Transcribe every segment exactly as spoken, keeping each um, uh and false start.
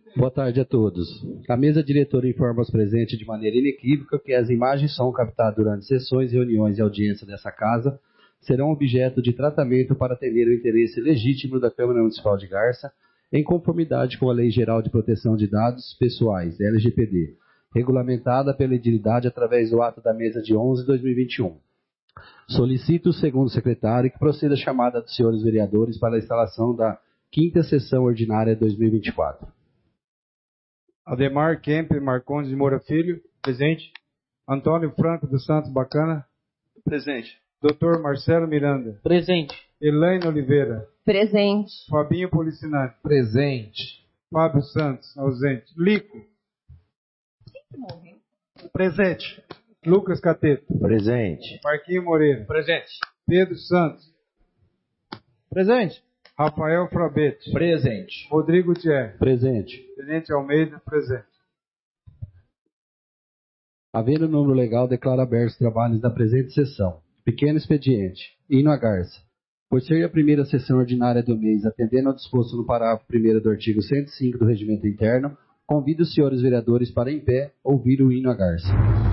Boa tarde a todos. A mesa diretora informa aos presentes de maneira inequívoca que as imagens são captadas durante sessões, reuniões e audiência dessa casa serão objeto de tratamento para atender o interesse legítimo da Câmara Municipal de Garça, em conformidade com a Lei Geral de Proteção de Dados Pessoais, L G P D, regulamentada pela edilidade através do ato da mesa de onze de dois mil e vinte e um. Solicito, segundo o secretário, que proceda a chamada dos senhores vereadores para a instalação da quinta sessão ordinária de dois mil e vinte e quatro. Ademar Kemper Marcondes de Moura Filho, presente. Antônio Franco dos Santos Bacana, presente. doutor Marcelo Miranda, presente. Elaine Oliveira, presente. Fabinho Policinari, presente. Fábio Santos, ausente. Lico, presente. Lucas Cateto, presente. Marquinho Moreira, Presente. Pedro Santos, Presente. Rafael Frabete, Presente. Rodrigo Thierry, Presente. Tenente Almeida, presente. Havendo o número legal, declaro abertos os trabalhos da presente sessão. Pequeno expediente. Hino a Garça. Por ser a primeira sessão ordinária do mês, atendendo ao disposto no parágrafo primeiro do artigo cento e cinco do Regimento Interno, convido os senhores vereadores para, em pé, ouvir o hino a Garça.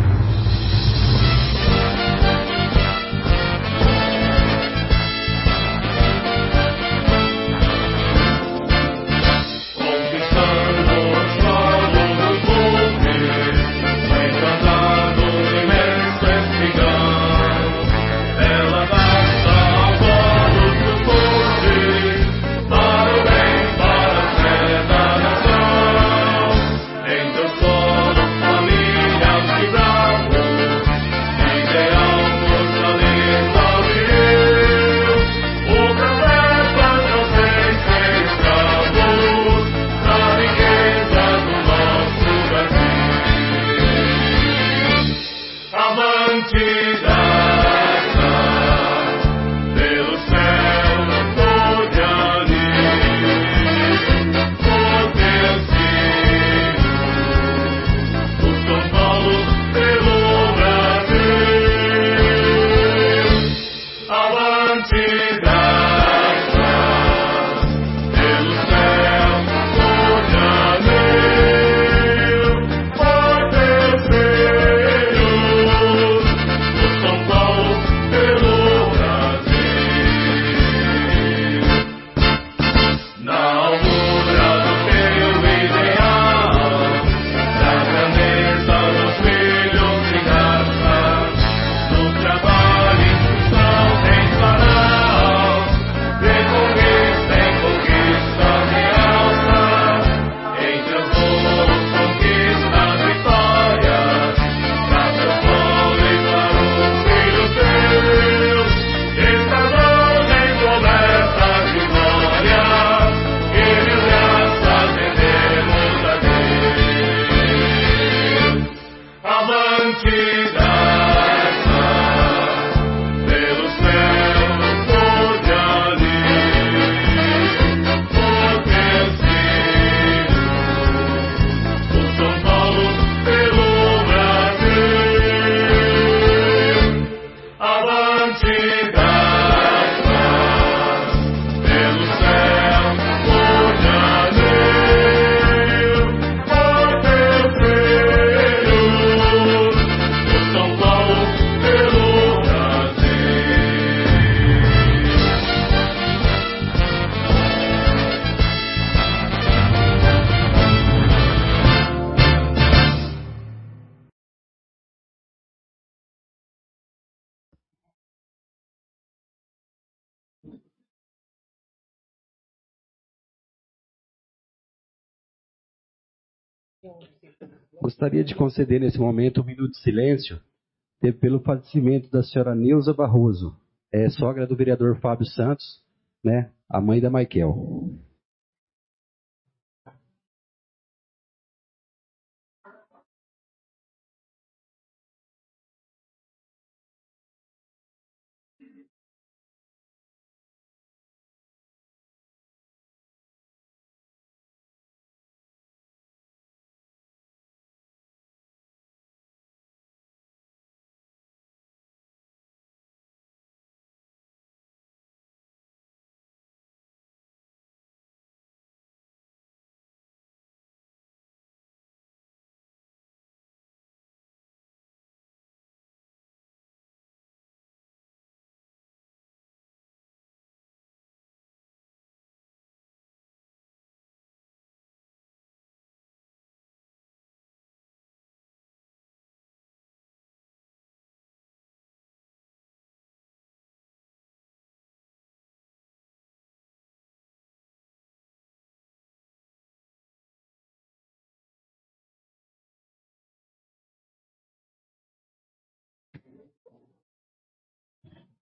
Gostaria de conceder nesse momento um minuto de silêncio pelo falecimento da senhora Neuza Barroso, é, sogra do vereador Fábio Santos, né, a mãe da Maikel.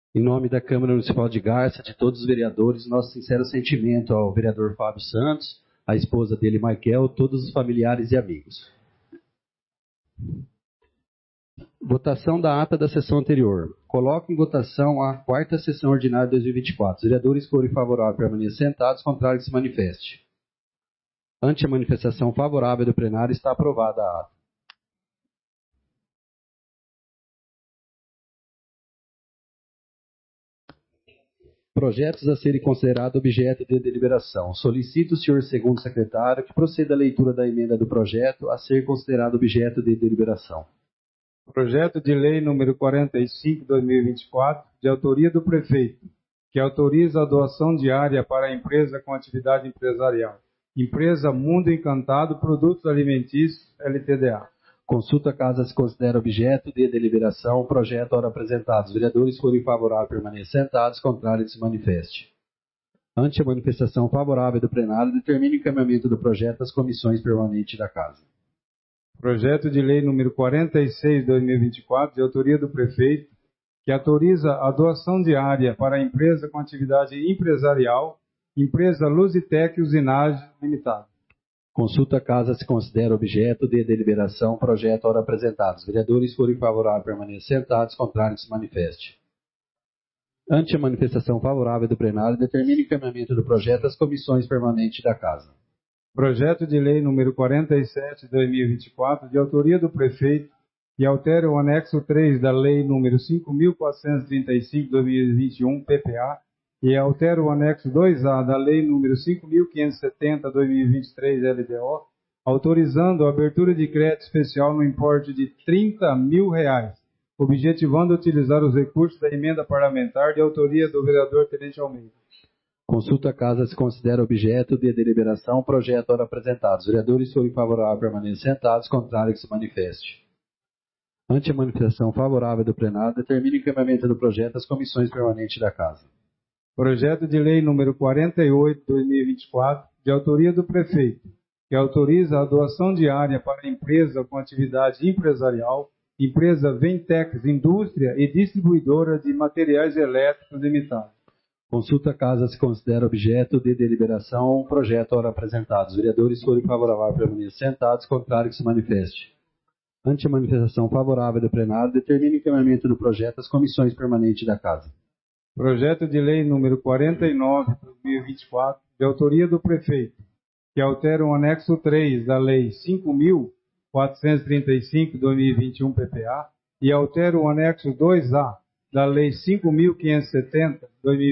Em nome da Câmara Municipal de Garça, de todos os vereadores, nosso sincero sentimento ao vereador Fábio Santos, à esposa dele, Michael, todos os familiares e amigos. Votação da ata da sessão anterior. Coloco em votação a quarta sessão ordinária de dois mil e vinte e quatro. Os vereadores forem favoráveis, permaneçam sentados, contrário que se manifeste. Ante a manifestação favorável do plenário, está aprovada a ata. Projetos a serem considerados objeto de deliberação. Solicito o senhor segundo secretário que proceda à leitura da emenda do projeto a ser considerado objeto de deliberação. Projeto de lei número quarenta e cinco, dois mil e vinte e quatro, de autoria do prefeito, que autoriza a doação de área para a empresa com atividade empresarial. Empresa Mundo Encantado Produtos Alimentícios, L T D A. Consulta caso se considere objeto de deliberação o projeto ora apresentado. Os vereadores forem favoráveis, permaneçam sentados, contrário que se manifeste. Ante a manifestação favorável do plenário, determine o encaminhamento do projeto às comissões permanentes da Casa. Projeto de lei número quarenta e seis, dois mil e vinte e quatro, de autoria do prefeito, que autoriza a doação de área para a empresa com atividade empresarial, empresa Luzitec Usinagem Limitada. Consulta caso se considere objeto de deliberação projeto ora apresentado. Os vereadores forem favoráveis, permaneçam sentados, contrário que se manifeste. Ante a manifestação favorável do plenário, determine o encaminhamento do projeto às comissões permanentes da Casa. Projeto de lei número quarenta e sete, dois mil e vinte e quatro, de autoria do prefeito, que altera o anexo três da lei número cinco mil quatrocentos e trinta e cinco, dois mil e vinte e um, P P A, e altera o anexo dois A da lei número cinco mil quinhentos e setenta, dois mil e vinte e três, L D O, autorizando a abertura de crédito especial no importe de trinta mil reais, objetivando utilizar os recursos da emenda parlamentar de autoria do vereador Tenente Almeida. Consulta caso se considere objeto de deliberação projeto ora apresentado. Os vereadores forem favoráveis, permaneçam sentados, contrário que se manifeste. Ante a manifestação favorável do plenário, determine o encaminhamento do projeto às comissões permanentes da Casa. Projeto de lei número quarenta e oito, dois mil e vinte e quatro, de autoria do prefeito, que autoriza a doação de área para a empresa com atividade empresarial, empresa Ventex Indústria e distribuidora de materiais elétricos limitada. Consulta caso se considere objeto de deliberação projeto ora apresentado. Os vereadores forem favoráveis, permaneçam sentados, contrário que se manifeste. Ante a manifestação favorável do plenário, determine o encaminhamento do projeto às comissões permanentes da Casa. Projeto de lei número quarenta e nove, dois mil e vinte e quatro, de autoria do prefeito, que altera o anexo três da lei cinco mil quatrocentos e trinta e cinco, dois mil e vinte e um, P P A, e altera o anexo dois A da lei cinco mil quinhentos e sessenta, dois mil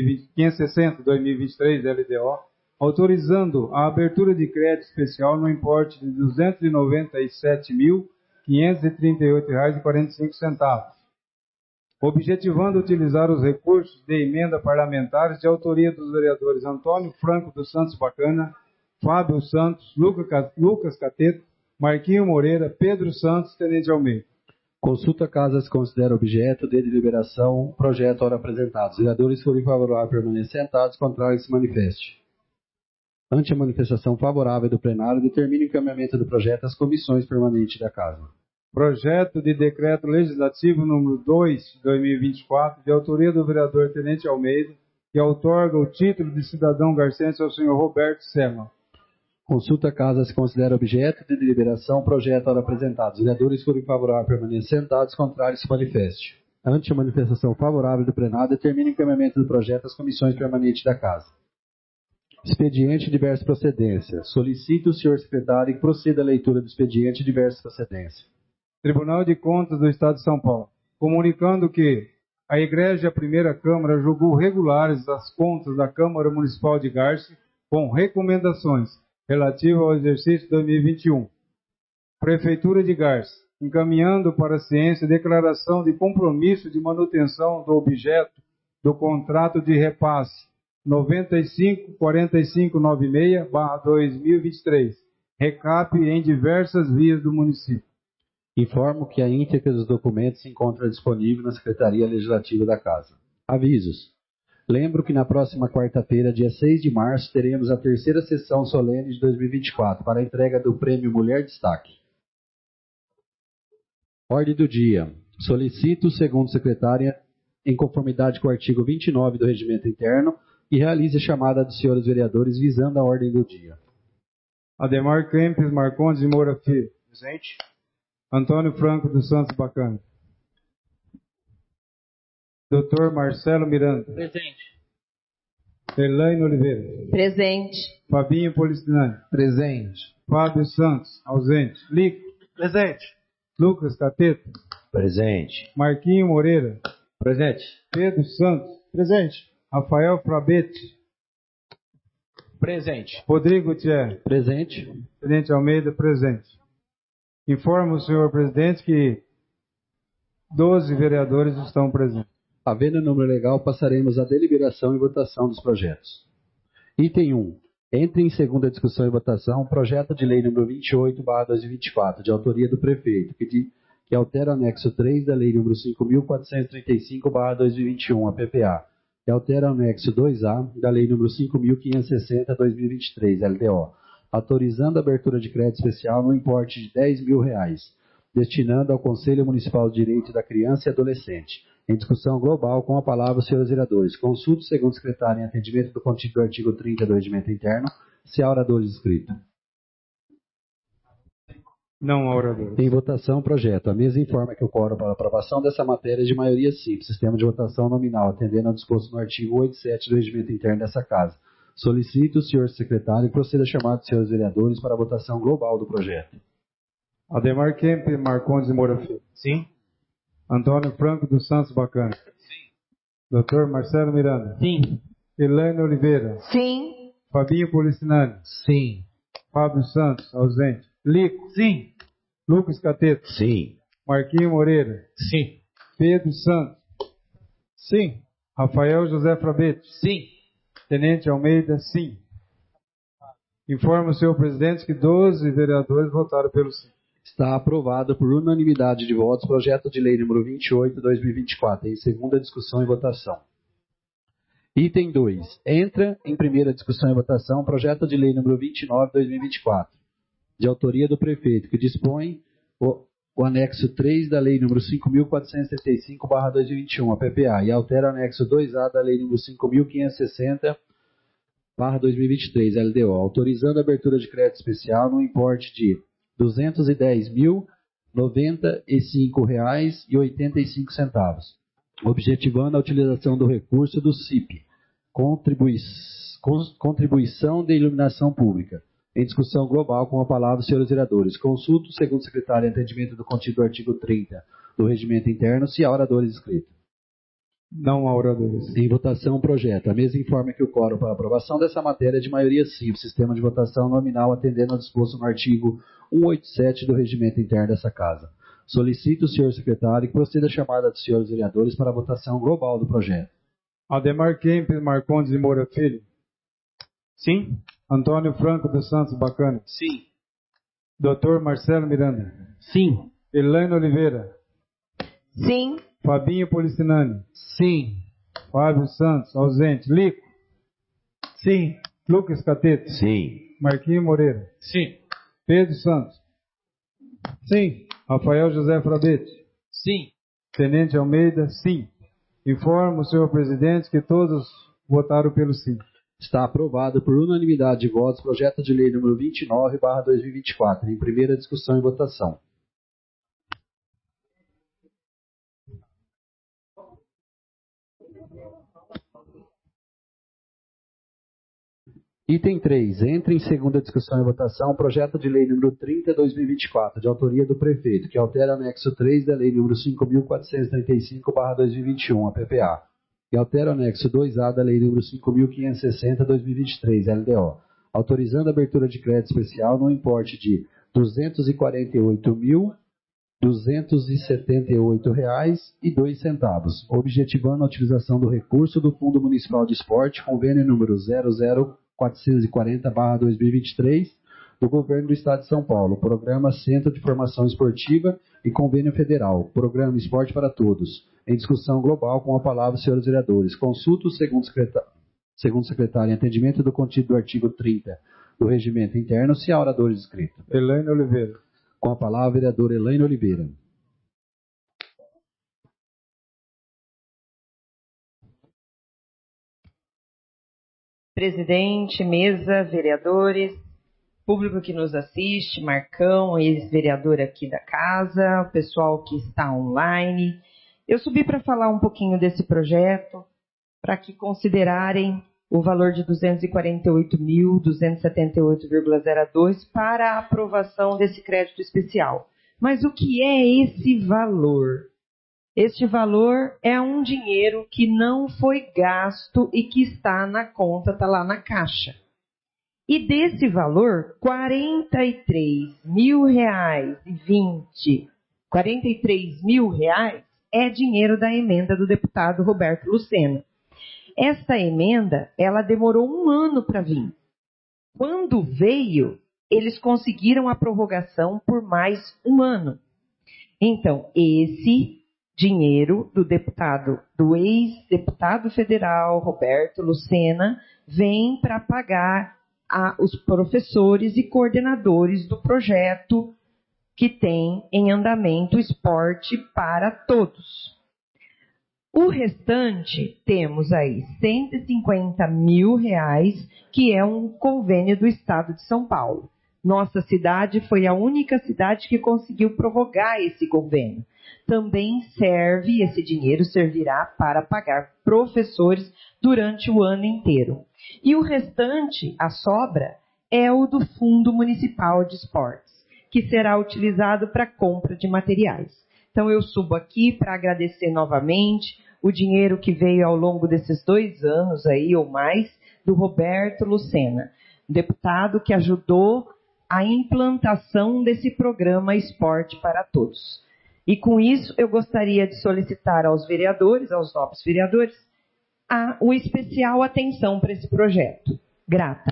e vinte e três, L D O, autorizando a abertura de crédito especial no importe de duzentos e noventa e sete mil quinhentos e trinta e oito reais e quarenta e cinco centavos, objetivando utilizar os recursos de emenda parlamentares de autoria dos vereadores Antônio Franco dos Santos Bacana, Fábio Santos, Lucas Cateto, Marquinho Moreira, Pedro Santos, Tenente Almeida. Consulta caso se considere objeto de deliberação projeto ora apresentado. Os vereadores forem favoráveis, permaneçam sentados, contrário que se manifeste. Ante a manifestação favorável do plenário, determine o encaminhamento do projeto às comissões permanentes da Casa. Projeto de decreto legislativo número dois, de dois mil e vinte e quatro, de autoria do vereador Tenente Almeida, que outorga o título de cidadão garcense ao senhor Roberto Sema. Consulta caso se considere objeto de deliberação projeto ora apresentado. Os vereadores forem favoráveis, permaneçam sentados, contrário se manifeste. Ante a manifestação favorável do plenário, determine o encaminhamento do projeto às comissões permanentes da Casa. Expediente de diversa procedência. Solicito o senhor secretário que proceda à leitura do expediente de diversa procedência. Tribunal de Contas do Estado de São Paulo, comunicando que a Igreja Primeira Câmara julgou regulares as contas da Câmara Municipal de Garça com recomendações relativas ao exercício dois mil e vinte e um. Prefeitura de Garça, encaminhando para a ciência declaração de compromisso de manutenção do objeto do contrato de repasse noventa e cinco quarenta e cinco noventa e seis barra dois mil e vinte e três, recap em diversas vias do município. Informo que a íntegra dos documentos se encontra disponível na Secretaria Legislativa da Casa. Avisos. Lembro que na próxima quarta-feira, dia seis de março, teremos a terceira sessão solene de dois mil e vinte e quatro para a entrega do Prêmio Mulher Destaque. Ordem do dia. Solicito, segundo secretária, em conformidade com o artigo vinte e nove do Regimento Interno, e realize a chamada dos senhores vereadores visando a ordem do dia. Ademar Kempes Marcondes de Moura Filho. Presente. Antônio Franco dos Santos Bacana. doutor Marcelo Miranda. Presente. Elaine Oliveira. Presente. Fabinho Polistinani. Presente. Fábio Santos, ausente. Lico. Presente. Lucas Cateta. Presente. Marquinho Moreira. Presente. Pedro Santos. Presente. Rafael Frabete. Presente. Rodrigo Gutierrez. Presente. Tenente Almeida, presente. Informo o senhor presidente que doze vereadores estão presentes. Havendo número legal, passaremos à deliberação e votação dos projetos. Item um. Entre em segunda discussão e votação o projeto de lei número vinte e oito barra dois mil e vinte e quatro, de autoria do prefeito, que, de, que altera o anexo três da lei número cinco mil quatrocentos e trinta e cinco barra dois mil e vinte e um, a P P A, que altera o anexo dois A da lei número cinco mil quinhentos e sessenta barra dois mil e vinte e três, L D O, autorizando a abertura de crédito especial no importe de dez mil reais, destinando ao Conselho Municipal de Direito da Criança e Adolescente. Em discussão global, com a palavra os senhores vereadores. Consulto, segundo o secretário, em atendimento do contido do artigo trinta do Regimento Interno, se há oradores inscritos. Não há oradores. Em votação, projeto. A mesa informa que o quórum para aprovação dessa matéria é de maioria simples, sistema de votação nominal, atendendo ao disposto no artigo oitenta e sete do Regimento Interno dessa Casa. Solicito o senhor secretário proceda a chamar dos senhores vereadores para a votação global do projeto. Ademar Kempes Marcondes de Moura Filho. Sim. Antônio Franco dos Santos Bacana. Sim. doutor Marcelo Miranda. Sim. Elaine Oliveira. Sim. Fabinho Polistinani. Sim. Fábio Santos, ausente. Lico. Sim. Lucas Cateta. Sim. Marquinho Moreira. Sim. Pedro Santos. Sim. Rafael José Frabete. Sim. Tenente Almeida, sim. Informo o senhor presidente que doze vereadores votaram pelo sim. Está aprovado por unanimidade de votos o projeto de lei número vinte e oito barra dois mil e vinte e quatro, em segunda discussão e votação. Item dois. Entra em primeira discussão e votação o projeto de lei número vinte e nove barra dois mil e vinte e quatro, de autoria do prefeito, que dispõe o, o anexo três da lei número cinco mil quatrocentos e trinta e cinco barra dois mil e vinte e um, a P P A, e altera o anexo dois A da lei número cinco mil quinhentos e sessenta barra dois mil e vinte e três, L D O, autorizando a abertura de crédito especial no importe de duzentos e dez mil noventa e cinco reais e oitenta e cinco centavos, objetivando a utilização do recurso do C I P, contribui Contribuição de Iluminação Pública. Em discussão global, com a palavra os senhores vereadores. Consulto, segundo o secretário, em atendimento do contido do artigo trinta do Regimento Interno, se há oradores inscritos. Não há oradores. Em votação, projeto. A mesa informa que o quórum para aprovação dessa matéria é de maioria simples, sistema de votação nominal atendendo ao disposto no artigo cento e oitenta e sete do Regimento Interno dessa Casa. Solicito o senhor secretário que proceda a chamada dos senhores vereadores para a votação global do projeto. Ademar Kempes Marcondes de Moura Filho. Sim. Antônio Franco dos Santos Bacana. Sim. doutor Marcelo Miranda. Sim. Elaine Oliveira. Sim. Fabinho Polistinani. Sim. Fábio Santos, ausente. Lico. Sim. Lucas Cateta. Sim. Marquinho Moreira. Sim. Pedro Santos. Sim. Rafael José Frabete. Sim. Tenente Almeida, sim. Informo o senhor presidente que todos votaram pelo sim. Está aprovado por unanimidade de votos o projeto de lei número vinte e nove barra dois mil e vinte e quatro, em primeira discussão e votação. Item três. Entra em segunda discussão e votação o projeto de lei número trinta barra dois mil e vinte e quatro, de autoria do prefeito, que altera o anexo três da lei número cinco mil quatrocentos e trinta e cinco barra dois mil e vinte e um, a P P A, e altera o anexo dois A da lei número cinco mil quinhentos e sessenta barra dois mil e vinte e três, L D O, autorizando a abertura de crédito especial no importe de duzentos e quarenta e oito mil duzentos e setenta e oito reais e dois centavos, objetivando a utilização do recurso do Fundo Municipal de Esporte, convênio número zero zero quatrocentos e quarenta barra dois mil e vinte e três, do Governo do Estado de São Paulo, Programa Centro de Formação Esportiva e Convênio Federal, Programa Esporte para Todos. Em discussão global, com a palavra os senhores vereadores. Consulto o segundo secretário, segundo secretário em atendimento do contido do artigo trinta do Regimento Interno, se há oradores inscritos. Elaine Oliveira. Com a palavra, a vereadora Elaine Oliveira. presidente, mesa, vereadores, público que nos assiste, Marcão, ex-vereador aqui da casa, o pessoal que está online. Eu subi para falar um pouquinho desse projeto, para que considerarem o valor de duzentos e quarenta e oito mil, duzentos e setenta e oito vírgula zero dois para a aprovação desse crédito especial. Mas o que é esse valor? Este valor é um dinheiro que não foi gasto e que está na conta, está lá na caixa. E desse valor, quarenta e três mil reais e vinte, quarenta e três mil reais é dinheiro da emenda do deputado Roberto Lucena. Esta emenda, ela demorou um ano para vir. Quando veio, eles conseguiram a prorrogação por mais um ano. Então, esse dinheiro do deputado, do ex-deputado federal Roberto Lucena, vem para pagar a, os professores e coordenadores do projeto que tem em andamento Esporte para Todos. O restante, temos aí cento e cinquenta mil reais, que é um convênio do Estado de São Paulo. Nossa cidade foi a única cidade que conseguiu prorrogar esse convênio. Também serve, esse dinheiro servirá para pagar professores durante o ano inteiro. E o restante, a sobra, é o do Fundo Municipal de Esportes, que será utilizado para compra de materiais. Então eu subo aqui para agradecer novamente o dinheiro que veio ao longo desses dois anos aí ou mais do Roberto Lucena, deputado que ajudou a implantação desse programa Esporte para Todos. E com isso eu gostaria de solicitar aos vereadores, aos novos vereadores, a, uma especial atenção para esse projeto. Grata.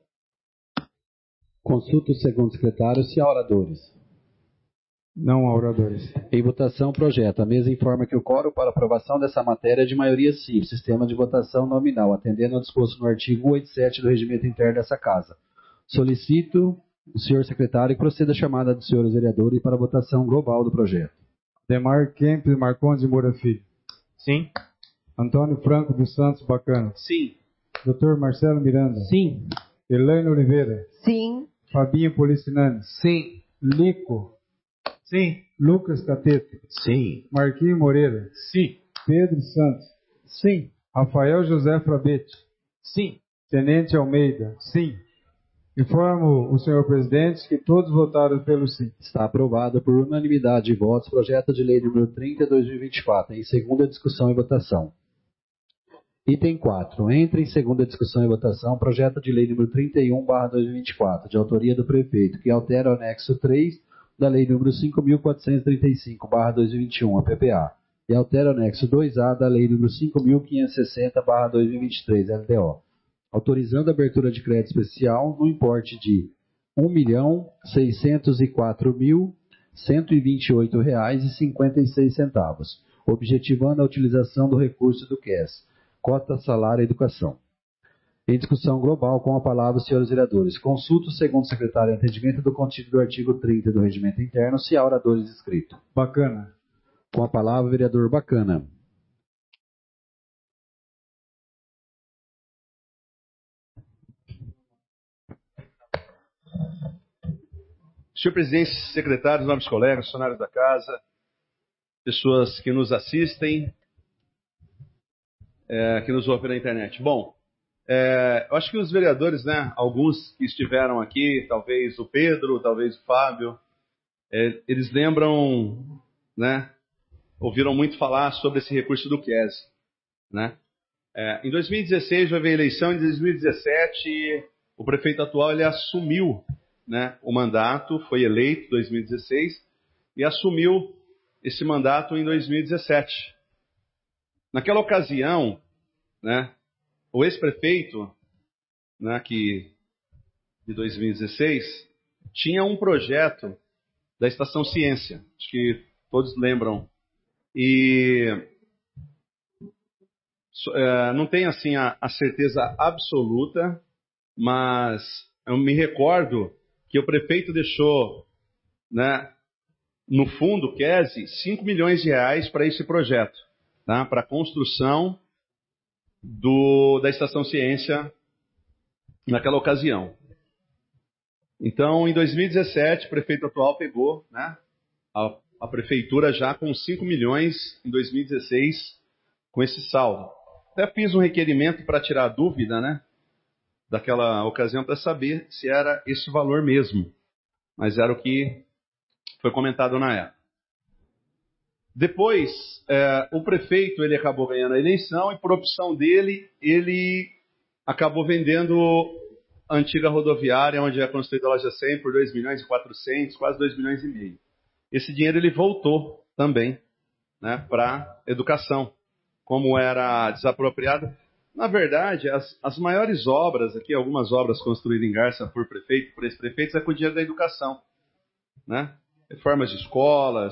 Consulta o segundo secretário se há oradores. Não há oradores. Em votação, projeto. A mesa informa que o quórum para aprovação dessa matéria é de maioria simples, sistema de votação nominal, atendendo ao disposto no artigo cento e oitenta e sete do Regimento Interno dessa Casa. Solicito o senhor secretário que proceda a chamada dos senhores vereadores para a votação global do projeto. Demar Kempis Marcondes de Moura Filho. Sim. Antônio Franco dos Santos Bacana. Sim. doutor Marcelo Miranda. Sim. Elaine Oliveira. Sim. Fabinho Policinani. Sim. Lico. Sim. Lucas Catete. Sim. Marquinhos Moreira. Sim. Pedro Santos. Sim. Rafael José Frabete. Sim. Tenente Almeida. Sim. Informo o senhor presidente que todos votaram pelo sim. Está aprovado por unanimidade de votos projeto de lei número trinta de dois mil e vinte e quatro, em segunda discussão e votação. Item quatro. Entra em segunda discussão e votação projeto de lei número trinta e um barra dois mil e vinte e quatro, de autoria do prefeito, que altera o anexo três da lei número cinco mil quatrocentos e trinta e cinco barra dois mil e vinte e um, a P P A, e altera o anexo dois A da lei número cinco mil quinhentos e sessenta barra dois mil e vinte e três, L D O, autorizando a abertura de crédito especial no importe de um milhão seiscentos e quatro mil cento e vinte e oito reais e cinquenta e seis centavos, objetivando a utilização do recurso do C E S, cota salário educação. Em discussão global, com a palavra os senhores vereadores. Consulto o segundo secretário de atendimento do contido do artigo trinta do Regimento Interno, se há oradores inscritos. Bacana. Com a palavra, vereador Bacana. Senhor presidente, secretários, nobres colegas, funcionários da casa, pessoas que nos assistem, é, que nos ouvem na internet. Bom, é, eu acho que os vereadores, né, alguns que estiveram aqui, talvez o Pedro, talvez o Fábio, é, eles lembram, né, ouviram muito falar sobre esse recurso do C E S, né? É, em dois mil e dezesseis houve a eleição, em dois mil e dezessete o prefeito atual ele assumiu, né, o mandato, foi eleito em dois mil e dezesseis e assumiu esse mandato em dois mil e dezessete. Naquela ocasião, né, o ex-prefeito, né, que, de dois mil e dezesseis, tinha um projeto da Estação Ciência, acho que todos lembram, e é, não tenho assim a, a certeza absoluta, mas eu me recordo que o prefeito deixou, né, no fundo, C E S, cinco milhões de reais para esse projeto, tá? Para a construção do, da Estação Ciência naquela ocasião. Então, em dois mil e dezessete, o prefeito atual pegou, né, a, a prefeitura já com cinco milhões em dois mil e dezesseis, com esse saldo. Até fiz um requerimento para tirar a dúvida, né, daquela ocasião, para saber se era esse valor mesmo. Mas era o que foi comentado na época. Depois, é, o prefeito ele acabou ganhando a eleição e, por opção dele, ele acabou vendendo a antiga rodoviária, onde é construída a loja cem, por dois milhões e quatrocentos, quase dois milhões e meio. Esse dinheiro ele voltou também, né, para educação, como era desapropriado. Na verdade, as, as maiores obras aqui, algumas obras construídas em Garça por prefeito, por ex-prefeitos, é com o dinheiro da educação, né? Reformas de escolas,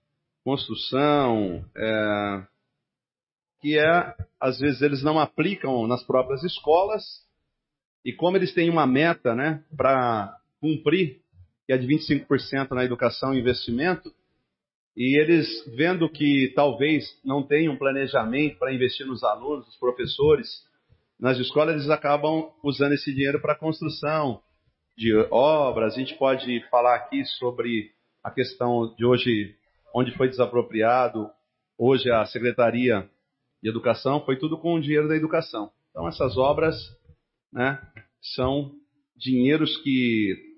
construção, é, que é, às vezes eles não aplicam nas próprias escolas, e como eles têm uma meta, né, para cumprir, que é de vinte e cinco por cento na educação e investimento, e eles vendo que talvez não tenham planejamento para investir nos alunos, nos professores, nas escolas, eles acabam usando esse dinheiro para construção de obras. A gente pode falar aqui sobre a questão de hoje, onde foi desapropriado, hoje a Secretaria de Educação, foi tudo com o dinheiro da educação. Então essas obras, né, são dinheiros que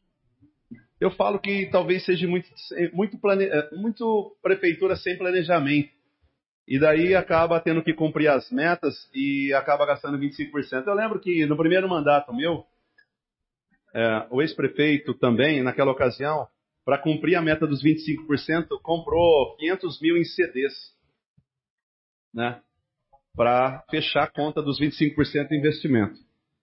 eu falo que talvez seja muito, muito, plane... muito prefeitura sem planejamento. E daí acaba tendo que cumprir as metas e acaba gastando vinte e cinco por cento. Eu lembro que no primeiro mandato meu, é, o ex-prefeito também, naquela ocasião, para cumprir a meta dos vinte e cinco por cento, comprou quinhentos mil em C Ds, né, para fechar a conta dos vinte e cinco por cento de investimento.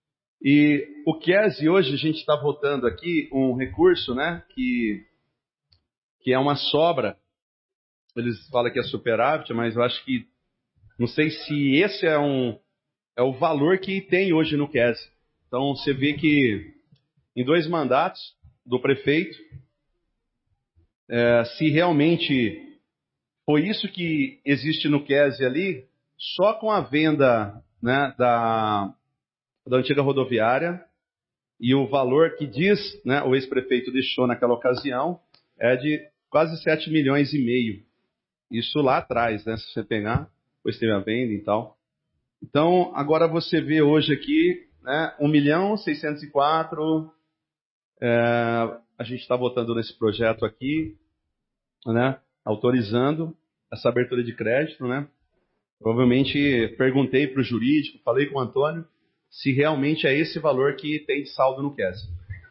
E o QESE, hoje a gente está votando aqui um recurso, né, que, que é uma sobra. Eles falam que é superávit, mas eu acho que, não sei se esse é, um, é o valor que tem hoje no QESE. Então você vê que em dois mandatos do prefeito, é, se realmente foi isso que existe no QESE ali, só com a venda, né, da... da antiga rodoviária, e o valor que diz, né, o ex-prefeito deixou naquela ocasião, é de quase sete milhões e meio. Isso lá atrás, né, se você pegar, depois teve a venda e tal. Então, agora você vê hoje aqui, né, um milhão seiscentos e quatro, é, a gente está votando nesse projeto aqui, né, autorizando essa abertura de crédito, né. Provavelmente perguntei para o jurídico, falei com o Antônio, se realmente é esse valor que tem de saldo no QESE.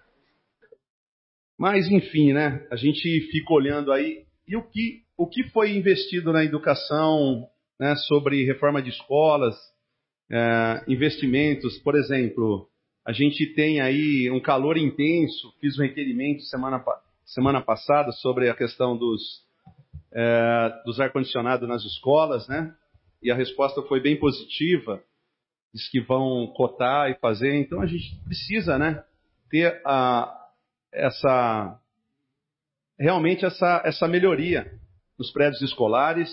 Mas, enfim, né, a gente fica olhando aí, e o que, o que foi investido na educação, né, sobre reforma de escolas, é, investimentos, por exemplo, a gente tem aí um calor intenso, fiz um requerimento semana, semana passada sobre a questão dos, é, dos ar-condicionados nas escolas, né, e a resposta foi bem positiva. Diz que vão cotar e fazer, então a gente precisa, né, ter a, essa, realmente essa, essa melhoria nos prédios escolares,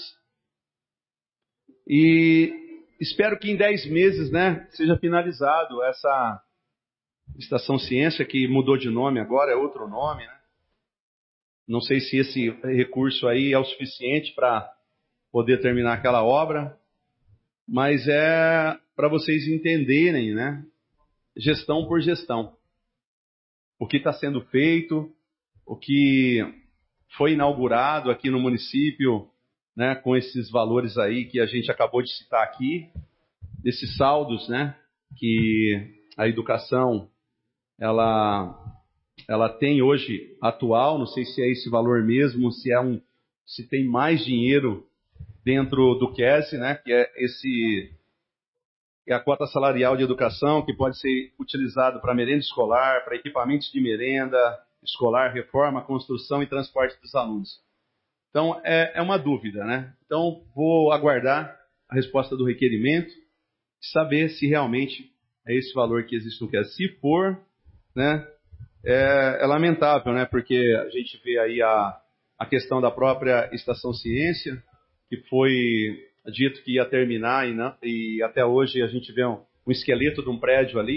e espero que em dez meses, né, seja finalizado essa Estação Ciência, que mudou de nome agora, é outro nome, né? Não sei se esse recurso aí é o suficiente para poder terminar aquela obra, mas é para vocês entenderem, né, gestão por gestão, o que está sendo feito, o que foi inaugurado aqui no município, né, com esses valores aí que a gente acabou de citar aqui, desses saldos, né, que a educação ela, ela tem hoje atual. Não sei se é esse valor mesmo, se é um, se tem mais dinheiro dentro do QESE, né, que é esse é a cota salarial de educação, que pode ser utilizado para merenda escolar, para equipamentos de merenda escolar, reforma, construção e transporte dos alunos. Então, é, é uma dúvida, né? Então, vou aguardar a resposta do requerimento, saber se realmente é esse valor que existe no QESE. Se for, né, é, é lamentável, né? Porque a gente vê aí a, a questão da própria Estação Ciência, que foi dito que ia terminar e, não, e até hoje a gente vê um, um esqueleto de um prédio ali.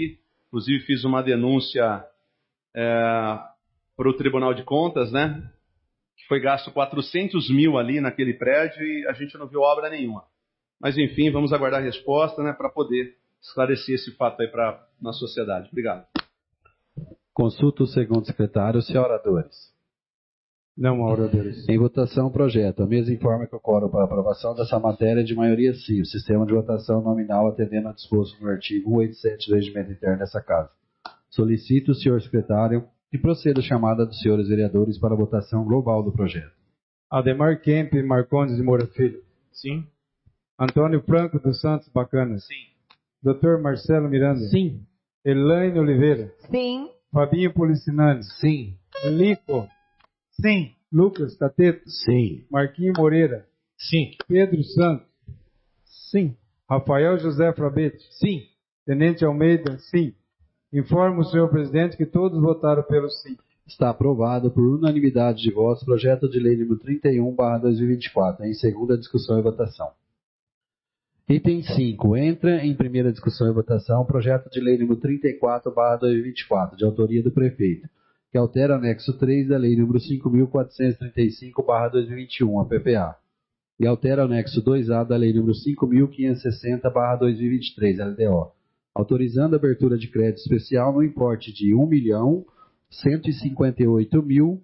Inclusive fiz uma denúncia é, para o Tribunal de Contas, né? Que foi gasto quatrocentos mil ali naquele prédio e a gente não viu obra nenhuma. Mas enfim, vamos aguardar a resposta, né? Para poder esclarecer esse fato aí para na sociedade. Obrigado. Consulta o segundo secretário, se há oradores. Não há oradores. Em votação, projeto. A mesa informa que o quórum para aprovação dessa matéria é de maioria sim. O sistema de votação nominal atendendo ao disposto no artigo cento e oitenta e sete do regimento interno dessa casa. Solicito o senhor secretário que proceda a chamada dos senhores vereadores para a votação global do projeto. Ademar Kemp Marcondes de Moura Filho. Sim. Antônio Franco dos Santos Bacana. Sim. doutor Marcelo Miranda. Sim. Elaine Oliveira. Sim. Fabinho Policinani. Sim. Lico. Sim. Lucas Cateto. Sim. Marquinho Moreira. Sim. Pedro Santos. Sim. Rafael José Frabete. Sim. Tenente Almeida. Sim. Informo o senhor presidente que todos votaram pelo sim. Está aprovado por unanimidade de votos o projeto de lei número trinta e um barra dois mil e vinte e quatro, em segunda discussão e votação. Item cinco. Entra em primeira discussão e votação o projeto de lei número trinta e quatro barra dois mil e vinte e quatro, de autoria do prefeito, que altera o anexo três da lei número cinco mil quatrocentos e trinta e cinco barra dois mil e vinte e um, a P P A, e altera o anexo dois A da lei número cinco mil quinhentos e sessenta barra dois mil e vinte e três, L D O, autorizando a abertura de crédito especial no importe de um milhão cento e cinquenta e oito mil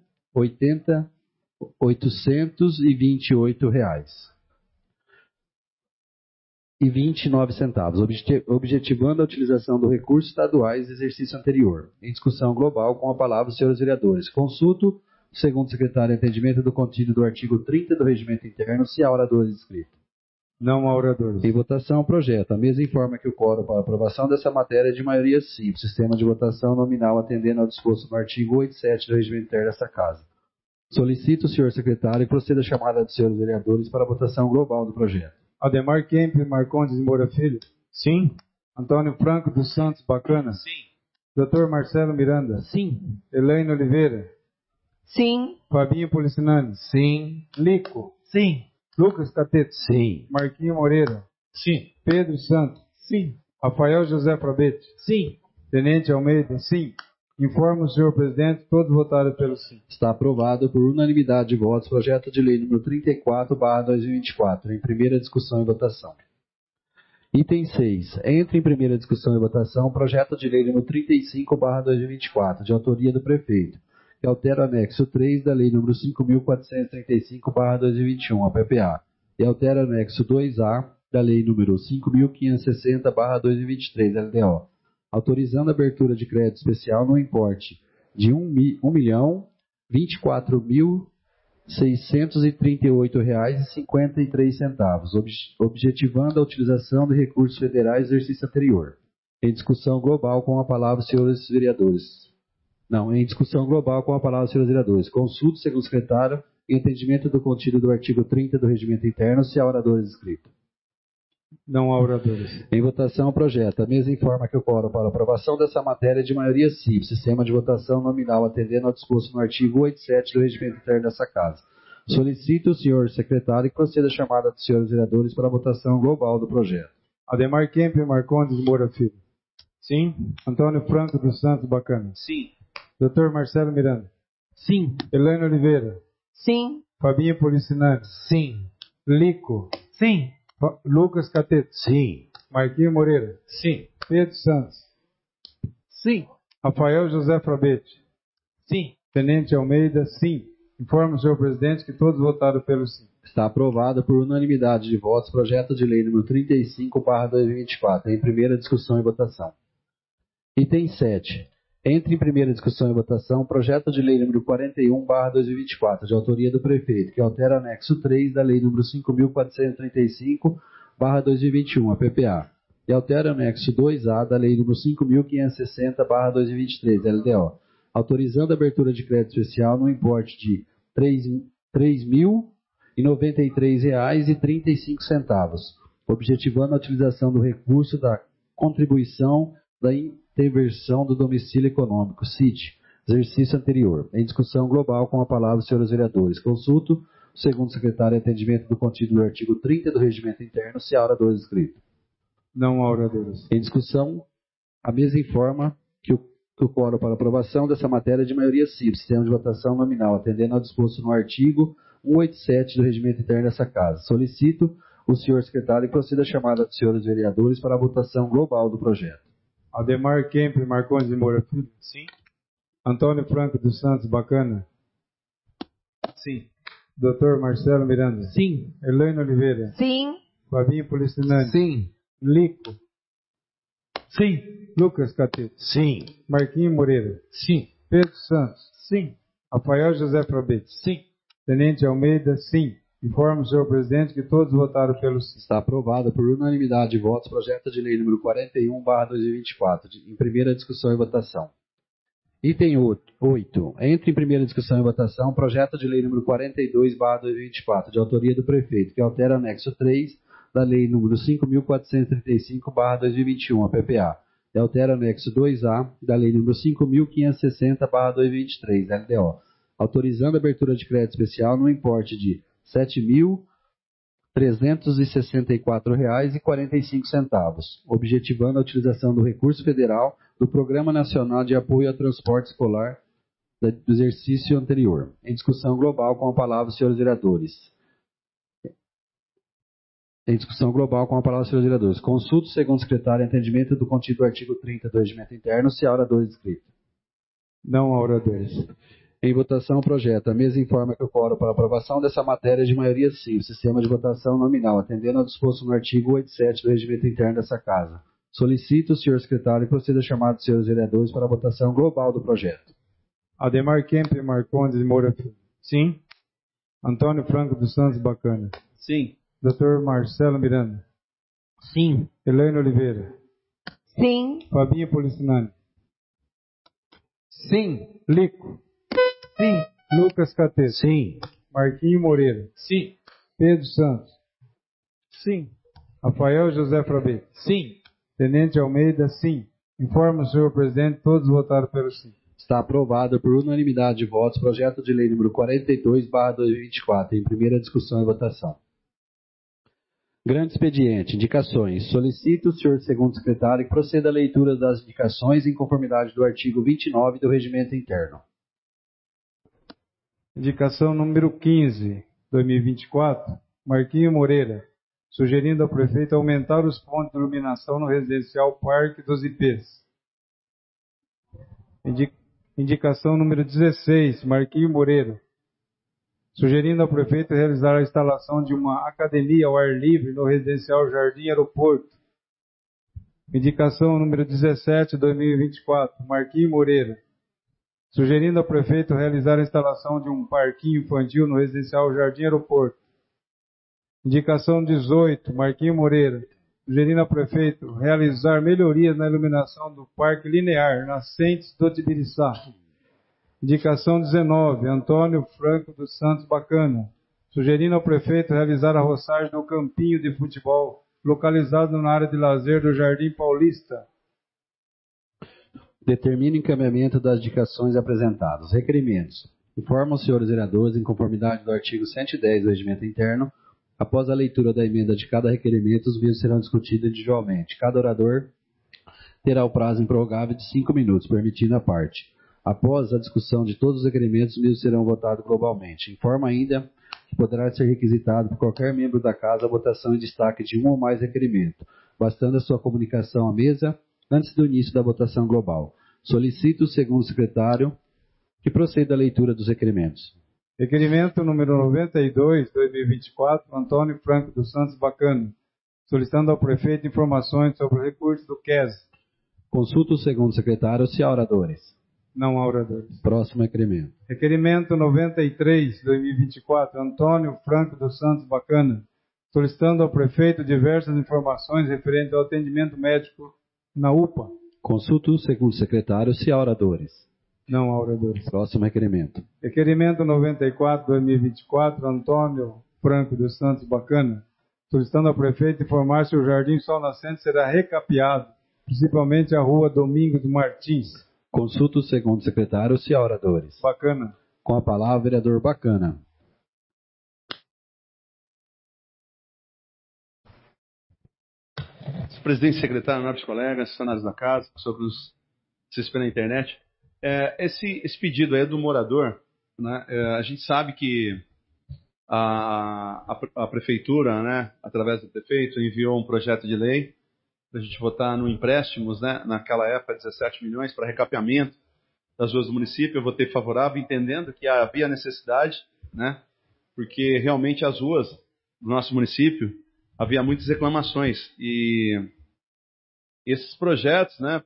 oitocentos e vinte e oito reais e vinte e nove centavos, objetivando a utilização do recurso estaduais do exercício anterior. Em discussão global, com a palavra os senhores vereadores. Consulto o segundo secretário entendimento do conteúdo do artigo trinta do regimento interno, se há oradores inscritos. Não há oradores. Em votação, projeto. A mesa informa que o quórum para aprovação dessa matéria é de maioria simples. Sistema de votação nominal atendendo ao disposto no artigo oitenta e sete do regimento interno desta casa. Solicito o senhor secretário que proceda a chamada dos senhores vereadores para a votação global do projeto. Ademar Kemp Marcondes de Moura Filho. Sim. Antônio Franco dos Santos Bacana. Sim. doutor Marcelo Miranda. Sim. Elaine Oliveira. Sim. Fabinho Policinani. Sim. Lico. Sim. Lucas Cateto. Sim. Marquinho Moreira. Sim. Pedro Santos. Sim. Rafael José Frabete. Sim. Tenente Almeida. Sim. Informo o senhor presidente, todos votaram pelo sim. Está aprovado por unanimidade de votos o projeto de lei número trinta e quatro barra dois mil e vinte e quatro, em primeira discussão e votação. Item seis. Entra em primeira discussão e votação o projeto de lei número trinta e cinco barra dois mil e vinte e quatro, de autoria do prefeito, que altera o anexo três da lei número cinco mil quatrocentos e trinta e cinco barra dois mil e vinte e um, a P P A, e altera o anexo dois A da lei número cinco mil quinhentos e sessenta barra dois mil e vinte e três, L D O, autorizando a abertura de crédito especial no importe de um milhão vinte e quatro mil seiscentos e trinta e oito reais e cinquenta e três centavos, objetivando a utilização de recursos federais do exercício anterior. Em discussão global com a palavra os senhores vereadores. Não, em discussão global com a palavra os senhores vereadores. Consulto, segundo o secretário, em entendimento do conteúdo do artigo trinta do regimento interno, se há oradores inscritos. Não há oradores. Em votação, o projeto. A mesa informa que o quórum para aprovação dessa matéria é de maioria simples. Sistema de votação nominal atendendo ao disposto no artigo oitenta e sete do regimento interno dessa casa. Solicito o senhor secretário que proceda a chamada dos senhores vereadores para a votação global do projeto. Ademar Kemp Marcondes de Moura Filho. Sim. Antônio Franco dos Santos Bacana. Sim. doutor Marcelo Miranda. Sim. Elaine Oliveira. Sim. Fabinho Policinani. Sim. Lico. Sim. Lucas Cateto. Sim. Marquinho Moreira. Sim. Pedro Santos. Sim. Rafael José Frabete. Sim. Tenente Almeida, sim. Informo o senhor presidente que todos votaram pelo sim. Está aprovado por unanimidade de votos o projeto de lei número trinta e cinco barra dois mil e vinte e quatro, em primeira discussão e votação. Item sete. Entre em primeira discussão e votação o projeto de lei número quarenta e um barra dois mil e vinte e quatro, de autoria do prefeito, que altera o anexo três da lei número cinco mil quatrocentos e trinta e cinco barra dois mil e vinte e um, a P P A, e altera o anexo dois A da lei número cinco mil quinhentos e sessenta barra dois mil e vinte e três, L D O, autorizando a abertura de crédito especial no importe de três mil e noventa e três reais e trinta e cinco centavos, objetivando a utilização do recurso da contribuição da interversão do domicílio econômico, C I T, exercício anterior. Em discussão global com a palavra os senhores vereadores. Consulto o segundo secretário de atendimento do conteúdo do artigo trinta do regimento interno, se há oradores inscritos. Não há oradores. Em discussão A mesa informa que o, que o quórum para aprovação dessa matéria é de maioria simples, sistema de votação nominal, atendendo ao disposto no artigo cento e oitenta e sete do Regimento Interno dessa Casa. Solicito o senhor secretário que proceda a chamada dos senhores vereadores para a votação global do projeto. Ademar Kemp Marcondes de Moura Filho. Sim. Antônio Franco dos Santos Bacana. Sim. doutor Marcelo Miranda. Sim. Elaine Oliveira. Sim. Fabinho Policinani. Sim. Lico. Sim. Lucas Catete. Sim. Marquinho Moreira. Sim. Pedro Santos. Sim. Rafael José Frabete. Sim. Tenente Almeida, sim. Informo o senhor presidente que todos votaram pelo sim. Está aprovado por unanimidade de votos o projeto de lei número quarenta e um barra dois mil e vinte e quatro, em primeira discussão e votação. Item oito. Entre em primeira discussão e votação o projeto de lei número quarenta e dois barra dois mil e vinte e quatro, de autoria do prefeito, que altera o anexo três da lei número cinco mil quatrocentos e trinta e cinco barra dois mil e vinte e um, a P P A, e altera o anexo dois A da lei número cinco mil quinhentos e sessenta barra dois mil e vinte e três, L D O, autorizando a abertura de crédito especial no importe de sete mil trezentos e sessenta e quatro reais e quarenta e cinco centavos, objetivando a utilização do recurso federal do Programa Nacional de Apoio ao Transporte Escolar do exercício anterior. Em discussão global, com a palavra os senhores vereadores. Em discussão global, com a palavra os senhores vereadores. Consulto, segundo o secretário, entendimento do contido do artigo trinta do Regimento Interno, se há oradores inscritos. Não há oradores. Em votação, o projeto. A mesa informa que o quórum para aprovação dessa matéria é de maioria simples, sistema de votação nominal, atendendo ao disposto no artigo oitenta e sete do Regimento Interno dessa Casa. Solicito o senhor secretário que proceda a chamar dos senhores vereadores para a votação global do projeto. Ademar Kemp Marcondes de Moura Filho. Sim. Antônio Franco dos Santos Bacana. Sim. doutor Marcelo Miranda. Sim. Elaine Oliveira. Sim. Fabinho Policinani. Sim. Lico. Sim. Lucas Catete. Sim. Marquinho Moreira. Sim. Pedro Santos. Sim. Rafael José Frabete. Sim. Tenente Almeida, sim. Informa o senhor presidente, todos votaram pelo sim. Está aprovado por unanimidade de votos o projeto de lei número quarenta e dois barra dois mil e vinte e quatro, em primeira discussão e votação. Grande expediente. Indicações. Solicito o senhor segundo secretário que proceda à leitura das indicações em conformidade do artigo vinte e nove do Regimento Interno. Indicação número quinze, dois mil e vinte e quatro, Marquinho Moreira, sugerindo ao prefeito aumentar os pontos de iluminação no residencial Parque dos I Pês. Indicação número dezesseis, Marquinho Moreira, sugerindo ao prefeito realizar a instalação de uma academia ao ar livre no residencial Jardim Aeroporto. Indicação número dezessete, dois mil e vinte e quatro, Marquinho Moreira, sugerindo ao prefeito realizar a instalação de um parquinho infantil no residencial Jardim Aeroporto. Indicação dezoito, Marquinho Moreira, sugerindo ao prefeito realizar melhorias na iluminação do Parque Linear, Nascentes do Tibiriçá. Indicação dezenove, Antônio Franco dos Santos Bacana, sugerindo ao prefeito realizar a roçagem do campinho de futebol localizado na área de lazer do Jardim Paulista. Determina o encaminhamento das indicações apresentadas. Requerimentos. Informa os senhores vereadores, em conformidade do artigo cento e dez do Regimento Interno, após a leitura da emenda de cada requerimento, os mesmos serão discutidos individualmente. Cada orador terá o prazo improrrogável de cinco minutos, permitindo a parte. Após a discussão de todos os requerimentos, os mesmos serão votados globalmente. Informa ainda que poderá ser requisitado por qualquer membro da Casa a votação em destaque de um ou mais requerimentos, bastando a sua comunicação à mesa antes do início da votação global. Solicito o segundo secretário que proceda à leitura dos requerimentos. Requerimento número noventa e dois, dois mil e vinte e quatro, Antônio Franco dos Santos Bacana, solicitando ao prefeito informações sobre o recurso do Q E S. Consulta o segundo secretário se há oradores. Não há oradores. Próximo requerimento. Requerimento noventa e três, dois mil e vinte e quatro, Antônio Franco dos Santos Bacana, solicitando ao prefeito diversas informações referentes ao atendimento médico na U P A. Consulta o segundo secretário se há oradores. Não há oradores. Próximo requerimento. Requerimento noventa e quatro, dois mil e vinte e quatro, Antônio Franco dos Santos Bacana, solicitando ao prefeito informar se o Jardim Sol Nascente será recapeado, principalmente a rua Domingos Martins. Consulta o segundo secretário se há oradores. Bacana. Com a palavra, vereador Bacana. Presidente, secretário, nobres colegas, funcionários da casa, pessoas que nos assistem pela internet. É, esse, esse pedido aí é do morador, né? É, a gente sabe que a, a, a prefeitura, né, através do prefeito, enviou um projeto de lei para a gente votar no empréstimos, né, naquela época, dezessete milhões para recapeamento das ruas do município. Eu votei favorável, entendendo que havia necessidade, né, porque realmente as ruas do nosso município havia muitas reclamações. E esses projetos, né,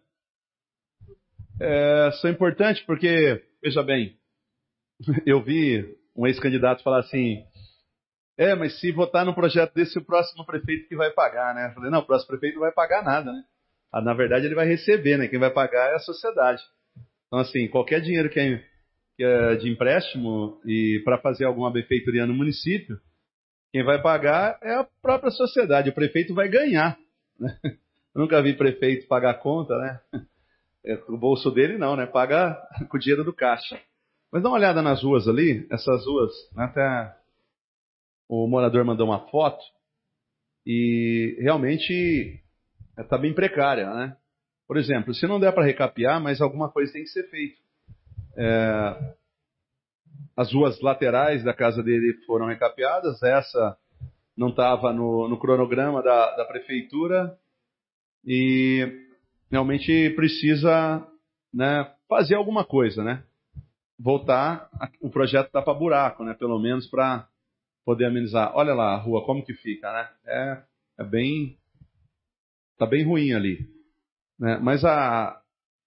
é, são importantes porque, veja bem, eu vi um ex-candidato falar assim, é, mas se votar num projeto desse, o próximo prefeito que vai pagar, né? Eu falei, não, o próximo prefeito não vai pagar nada, né? Ah, na verdade, ele vai receber, né? Quem vai pagar é a sociedade. Então, assim, qualquer dinheiro que é, que é de empréstimo e para fazer alguma benfeitoria no município, quem vai pagar é a própria sociedade. O prefeito vai ganhar, né? Eu nunca vi prefeito pagar conta, né? É, o bolso dele não, né? Paga com o dinheiro do caixa. Mas dá uma olhada nas ruas ali, essas ruas, né? Até o morador mandou uma foto e realmente está bem precária, né? Por exemplo, se não der para recapear, mas alguma coisa tem que ser feita. É, as ruas laterais da casa dele foram recapeadas, essa não estava no, no cronograma da, da prefeitura e realmente precisa, né, fazer alguma coisa, né? Voltar, o projeto tá para buraco, né? Pelo menos para poder amenizar. Olha lá a rua, como que fica, né? É, é bem, tá bem ruim ali, né? Mas a,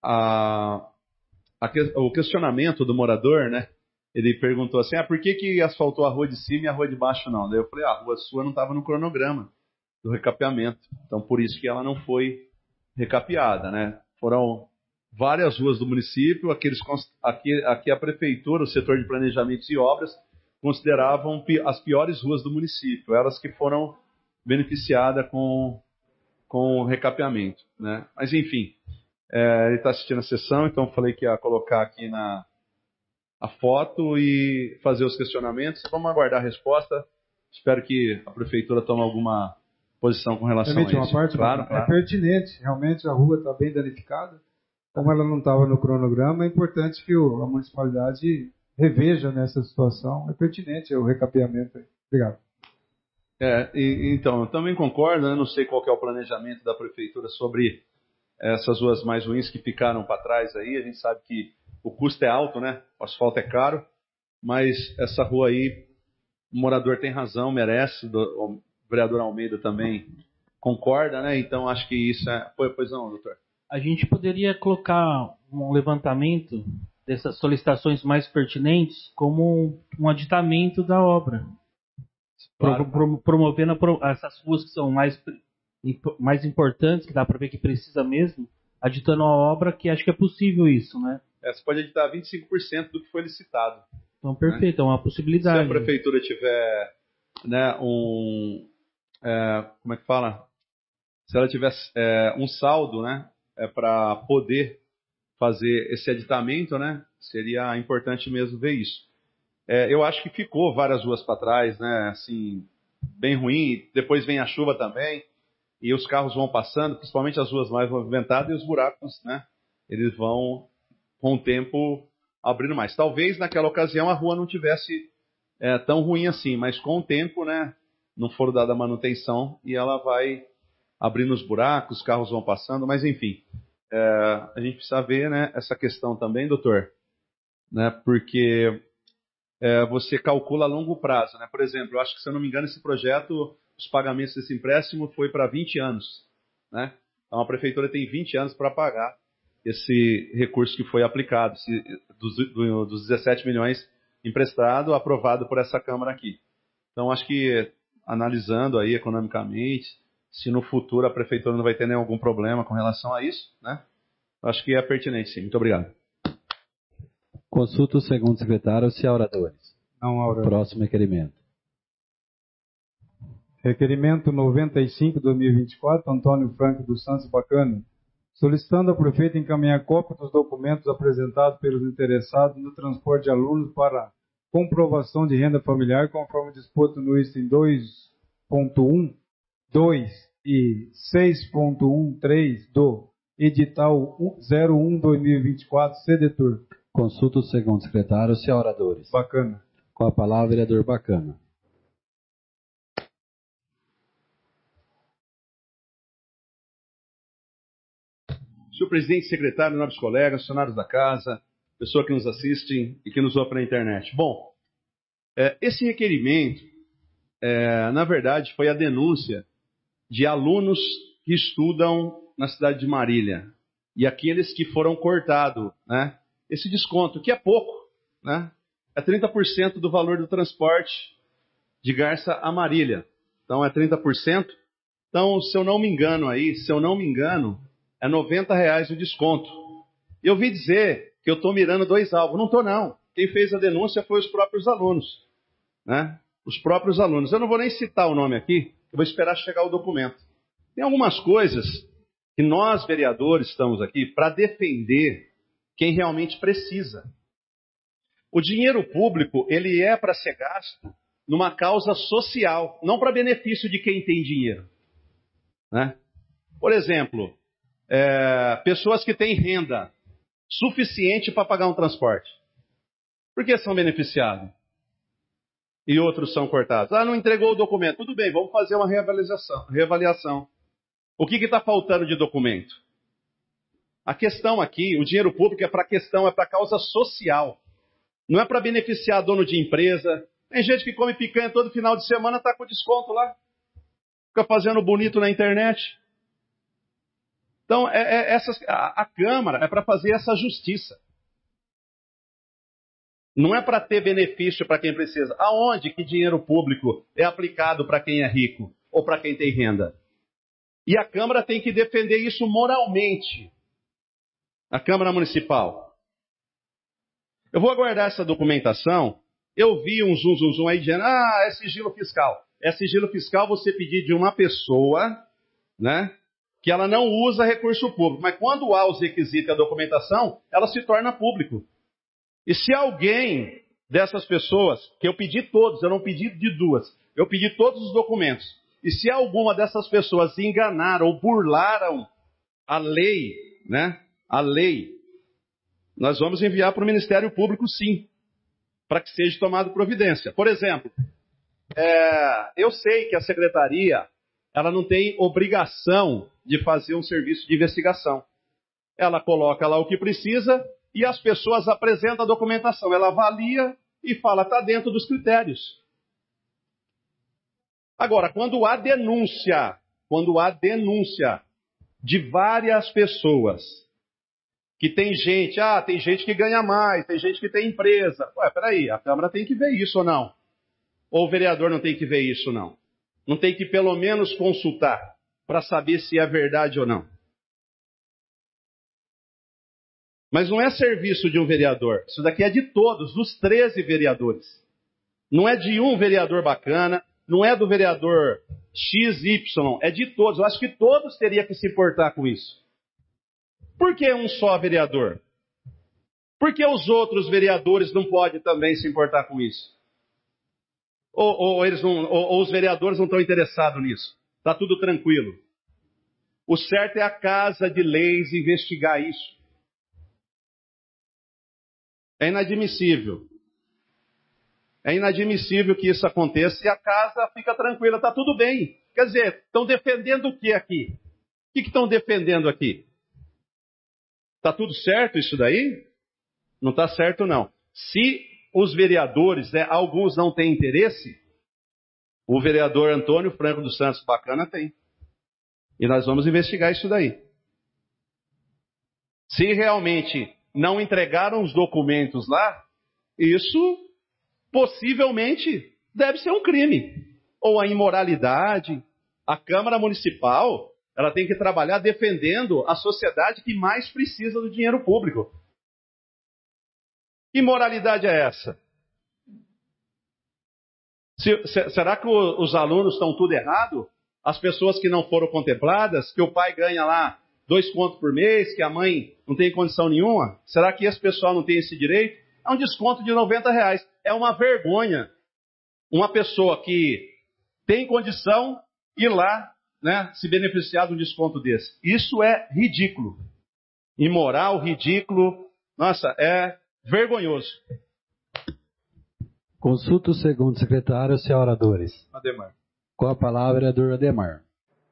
a, a, o questionamento do morador, né? Ele perguntou assim, ah, por que que asfaltou a rua de cima e a rua de baixo não? Daí eu falei, ah, a rua sua não estava no cronograma do recapeamento, então por isso que ela não foi recapeada, né? Foram várias ruas do município, aqueles, aqui, aqui a prefeitura, o setor de planejamentos e obras, consideravam as piores ruas do município, elas que foram beneficiadas com, com o recapeamento, né? Mas enfim, é, ele está assistindo a sessão, então falei que ia colocar aqui na a foto e fazer os questionamentos. Vamos aguardar a resposta. Espero que a prefeitura tome alguma posição com relação Permite a isso. Uma parte, claro, é claro. pertinente, realmente a rua está bem danificada. Como ela não estava no cronograma, é importante que o, a municipalidade reveja nessa situação. É pertinente o recapeamento aí. Obrigado. É, e, então, eu também concordo, né? Não sei qual que é o planejamento da prefeitura sobre essas ruas mais ruins que ficaram para trás aí. A gente sabe que o custo é alto, né? O asfalto é caro, mas essa rua aí, o morador tem razão, merece, do, o vereador Almeida também concorda, né? Então acho que isso é... Pois não, doutor? A gente poderia colocar um levantamento dessas solicitações mais pertinentes como um aditamento da obra. Claro. Pro, pro, promovendo a, essas ruas que são mais, mais importantes, que dá para ver que precisa mesmo, aditando a obra, que acho que é possível isso, né? É, você pode editar vinte e cinco por cento do que foi licitado. Então, perfeito, né? É uma possibilidade. Se a prefeitura tiver, né, um... É, como é que fala? Se ela tiver é, um saldo, né, é, para poder fazer esse aditamento, né, seria importante mesmo ver isso. É, eu acho que ficou várias ruas para trás, né, assim, bem ruim. Depois vem a chuva também e os carros vão passando, principalmente as ruas mais movimentadas, e os buracos, né, eles vão com o tempo abrindo mais. Talvez naquela ocasião a rua não tivesse é, tão ruim assim, mas com o tempo, né, não for dada manutenção e ela vai abrindo os buracos, os carros vão passando, mas enfim, é, a gente precisa ver, né, essa questão também, doutor, né, porque é, você calcula a longo prazo, né? Por exemplo, eu acho que, se eu não me engano, esse projeto, os pagamentos desse empréstimo foi para vinte anos, né? Então a prefeitura tem vinte anos para pagar esse recurso que foi aplicado, esse, dos, do, dos dezessete milhões emprestado, aprovado por essa Câmara aqui. Então acho que, analisando aí economicamente, se no futuro a prefeitura não vai ter nenhum problema com relação a isso, né? Acho que é pertinente, sim. Muito obrigado. Consulta o segundo secretário se há oradores. Não, oradores. Próximo requerimento. Requerimento noventa e cinco de dois mil e vinte e quatro, Antônio Franco dos Santos Bacano, solicitando ao prefeito encaminhar cópia dos documentos apresentados pelos interessados no transporte de alunos para comprovação de renda familiar, conforme disposto no item dois ponto um, dois e seis ponto treze do edital zero um barra dois mil e vinte e quatro, Sedetur. Consulta o segundo secretário, se há oradores. Bacana. Com a palavra, vereador Bacana. Senhor presidente, secretário, nobres colegas, funcionários da casa, pessoa que nos assistem e que nos ouve na internet. Bom, é, esse requerimento, é, na verdade, foi a denúncia de alunos que estudam na cidade de Marília e aqueles que foram cortados, né? Esse desconto, que é pouco, né? É trinta por cento do valor do transporte de Garça a Marília. Então, é trinta por cento. Então, se eu não me engano aí, se eu não me engano, é noventa reais o desconto. Eu ouvi dizer que eu estou mirando dois alvos. Não estou, não. Quem fez a denúncia foi os próprios alunos, né? Os próprios alunos. Eu não vou nem citar o nome aqui, eu vou esperar chegar o documento. Tem algumas coisas que nós, vereadores, estamos aqui para defender quem realmente precisa. O dinheiro público, ele é para ser gasto numa causa social, não para benefício de quem tem dinheiro, né? Por exemplo, é, pessoas que têm renda suficiente para pagar um transporte. Por que são beneficiados? E outros são cortados. Ah, não entregou o documento. Tudo bem, vamos fazer uma reavaliação. reavaliação. O que está faltando de documento? A questão aqui, o dinheiro público é para questão, é para causa social. Não é para beneficiar dono de empresa. Tem gente que come picanha todo final de semana, está com desconto lá. Fica fazendo bonito na internet. Então, é, é, essas, a, a Câmara é para fazer essa justiça. Não é para ter benefício para quem precisa. Aonde que dinheiro público é aplicado para quem é rico ou para quem tem renda? E a Câmara tem que defender isso moralmente. A Câmara Municipal. Eu vou aguardar essa documentação. Eu vi um zum, zum, zum aí dizendo, ah, é sigilo fiscal. É sigilo fiscal você pedir de uma pessoa, né, que ela não usa recurso público. Mas quando há os requisitos e a documentação, ela se torna público. E se alguém dessas pessoas, que eu pedi todos, eu não pedi de duas, eu pedi todos os documentos. E se alguma dessas pessoas enganaram ou burlaram a lei, né, a lei, nós vamos enviar para o Ministério Público, sim, para que seja tomada providência. Por exemplo, é, eu sei que a Secretaria, ela não tem obrigação de fazer um serviço de investigação. Ela coloca lá o que precisa e as pessoas apresentam a documentação. Ela avalia e fala, está dentro dos critérios. Agora, quando há denúncia, quando há denúncia de várias pessoas, que tem gente, ah, tem gente que ganha mais, tem gente que tem empresa. Ué, peraí, a Câmara tem que ver isso ou não? Ou o vereador não tem que ver isso ou não? Não tem que pelo menos consultar para saber se é verdade ou não? Mas não é serviço de um vereador. Isso daqui é de todos, dos treze vereadores. Não é de um vereador bacana, não é do vereador X Y, é de todos. Eu acho que todos teriam que se importar com isso. Por que um só vereador? Por que os outros vereadores não podem também se importar com isso? Ou, ou, eles não, ou, ou os vereadores não estão interessados nisso? Está tudo tranquilo. O certo é a Casa de Leis investigar isso. É inadmissível. É inadmissível que isso aconteça e a casa fica tranquila, está tudo bem. Quer dizer, estão defendendo o que aqui? O que estão defendendo aqui? Está tudo certo isso daí? Não está certo, não. Se os vereadores, né, alguns não têm interesse, o vereador Antônio Franco dos Santos Bacana tem. E nós vamos investigar isso daí. Se realmente não entregaram os documentos lá, isso possivelmente deve ser um crime. Ou a imoralidade. A Câmara Municipal, ela tem que trabalhar defendendo a sociedade que mais precisa do dinheiro público. Que moralidade é essa? Se, se, será que o, os alunos estão tudo errado? As pessoas que não foram contempladas, que o pai ganha lá dois contos por mês, que a mãe não tem condição nenhuma? Será que esse pessoal não tem esse direito? É um desconto de noventa reais. É uma vergonha uma pessoa que tem condição ir lá né, se beneficiar de um desconto desse. Isso é ridículo. Imoral, ridículo. Nossa, é vergonhoso. Consulta o segundo secretário, senhor oradores. Ademar. Com a palavra, vereador Ademar.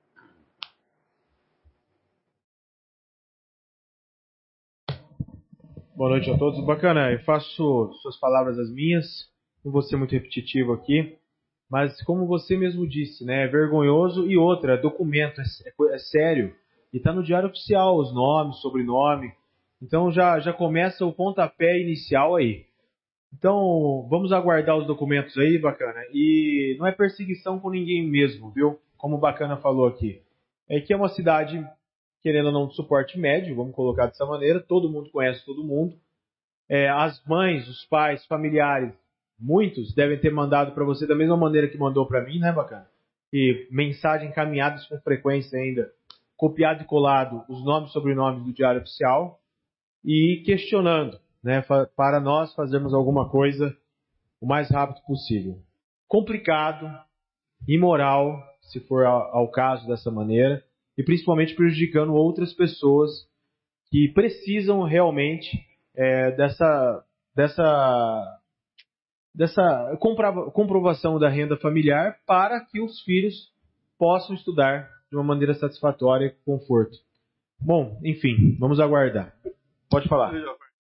Boa noite a todos. Bacana, eu faço suas palavras as minhas, não vou ser muito repetitivo aqui, mas como você mesmo disse, né, é vergonhoso. E outra, é documento, é, é, é sério, e está no Diário Oficial, os nomes, sobrenome, então já, já começa o pontapé inicial aí. Então, vamos aguardar os documentos aí, Bacana, e não é perseguição com ninguém mesmo, viu? Como o Bacana falou aqui. É que é uma cidade, querendo ou não, de suporte médio, vamos colocar dessa maneira, todo mundo conhece todo mundo. É, as mães, os pais, familiares, muitos devem ter mandado para você da mesma maneira que mandou para mim, né, Bacana? E mensagem encaminhadas com frequência ainda, copiado e colado os nomes e sobrenomes do Diário Oficial e questionando, né, para nós fazermos alguma coisa o mais rápido possível. Complicado, imoral, se for ao caso dessa maneira, e principalmente prejudicando outras pessoas que precisam realmente é, dessa, dessa, dessa comprovação da renda familiar para que os filhos possam estudar de uma maneira satisfatória e com conforto. Bom, enfim, vamos aguardar. Pode falar.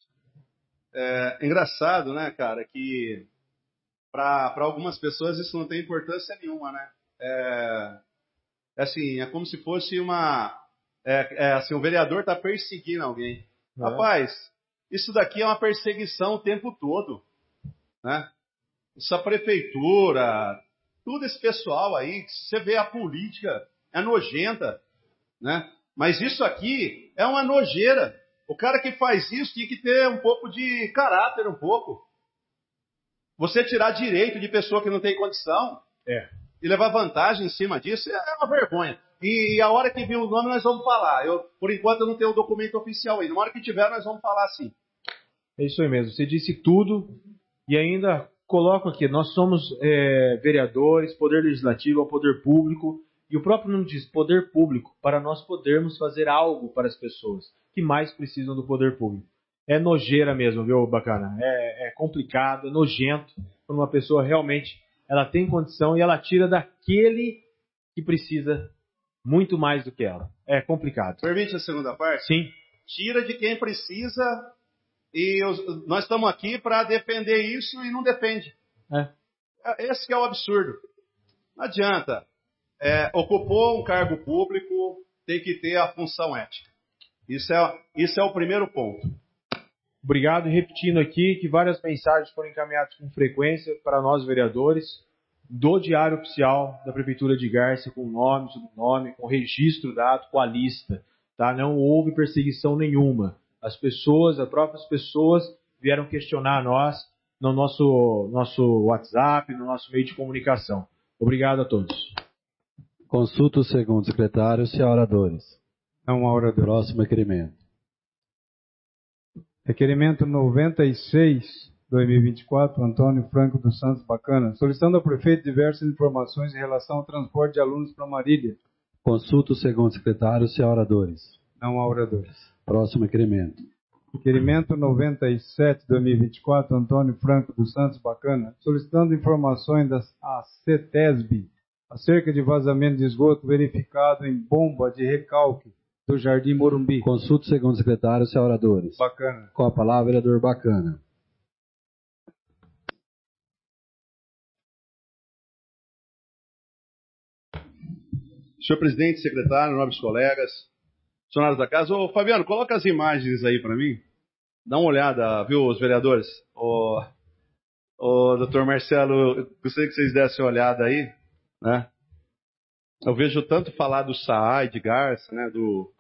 É engraçado, né, cara, que para algumas pessoas isso não tem importância nenhuma, né? É, assim, é como se fosse uma... É, é, assim, o vereador está perseguindo alguém. É. Rapaz, isso daqui é uma perseguição o tempo todo, né? Essa prefeitura, tudo esse pessoal aí, você vê a política, é nojenta, né? Mas isso aqui é uma nojeira. O cara que faz isso tem que ter um pouco de caráter, um pouco. Você tirar direito de pessoa que não tem condição é. e levar vantagem em cima disso é uma vergonha. E, e a hora que vir o nome nós vamos falar. Eu, por enquanto eu não tenho o documento oficial ainda. Na hora que tiver nós vamos falar sim. É isso aí mesmo. Você disse tudo e ainda coloco aqui, nós somos é, vereadores, poder legislativo, ao poder público. E o próprio nome diz poder público, para nós podermos fazer algo para as pessoas que mais precisam do poder público. É nojeira mesmo, viu, Bacana? É, é complicado, é nojento, quando uma pessoa realmente ela tem condição e ela tira daquele que precisa muito mais do que ela. É complicado. Permite a segunda parte? Sim. Tira de quem precisa e os, nós estamos aqui para defender isso e não defende. É. Esse que é o absurdo. Não adianta. É, ocupou um cargo público, tem que ter a função ética. Isso é, isso é o primeiro ponto. Obrigado. E repetindo aqui que várias mensagens foram encaminhadas com frequência para nós vereadores do Diário Oficial da Prefeitura de Garça, com nome, sobrenome, com registro dado, com a lista. Tá? Não houve perseguição nenhuma. As pessoas, as próprias pessoas vieram questionar nós no nosso, nosso WhatsApp, no nosso meio de comunicação. Obrigado a todos. Consulta o segundo secretário, senhor oradores. Não há orador. Próximo requerimento. Requerimento noventa e seis, dois mil e vinte e quatro, Antônio Franco dos Santos Bacana, solicitando ao prefeito diversas informações em relação ao transporte de alunos para Marília. Consulta o segundo secretário, senhor oradores. Não há oradores. Próximo requerimento. Requerimento noventa e sete, dois mil e vinte e quatro, Antônio Franco dos Santos Bacana, solicitando informações da CETESB acerca de vazamento de esgoto verificado em bomba de recalque do Jardim Morumbi. Consulta o segundo secretário, senhor oradores. Bacana. Com a palavra, vereador Bacana. Senhor presidente, secretário, nobres colegas, funcionários da casa. Ô, Fabiano, coloca as imagens aí para mim. Dá uma olhada, viu, os vereadores? Ô, ô doutor Marcelo, eu gostaria que vocês dessem uma olhada aí, né? Eu vejo tanto falar do S A I de Garça, né, do,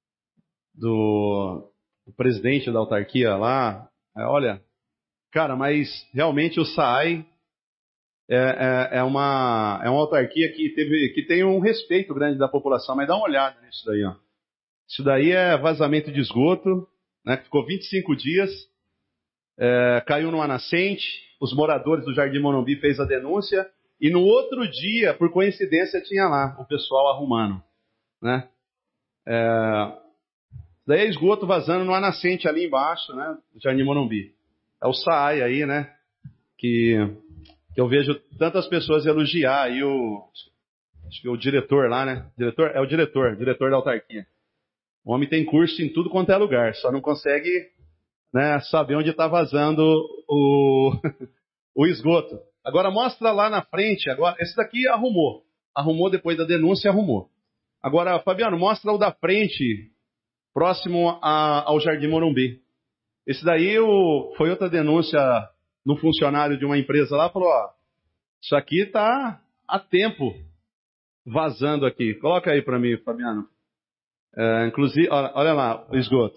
do, do presidente da autarquia lá. É, olha, cara, mas realmente o S A I é, é, é, uma, é uma autarquia que, teve, que tem um respeito grande da população, mas dá uma olhada nisso daí, ó. Isso daí é vazamento de esgoto, né, que ficou vinte e cinco dias, é, caiu numa nascente, os moradores do Jardim Morumbi fez a denúncia, E no outro dia, por coincidência, tinha lá o pessoal arrumando, né? É... Daí é esgoto vazando numa nascente ali embaixo, né? Jardim Morumbi. É o SAAI aí, né? Que, que eu vejo tantas pessoas elogiar aí o... Acho que o diretor lá, né? Diretor? É o diretor, diretor da autarquia. O homem tem curso em tudo quanto é lugar, só não consegue, né, saber onde está vazando o, o esgoto. Agora mostra lá na frente, agora esse daqui arrumou. Arrumou depois da denúncia, arrumou. Agora, Fabiano, mostra o da frente, próximo a, ao Jardim Morumbi. Esse daí o, foi outra denúncia no funcionário de uma empresa lá, falou, ó, isso aqui está há tempo vazando aqui. Coloca aí para mim, Fabiano. É, inclusive, olha, olha lá, o esgoto.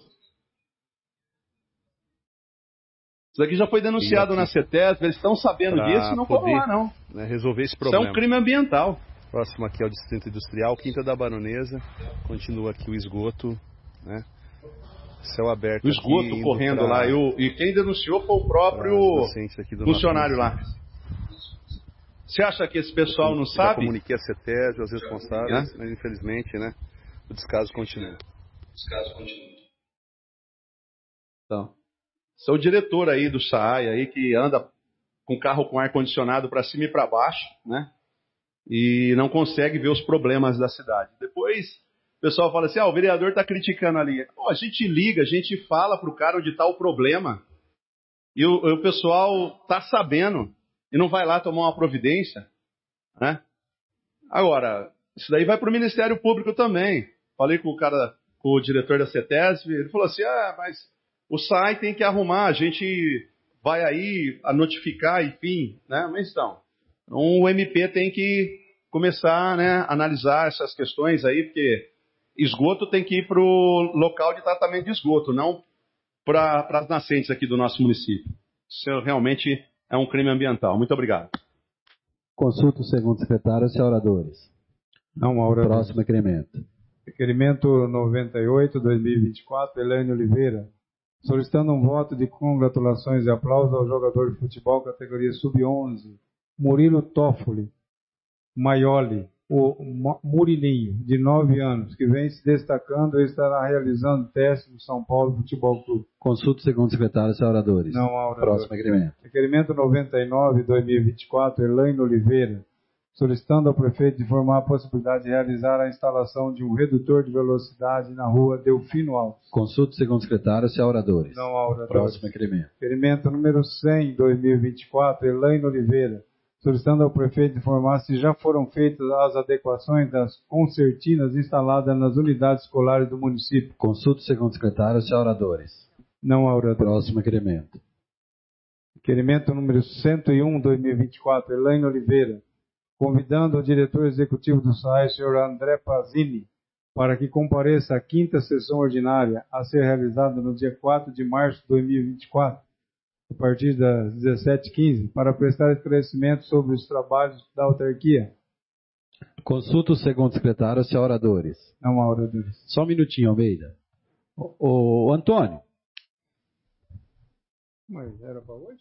Isso daqui já foi denunciado na CETESB, eles estão sabendo disso e não foram lá, não. Né, resolver esse problema. Isso é um crime ambiental. Próximo aqui ao Distrito Industrial, Quinta da Baronesa. Continua aqui o esgoto, né? Céu aberto. O esgoto aqui, correndo pra... lá. E, o, e quem denunciou foi o próprio funcionário lá. Você acha que esse pessoal não sabe? Já comuniquei a CETESB, os responsáveis, é? Mas infelizmente, né? O descaso continua. O descaso continua. Então, sou o diretor aí do SAAI aí que anda com carro com ar-condicionado para cima e para baixo, né? E não consegue ver os problemas da cidade. Depois o pessoal fala assim, ah, o vereador está criticando ali. Pô, a gente liga, a gente fala para o cara onde está o problema. E o, o pessoal está sabendo e não vai lá tomar uma providência, né? Agora, isso daí vai para o Ministério Público também. Falei com o cara, com o diretor da CETESB, ele falou assim, ah, mas o SAAI tem que arrumar, a gente vai aí a notificar, enfim, né? Mas então, o M P tem que começar, né, a analisar essas questões aí, porque esgoto tem que ir para o local de tratamento de esgoto, não para as nascentes aqui do nosso município. Isso realmente é um crime ambiental. Muito obrigado. Consulta o segundo secretário, senhor oradores. Não, oradores. Próximo requerimento. Requerimento noventa e oito, dois mil e vinte e quatro, Elaine Oliveira, solicitando um voto de congratulações e aplausos ao jogador de futebol categoria sub onze, Murilo Toffoli Maioli, o Murilinho, de nove anos, que vem se destacando e estará realizando teste no São Paulo Futebol Clube. Consulta o segundo secretário, senhor oradores. Não há orador. Próximo requerimento. Requerimento noventa e nove, dois mil e vinte e quatro, Elaine Oliveira, solicitando ao prefeito informar a possibilidade de realizar a instalação de um redutor de velocidade na rua Delfino Alves. Consulta o segundo secretário, senhor oradores. Não há orador. Próximo requerimento. Requerimento número cem, dois mil e vinte e quatro, Elaine Oliveira, solicitando ao prefeito informar se já foram feitas as adequações das concertinas instaladas nas unidades escolares do município. Consulta o segundo secretário, senhor oradores. Não há orador. Próximo requerimento. Requerimento número cento e um, dois mil e vinte e quatro, Elaine Oliveira, convidando o diretor executivo do SAAI, senhor André Pazini, para que compareça à quinta sessão ordinária a ser realizada no dia quatro de março de dois mil e vinte e quatro, a partir das dezessete e quinze, para prestar esclarecimento sobre os trabalhos da autarquia. Consulta o segundo secretário, senhor oradores. Não há oradores. Só um minutinho, Almeida. Ô, ô Antônio. Mas era para hoje?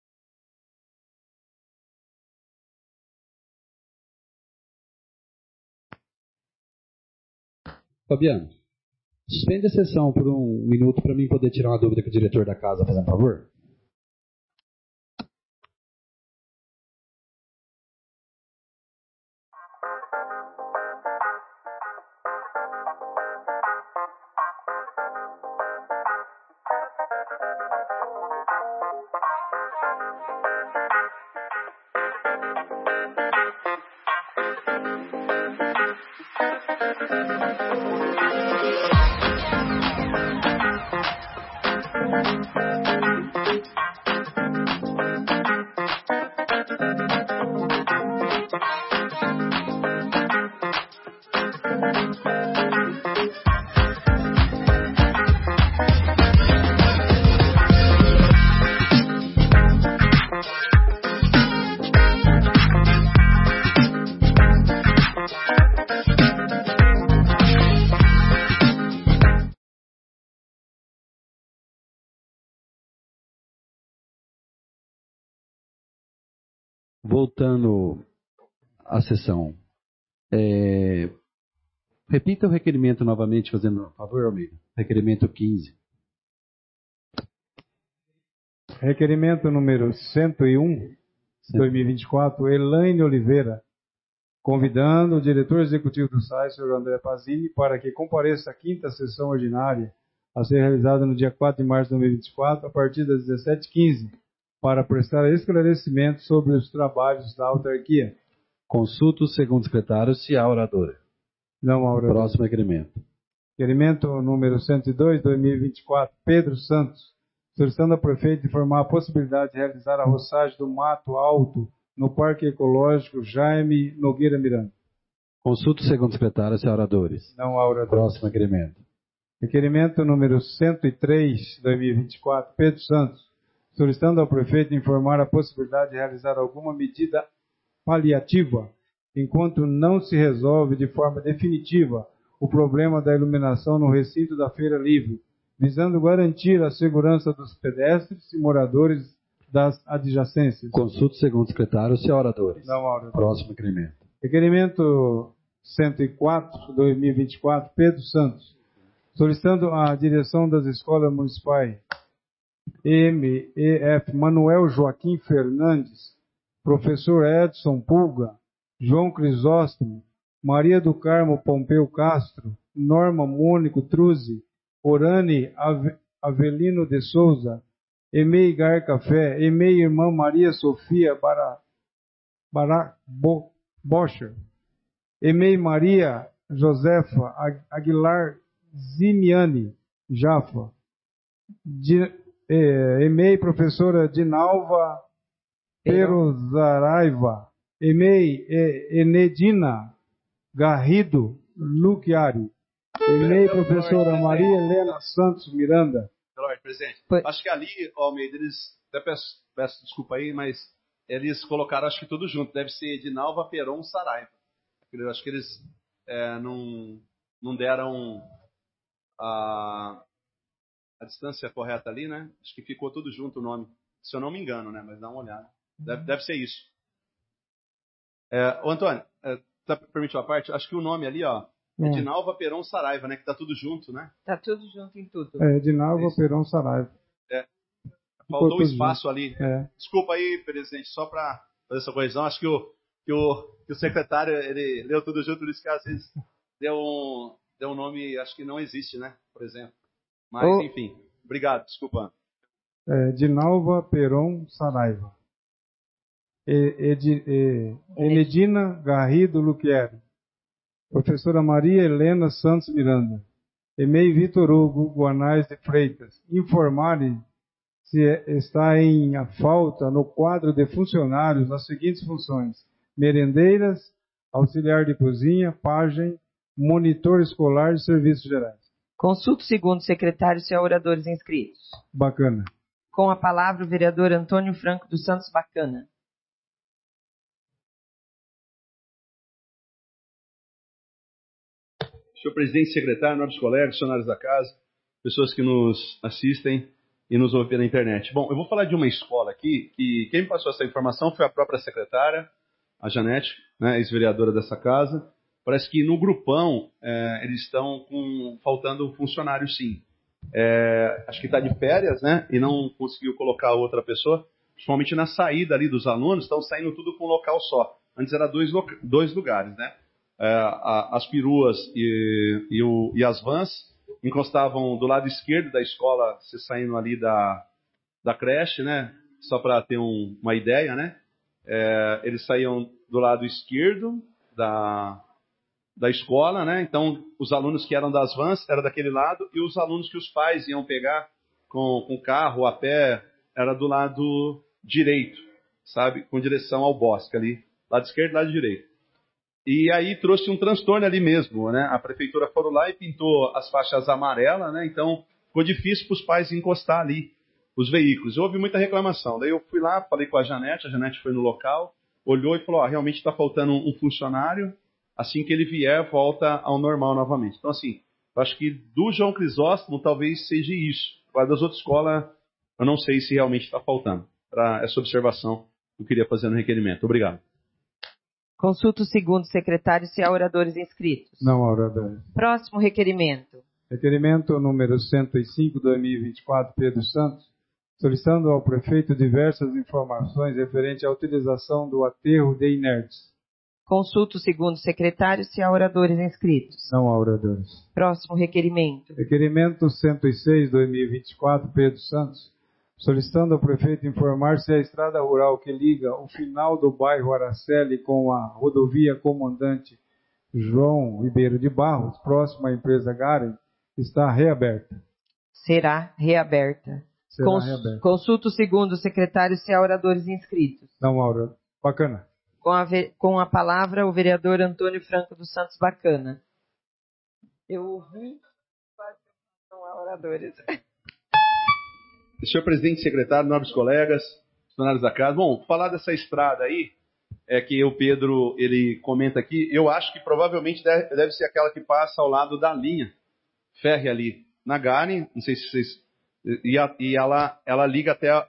Fabiano, suspende a sessão por um minuto para mim poder tirar uma dúvida com o diretor da casa, fazendo favor. Voltando a sessão. É, repita o requerimento novamente, fazendo um favor, Almeida. Requerimento quinze. Requerimento número cento e um, dois mil e vinte e quatro, Elaine Oliveira, convidando o diretor executivo do S A I, senhor André Pazini, para que compareça à quinta sessão ordinária a ser realizada no dia quatro de março de dois mil e vinte e quatro, a partir das dezessete e quinze, para prestar esclarecimento sobre os trabalhos da autarquia. Consulta o segundo secretário se há oradora. Não há oradora. Próximo requerimento. Requerimento número cento e dois, dois mil e vinte e quatro, Pedro Santos, solicitando ao prefeito informar a possibilidade de realizar a roçagem do mato alto no Parque Ecológico Jaime Nogueira Miranda. Consulta o segundo secretário se há oradores. Não há oradores. Próximo requerimento. Requerimento número cento e três, dois mil e vinte e quatro, Pedro Santos, solicitando ao prefeito informar a possibilidade de realizar alguma medida paliativa, enquanto não se resolve de forma definitiva o problema da iluminação no recinto da Feira Livre, visando garantir a segurança dos pedestres e moradores das adjacências. Consulta o segundo secretário se há oradores. Não há oradores. Próximo requerimento. Requerimento cento e quatro, dois mil e vinte e quatro, Pedro Santos, solicitando à direção das escolas municipais M E F Manuel Joaquim Fernandes, professor Edson Pulga, João Crisóstomo, Maria do Carmo Pompeu Castro, Norma Mônico Truzzi, Orane Avelino de Souza, Emei Gar Café, Emei Irmã Maria Sofia Bara, Bara Bo, Bocher, Emei Maria Josefa Aguilar Zimiani Jafa, Di, eh, Emei Professora Dinalva Perozaraiva, Emei eh, Enedina Garrido Luquiari, Emei Professora Maria Helena Santos Miranda. Lord, presidente, Foi. acho que ali, Almeida, eles, até peço, peço desculpa aí, mas eles colocaram, acho que tudo junto, deve ser Edinalva Peron Saraiva. Eu acho que eles é, não, não deram a, a distância correta ali, né? Acho que ficou tudo junto o nome, se eu não me engano, né? Mas dá uma olhada. Deve, deve ser isso. É, ô Antônio, é, tá, permitiu a parte? Acho que o nome ali, ó, é Edinalva Peron Saraiva, né? Que tá tudo junto, né? Tá tudo junto em tudo. É, Edinalva Peron Saraiva. É. Faltou um espaço ali. É. Desculpa aí, presidente, só para fazer essa correção. Acho que o, que o, que o secretário ele leu tudo junto, por isso que às vezes deu um, deu um nome, acho que não existe, né? Por exemplo. Mas, oh. enfim. Obrigado, desculpa. É, Edinalva Peron Saraiva. E, Edi, e, Enedina Garrido Luquieri. Professora Maria Helena Santos Miranda. Emei Vitor Hugo Guanais de Freitas. Informarem se está em falta no quadro de funcionários nas seguintes funções: merendeiras, auxiliar de cozinha, pajem, monitor escolar e serviços gerais. Consulta o segundo secretário se há oradores inscritos. Bacana. Com a palavra o vereador Antônio Franco dos Santos Bacana. Senhor presidente, secretário, nobres colegas, funcionários da casa, pessoas que nos assistem e nos ouvem pela internet. Bom, eu vou falar de uma escola aqui, que quem me passou essa informação foi a própria secretária, a Janete, né, ex-vereadora dessa casa. Parece que no grupão é, eles estão com, faltando funcionário, sim. É, acho que está de férias, né, e não conseguiu colocar outra pessoa, principalmente na saída ali dos alunos, estão saindo tudo com um local só. Antes era dois, dois lugares, né? É, a, as peruas e, e, o, e as vans encostavam do lado esquerdo da escola, se saindo ali da, da creche, né? Só para ter um, uma ideia, né? É, eles saíam do lado esquerdo da, da escola, né? Então, os alunos que eram das vans eram daquele lado e os alunos que os pais iam pegar com, com carro, a pé, era do lado direito, sabe? Com direção ao bosque ali, lado esquerdo e lado direito. E aí trouxe um transtorno ali mesmo, né? A prefeitura foi lá e pintou as faixas amarelas, né? Então ficou difícil para os pais encostar ali os veículos. Houve muita reclamação. Daí eu fui lá, falei com a Janete, a Janete foi no local, olhou e falou, ó, realmente está faltando um funcionário, assim que ele vier, volta ao normal novamente. Então assim, eu acho que do João Crisóstomo talvez seja isso. Agora das outras escolas, eu não sei se realmente está faltando. Para essa observação que eu queria fazer no requerimento. Obrigado. Consulta o segundo secretário se há oradores inscritos. Não há oradores. Próximo requerimento. Requerimento número cento e cinco, dois mil e vinte e quatro, Pedro Santos, solicitando ao prefeito diversas informações referentes à utilização do aterro de inertes. Consulta o segundo secretário se há oradores inscritos. Não há oradores. Próximo requerimento. Requerimento cento e seis, dois mil e vinte e quatro, Pedro Santos, solicitando ao prefeito informar se a estrada rural que liga o final do bairro Araceli com a rodovia Comandante João Ribeiro de Barros, próximo à empresa Garen, está reaberta. Será reaberta. Será Cons reaberta. Consulta o segundo secretário se há oradores inscritos. Não há oradores. Bacana. Com a, com a palavra, o vereador Antônio Franco dos Santos Bacana. Eu ouvi, quase não há oradores. Senhor presidente, secretário, nobres colegas, funcionários da casa. Bom, falar dessa estrada aí, é que o Pedro, ele comenta aqui, eu acho que provavelmente deve, deve ser aquela que passa ao lado da linha férrea ali na Garen, não sei se vocês... E, a, e ela, ela liga até a,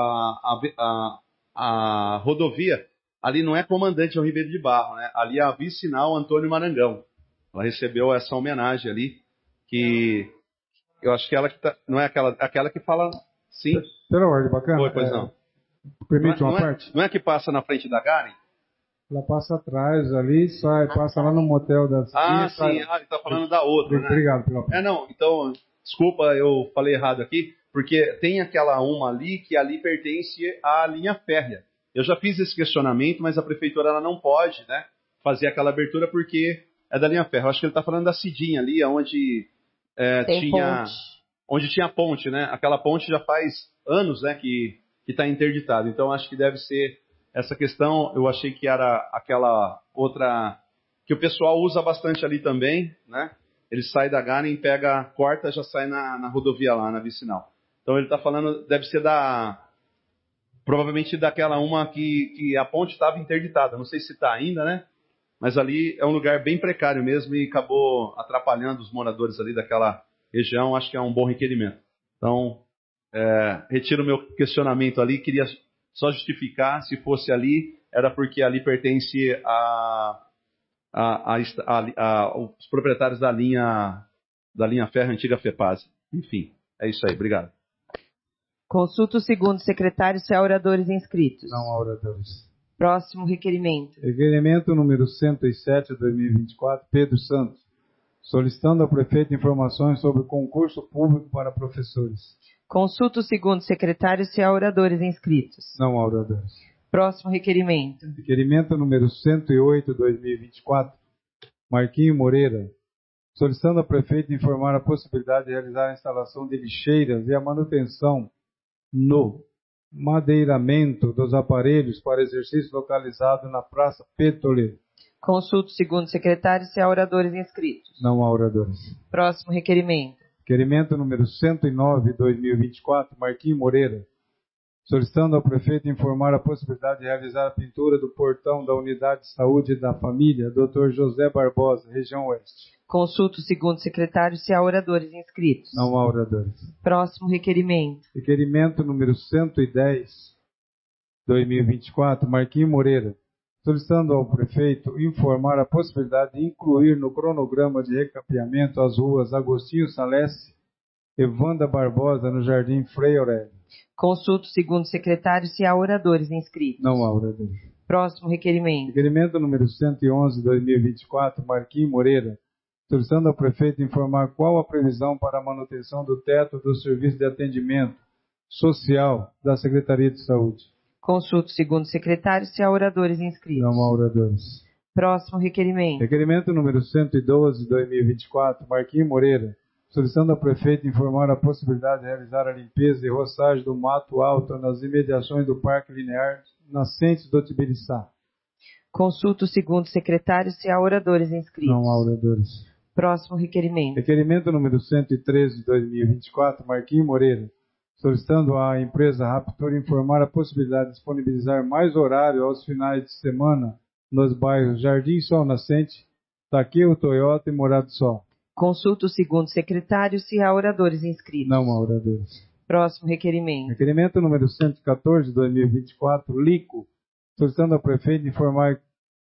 a, a, a, a rodovia. Ali não é Comandante João Ribeiro de Barro, né? Ali é a vicinal Antônio Marangão. Ela recebeu essa homenagem ali, que eu acho que ela que tá, não é aquela, aquela que fala, sim. Pela ordem, bacana. Foi, pois é, não. Permite não, é, uma não parte? É, não é que passa na frente da Garen? Ela passa atrás ali, sai, passa lá no motel da... Ah, e sim, sai... ah, ele está falando da outra, né? Obrigado pela... É, não, então, desculpa, eu falei errado aqui, porque tem aquela uma ali que ali pertence à linha férrea. Eu já fiz esse questionamento, mas a prefeitura ela não pode, né, fazer aquela abertura porque é da linha férrea. Eu acho que ele está falando da Cidinha ali, onde é, tinha... Ponte. Onde tinha ponte, né? Aquela ponte já faz anos, né, que está interditada. Então, acho que deve ser essa questão. Eu achei que era aquela outra que o pessoal usa bastante ali também, né? Ele sai da Garen, pega, corta, já sai na, na rodovia lá, na vicinal. Então, ele está falando, deve ser da... Provavelmente daquela uma que, que a ponte estava interditada. Não sei se está ainda, né? Mas ali é um lugar bem precário mesmo e acabou atrapalhando os moradores ali daquela região. Acho que é um bom requerimento. Então, é, retiro o meu questionamento ali. Queria só justificar, se fosse ali, era porque ali pertence a, a, a, a, a os proprietários da linha, da linha férrea antiga FEPASE. Enfim, é isso aí. Obrigado. Consulta o segundo secretário se há oradores inscritos. Não há oradores. Próximo requerimento. Requerimento número cento e sete, dois mil e vinte e quatro, Pedro Santos, solicitando ao prefeito informações sobre concurso público para professores. Consulta o segundo secretário se há oradores inscritos. Não há oradores. Próximo requerimento. Requerimento número cento e oito, dois mil e vinte e quatro, Marquinho Moreira, solicitando ao prefeito informar a possibilidade de realizar a instalação de lixeiras e a manutenção no madeiramento dos aparelhos para exercício localizado na Praça Petroleiro. Consulta o segundo secretário se há oradores inscritos. Não há oradores. Próximo requerimento. Requerimento número cento e nove, dois mil e vinte e quatro, Marquinho Moreira, solicitando ao prefeito informar a possibilidade de realizar a pintura do portão da Unidade de Saúde da Família, doutor José Barbosa, região oeste. Consulta o segundo secretário se há oradores inscritos. Não há oradores. Próximo requerimento. Requerimento número cento e dez, dois mil e vinte e quatro, Marquinho Moreira, solicitando ao prefeito informar a possibilidade de incluir no cronograma de recapeamento as ruas Agostinho Salessi e Wanda Barbosa no Jardim Frei Aurélio. Consulta o segundo secretário se há oradores inscritos. Não há oradores. Próximo requerimento. Requerimento número cento e onze, dois mil e vinte e quatro, Marquinho Moreira, solicitando ao prefeito informar qual a previsão para a manutenção do teto do Serviço de Atendimento Social da Secretaria de Saúde. Consulta o segundo secretário se há oradores inscritos. Não há oradores. Próximo requerimento. Requerimento número cento e doze, dois mil e vinte e quatro, Marquinho Moreira, solicitando ao prefeito informar a possibilidade de realizar a limpeza e roçagem do mato alto nas imediações do Parque Linear Nascentes do Tibiriçá. Consulta o segundo secretário se há oradores inscritos. Não há oradores. Próximo requerimento. Requerimento número cento e treze, dois mil e vinte e quatro, Marquinho Moreira, solicitando à empresa Raptor informar a possibilidade de disponibilizar mais horário aos finais de semana nos bairros Jardim Sol Nascente, Taqueu, Toyota e Morado do Sol. Consulta o segundo secretário se há oradores inscritos. Não há oradores. Próximo requerimento. Requerimento número cento e quatorze, dois mil e vinte e quatro, Lico, solicitando ao prefeito informar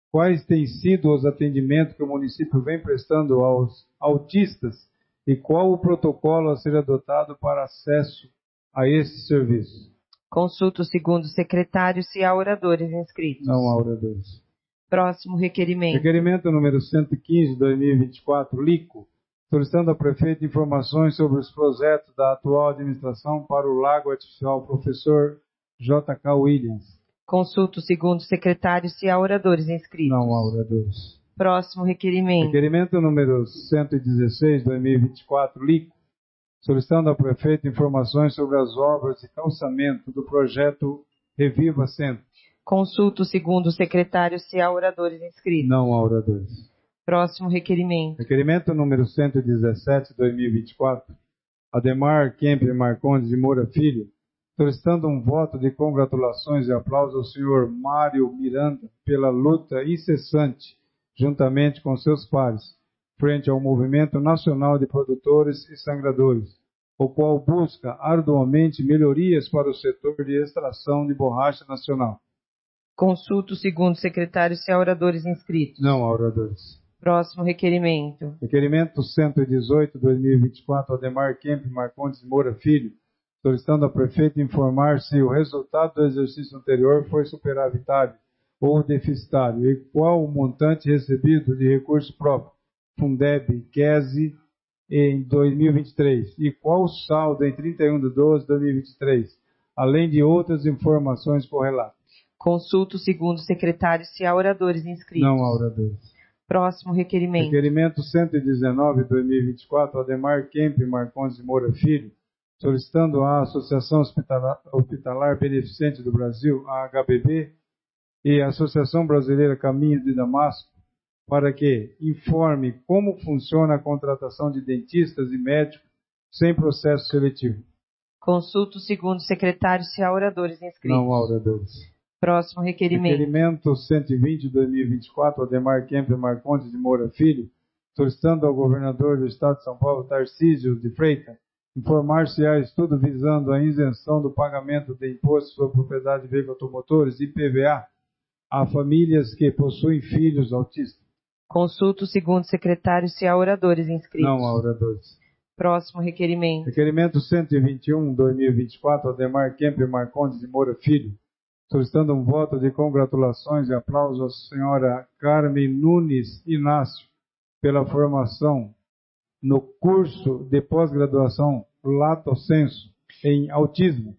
quais têm sido os atendimentos que o município vem prestando aos autistas e qual o protocolo a ser adotado para acesso a esse serviço. Consulta o segundo secretário se há oradores inscritos. Não há oradores. Próximo requerimento. Requerimento número cento e quinze, dois mil e vinte e quatro, Lico, solicitando ao prefeito informações sobre os projetos da atual administração para o Lago Artificial Professor J K Williams. Consulta o segundo secretário se há oradores inscritos. Não há oradores. Próximo requerimento. Requerimento número cento e dezesseis, dois mil e vinte e quatro, Lico, solicitando ao prefeito informações sobre as obras de calçamento do projeto Reviva Centro. Consulta o segundo secretário se há oradores inscritos. Não há oradores. Próximo requerimento. Requerimento número cento e dezessete, dois mil e vinte e quatro, Ademar Kemper Marcondes de Moura Filho, solicitando um voto de congratulações e aplausos ao senhor Mário Miranda pela luta incessante, juntamente com seus pares, frente ao Movimento Nacional de Produtores e Sangradores, o qual busca arduamente melhorias para o setor de extração de borracha nacional. Consulta o segundo secretário se há oradores inscritos. Não há oradores. Próximo requerimento. Requerimento cento e dezoito, dois mil e vinte e quatro, Ademar Kemp Marcondes de Moura Filho, solicitando ao prefeito informar se o resultado do exercício anterior foi superavitário ou deficitário e qual o montante recebido de recurso próprio, Fundeb, Quese, em dois mil e vinte e três e qual o saldo em trinta e um de doze de dois mil e vinte e três, além de outras informações correlatas. Consulta o segundo secretário se há oradores inscritos. Não há oradores. Próximo requerimento. Requerimento cento e dezenove, dois mil e vinte e quatro, Ademar Kemp Marcondes de Moura Filho, solicitando à Associação Hospitalar, Hospitalar Beneficente do Brasil, a H B B, e a Associação Brasileira Caminho de Damasco, para que informe como funciona a contratação de dentistas e médicos sem processo seletivo. Consulta o segundo secretário se há oradores inscritos. Não há oradores. Próximo requerimento. Requerimento cento e vinte, dois mil e vinte e quatro, Ademar Kemper Marcondes de Moura Filho, solicitando ao governador do Estado de São Paulo, Tarcísio de Freitas, informar se há estudo visando a isenção do pagamento de imposto sobre propriedade de veículos automotores, I P V A, a famílias que possuem filhos autistas. Consulta o segundo secretário se há oradores inscritos. Não há oradores. Próximo requerimento. Requerimento cento e vinte e um, dois mil e vinte e quatro, Ademar Kemper Marcondes de Moura Filho, solicitando um voto de congratulações e aplausos à senhora Carmen Nunes Inácio pela formação no curso de pós-graduação Lato Sensu em autismo,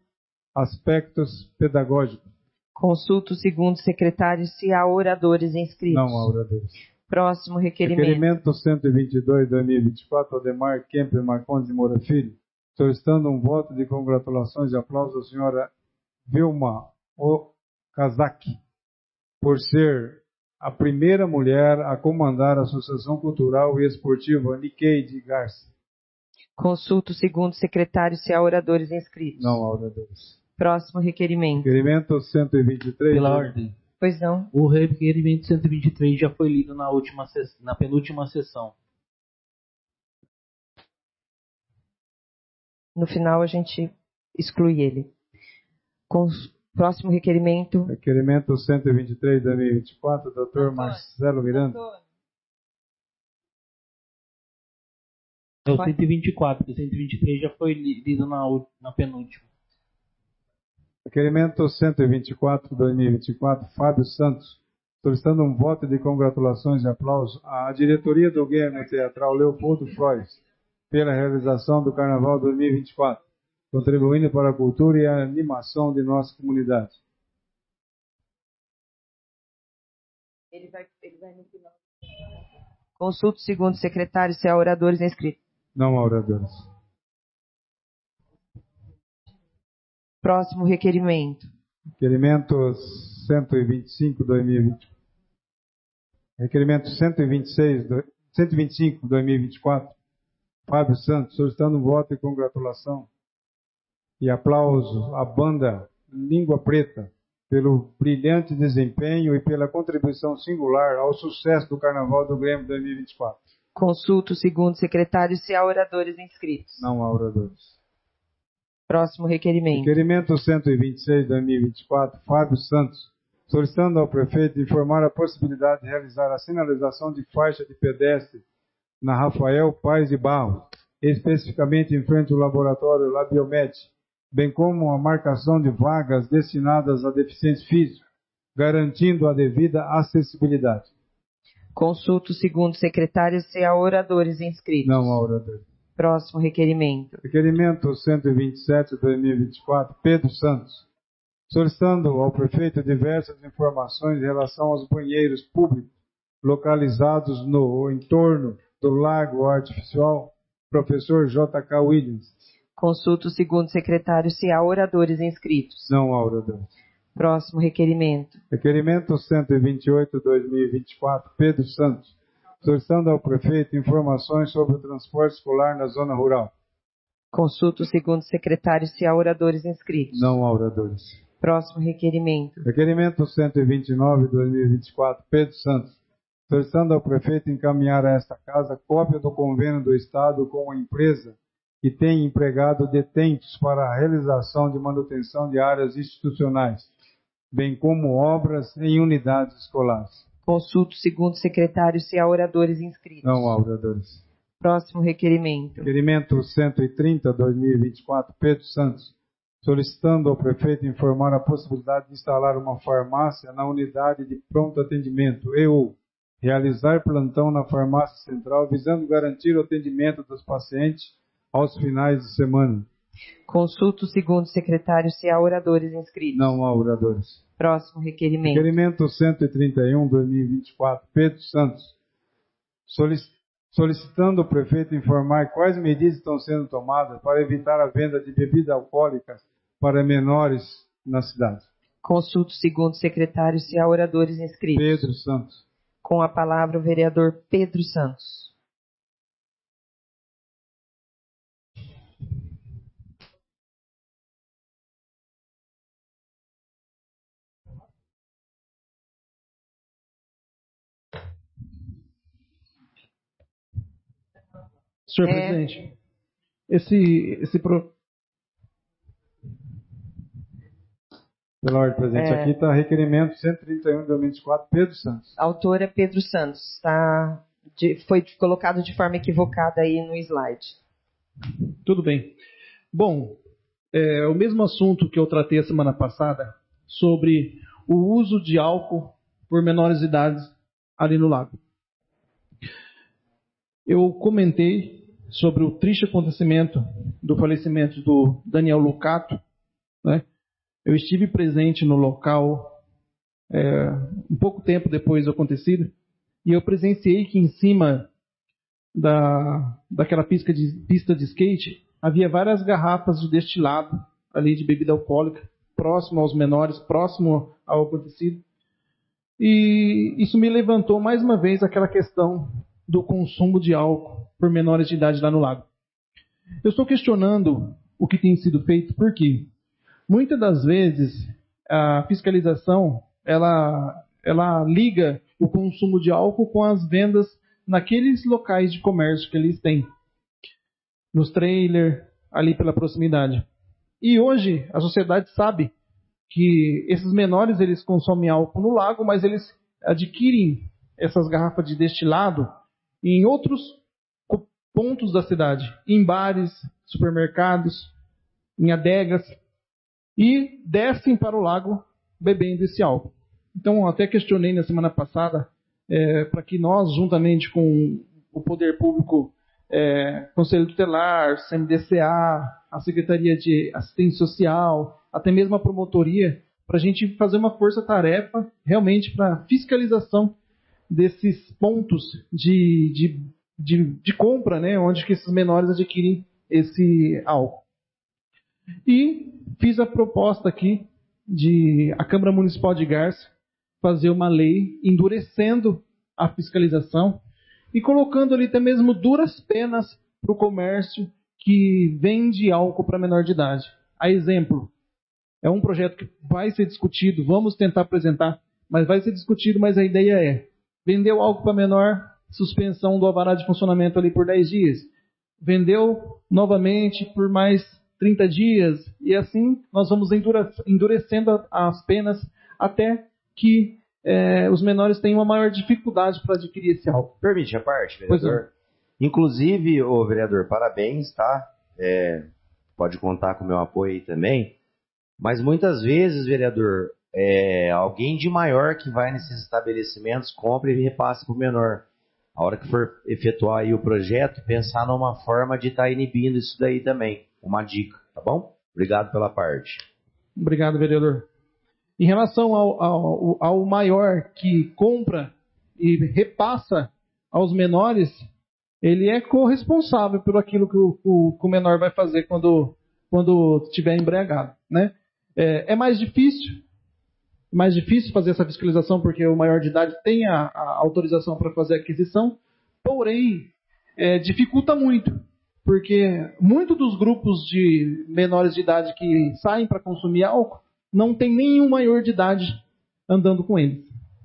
aspectos pedagógicos. Consulta o segundo secretário se há oradores inscritos. Não há oradores. Próximo requerimento. Requerimento cento e vinte e dois, dois mil e vinte e quatro, Ademar Kemper Marcondes de Moura Filho, solicitando um voto de congratulações e aplausos à senhora Vilma Okazaki, por ser a primeira mulher a comandar a Associação Cultural e Esportiva Nikkei de Garça. Consulta o segundo secretário se há oradores inscritos. Não há oradores. Próximo requerimento. Requerimento cento e vinte e três. Pela ordem. Pois não. O requerimento cento e vinte e três já foi lido na, última, na penúltima sessão. No final a gente exclui ele. Com próximo requerimento. Requerimento cento e vinte e três, dois mil e vinte e quatro, doutor Marcelo Miranda. É o cento e vinte e quatro, porque o cento e vinte e três já foi lido na, na penúltima. Requerimento cento e vinte e quatro, dois mil e vinte e quatro, Fábio Santos, solicitando um voto de congratulações e aplausos à diretoria do Grêmio Teatral Leopoldo Flores pela realização do Carnaval dois mil e vinte e quatro, contribuindo para a cultura e a animação de nossa comunidade. Ele vai, ele vai no final. Consulta o segundo secretário se há oradores inscritos. Não há oradores. Próximo requerimento. Requerimento cento e vinte e cinco, dois mil e vinte. Requerimento cento e vinte e seis, cento e vinte e cinco, dois mil e vinte e quatro. Fábio Santos, solicitando um voto de congratulação e aplauso à banda Língua Preta pelo brilhante desempenho e pela contribuição singular ao sucesso do Carnaval do Grêmio dois mil e vinte e quatro. Consulta o segundo secretário se há oradores inscritos. Não há oradores. Próximo requerimento. Requerimento cento e vinte e seis, dois mil e vinte e quatro, Fábio Santos, solicitando ao prefeito informar a possibilidade de realizar a sinalização de faixa de pedestre na Rafael Paes de Barros, especificamente em frente ao laboratório Labiomed, bem como a marcação de vagas destinadas a deficientes físicos, garantindo a devida acessibilidade. Consulto o segundo secretário se há oradores inscritos. Não há oradores. Próximo requerimento. Requerimento cento e vinte e sete de dois mil e vinte e quatro, Pedro Santos, solicitando ao prefeito diversas informações em relação aos banheiros públicos localizados no entorno do Lago Artificial, professor J K Williams. Consulto o segundo secretário se há oradores inscritos. Não há oradores. Próximo requerimento. Requerimento cento e vinte e oito de dois mil e vinte e quatro, Pedro Santos, solicitando ao prefeito informações sobre o transporte escolar na zona rural. Consulto o segundo secretário se há oradores inscritos. Não há oradores. Próximo requerimento. Requerimento cento e vinte e nove de dois mil e vinte e quatro, Pedro Santos, solicitando ao prefeito encaminhar a esta casa cópia do convênio do Estado com a empresa que tem empregado detentos para a realização de manutenção de áreas institucionais, bem como obras em unidades escolares. Consulto o segundo secretário se há oradores inscritos. Não há oradores. Próximo requerimento. Requerimento cento e trinta de dois mil e vinte e quatro, Pedro Santos, solicitando ao prefeito informar a possibilidade de instalar uma farmácia na unidade de pronto atendimento e ou realizar plantão na farmácia central, visando garantir o atendimento dos pacientes aos finais de semana. Consulto o segundo secretário se há oradores inscritos. Não há oradores. Próximo requerimento. Requerimento cento e trinta e um de dois mil e vinte e quatro, Pedro Santos, solicitando ao prefeito informar quais medidas estão sendo tomadas para evitar a venda de bebidas alcoólicas para menores na cidade. Consulto o segundo secretário se há oradores inscritos. Pedro Santos. Com a palavra o vereador Pedro Santos. Senhor É. presidente, esse, esse pro... Pela ordem presente, É. aqui está requerimento cento e trinta e um de dois mil e vinte e quatro, Pedro Santos. Autor é Pedro Santos. Tá de, foi colocado de forma equivocada aí no slide. Tudo bem. Bom, é o mesmo assunto que eu tratei a semana passada sobre o uso de álcool por menores de idade ali no lago. Eu comentei sobre o triste acontecimento do falecimento do Daniel Lucato, né? Eu estive presente no local é, um pouco tempo depois do acontecido e eu presenciei que em cima da, daquela pista de, pista de skate havia várias garrafas de destilado ali de bebida alcoólica, próximo aos menores, próximo ao acontecido. E isso me levantou mais uma vez aquela questão do consumo de álcool por menores de idade lá no lago. Eu estou questionando o que tem sido feito, por quê? Muitas das vezes a fiscalização ela, ela liga o consumo de álcool com as vendas naqueles locais de comércio que eles têm, nos trailers, ali pela proximidade. E hoje a sociedade sabe que esses menores eles consomem álcool no lago, mas eles adquirem essas garrafas de destilado em outros pontos da cidade, em bares, supermercados, em adegas, e descem para o lago bebendo esse álcool. Então, até questionei na semana passada é, para que nós, juntamente com o Poder Público, é, Conselho Tutelar, C M D C A, a Secretaria de Assistência Social, até mesmo a promotoria, para a gente fazer uma força-tarefa realmente para fiscalização desses pontos de, de, de, de compra, né, onde que esses menores adquirem esse álcool. E fiz a proposta aqui de a Câmara Municipal de Garça fazer uma lei endurecendo a fiscalização e colocando ali até mesmo duras penas para o comércio que vende álcool para menor de idade. A exemplo, é um projeto que vai ser discutido, vamos tentar apresentar, mas vai ser discutido, mas a ideia é vendeu álcool para menor, suspensão do alvará de funcionamento ali por dez dias. Vendeu novamente por mais trinta dias, e assim nós vamos endurecendo as penas até que é, os menores têm uma maior dificuldade para adquirir esse álcool. Permite a parte, vereador? Inclusive, ô vereador, parabéns, tá? É, pode contar com o meu apoio aí também. Mas muitas vezes, vereador, é, alguém de maior que vai nesses estabelecimentos compra e repassa para o menor. A hora que for efetuar aí o projeto, pensar numa forma de estar tá inibindo isso daí também. Uma dica, tá bom? Obrigado pela parte. Obrigado, vereador. Em relação ao, ao, ao maior que compra e repassa aos menores, ele é corresponsável por aquilo que o, o, que o menor vai fazer quando, quando estiver embriagado, né? É, é mais difícil, mais difícil fazer essa fiscalização porque o maior de idade tem a, a autorização para fazer a aquisição, porém, é, dificulta muito, porque muitos dos grupos de menores de idade que saem para consumir álcool não tem nenhum maior de idade andando com eles,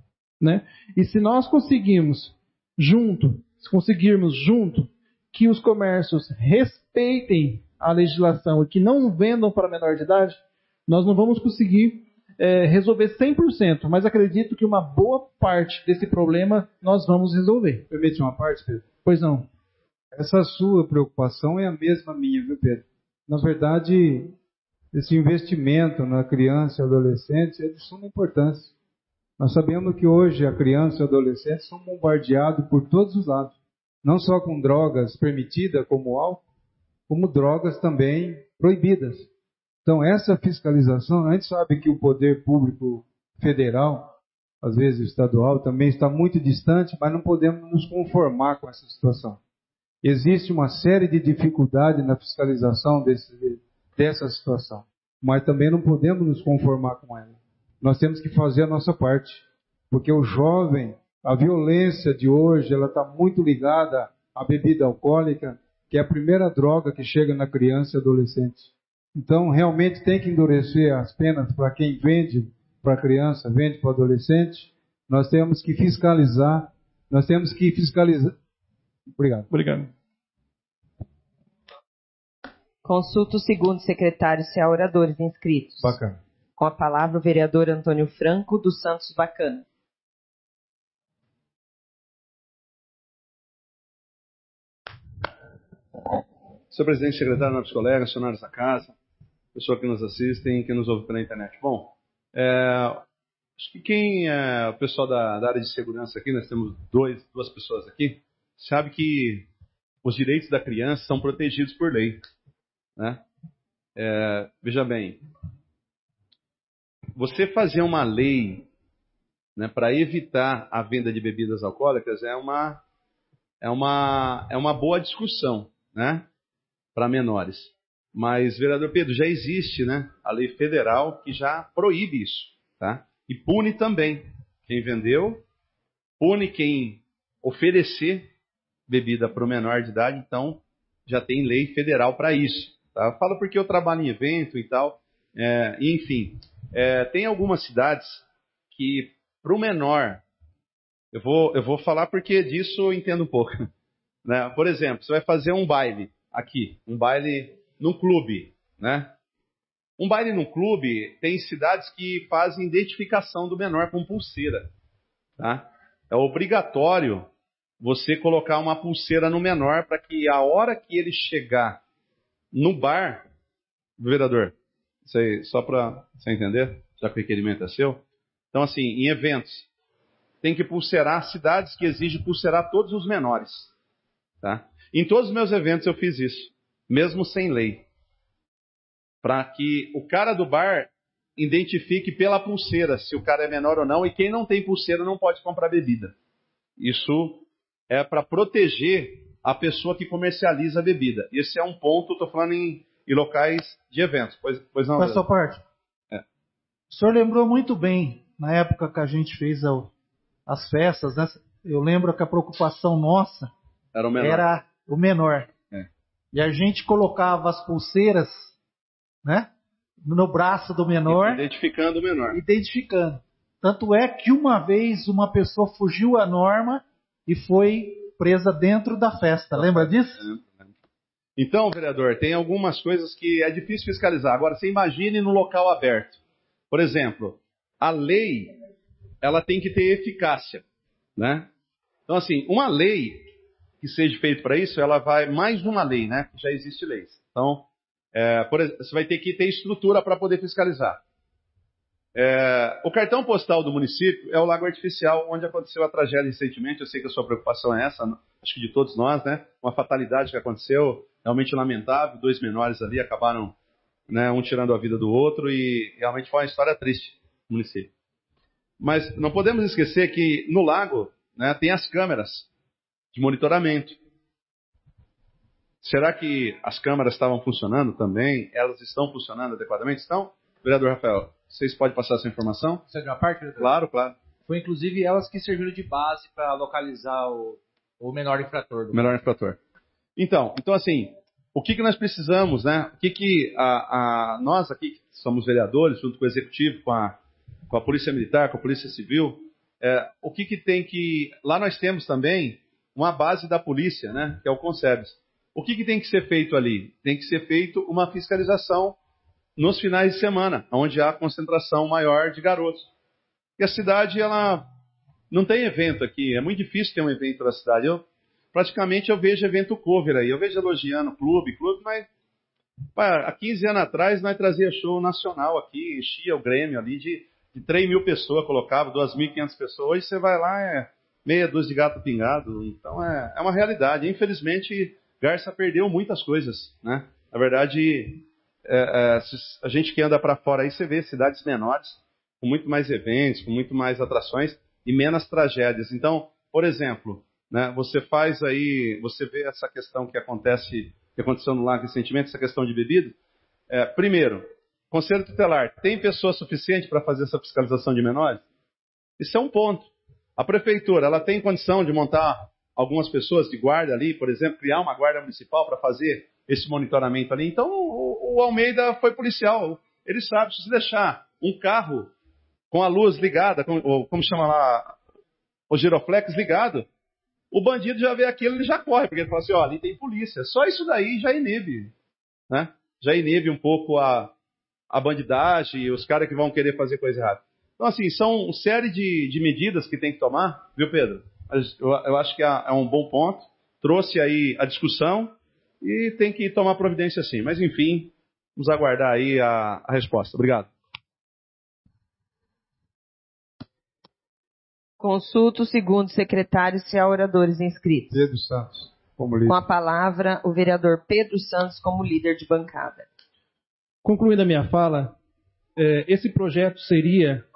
né? E se nós conseguirmos junto, se conseguirmos junto que os comércios respeitem a legislação e que não vendam para menor de idade, nós não vamos conseguir é, resolver cem por cento, mas acredito que uma boa parte desse problema nós vamos resolver. Permite uma parte, Pedro? Pois não. Essa sua preocupação é a mesma minha, viu, Pedro? Na verdade, esse investimento na criança e adolescente é de suma importância. Nós sabemos que hoje a criança e o adolescente são bombardeados por todos os lados. Não só com drogas permitidas, como álcool, como drogas também proibidas. Então, essa fiscalização, a gente sabe que o poder público federal, às vezes estadual, também está muito distante, mas não podemos nos conformar com essa situação. Existe uma série de dificuldades na fiscalização desse, dessa situação, mas também não podemos nos conformar com ela. Nós temos que fazer a nossa parte, porque o jovem, a violência de hoje, ela está muito ligada à bebida alcoólica, que é a primeira droga que chega na criança e adolescente. Então, realmente tem que endurecer as penas para quem vende para a criança, vende para o adolescente. Nós temos que fiscalizar, nós temos que fiscalizar. Obrigado. Obrigado. Consulta o segundo secretário se há oradores inscritos. Bacana. Com a palavra o vereador Antônio Franco dos Santos Bacana. Senhor presidente, secretário, nobres colegas, funcionários da casa, pessoas que nos assistem, que nos ouvem pela internet. Bom, é, acho que quem é o pessoal da, da área de segurança aqui, nós temos dois, duas pessoas aqui, sabe que os direitos da criança são protegidos por lei, né? É, veja bem, você fazer uma lei, né, para evitar a venda de bebidas alcoólicas é uma, é uma, é uma boa discussão, né, para menores. Mas, vereador Pedro, já existe, né, a lei federal que já proíbe isso, tá? E pune também quem vendeu, pune quem oferecer bebida para o menor de idade, então já tem lei federal para isso. Tá? Eu falo porque eu trabalho em evento e tal, é, e enfim, é, tem algumas cidades que para o menor, eu vou, eu vou falar porque disso eu entendo um pouco, né? Por exemplo, você vai fazer um baile aqui, um baile num clube, né? Um baile num clube, tem cidades que fazem identificação do menor com pulseira, tá? É obrigatório você colocar uma pulseira no menor para que a hora que ele chegar no bar, vereador, isso aí, só para você entender, já que o requerimento é seu. Então, assim, em eventos, tem que pulseirar cidades que exigem pulseirar todos os menores, tá? Em todos os meus eventos eu fiz isso, mesmo sem lei, para que o cara do bar identifique pela pulseira se o cara é menor ou não, e quem não tem pulseira não pode comprar bebida. Isso é para proteger a pessoa que comercializa a bebida. Esse é um ponto, estou falando em, em locais de eventos. Pois, pois não, da sua parte. É. O senhor lembrou muito bem, na época que a gente fez a, as festas, né? Eu lembro que a preocupação nossa era o menor. Era o menor. É. E a gente colocava as pulseiras, né, no braço do menor. Identificando o menor. Identificando. Tanto é que uma vez uma pessoa fugiu à norma e foi presa dentro da festa. Lembra disso? Então, vereador, tem algumas coisas que é difícil fiscalizar. Agora, você imagine no local aberto. Por exemplo, a lei ela tem que ter eficácia, né? Então, assim, uma lei que seja feita para isso, ela vai mais uma lei, né? Já existe leis. Então, é, por exemplo, você vai ter que ter estrutura para poder fiscalizar. É, o cartão postal do município é o lago artificial onde aconteceu a tragédia recentemente. Eu sei que a sua preocupação é essa, acho que de todos nós, né? Uma fatalidade que aconteceu, realmente lamentável. Dois menores ali acabaram, né, um tirando a vida do outro e realmente foi uma história triste no município. Mas não podemos esquecer que no lago, né, tem as câmeras de monitoramento. Será que as câmeras estavam funcionando também? Elas estão funcionando adequadamente? Estão? Vereador Rafael, vocês podem passar essa informação? Você de uma parte, vereador? Claro, claro. Foi inclusive elas que serviram de base para localizar o, o menor infrator. O menor infrator. Então, então assim, o que, que nós precisamos, né? O que, que a, a, nós aqui, que somos vereadores, junto com o Executivo, com a, com a Polícia Militar, com a Polícia Civil, é, o que, que tem que... Lá nós temos também uma base da polícia, né? Que é o Consebes. O que, que tem que ser feito ali? Tem que ser feito uma fiscalização nos finais de semana, onde há concentração maior de garotos. E a cidade, ela não tem evento aqui, é muito difícil ter um evento na cidade. Eu, praticamente eu vejo evento cover aí, eu vejo elogiando clube, clube, mas pá, há quinze anos atrás nós trazia show nacional aqui, enchia o Grêmio ali de, de três mil pessoas, colocava duas mil e quinhentas pessoas, hoje você vai lá, é meia dúzia de gato pingado, então é, é uma realidade. Infelizmente, Garça perdeu muitas coisas, né? Na verdade... É, é, a gente que anda para fora aí, você vê cidades menores, com muito mais eventos, com muito mais atrações e menos tragédias. Então, por exemplo, né, você faz aí, você vê essa questão que acontece, que aconteceu no lago recentemente, essa questão de bebida. É, primeiro, Conselho Tutelar, tem pessoa suficiente para fazer essa fiscalização de menores? Isso é um ponto. A prefeitura, ela tem condição de montar algumas pessoas de guarda ali, por exemplo, criar uma guarda municipal para fazer esse monitoramento ali. Então, o, o Almeida foi policial. Ele sabe, se você deixar um carro com a luz ligada, com, ou, como chama lá, o giroflex ligado, o bandido já vê aquilo e ele já corre, porque ele fala assim, ó, ali tem polícia. Só isso daí já inibe, né? Já inibe um pouco a, a bandidagem e os caras que vão querer fazer coisa errada. Então, assim, são uma série de, de medidas que tem que tomar, viu, Pedro? Eu, eu acho que é, é um bom ponto. Trouxe aí a discussão. E tem que tomar providência sim. Mas, enfim, vamos aguardar aí a, a resposta. Obrigado. Consulto o segundo secretário se há oradores inscritos. Pedro Santos, como líder. Com a palavra, o vereador Pedro Santos como líder de bancada. Concluindo a minha fala, é, esse projeto seria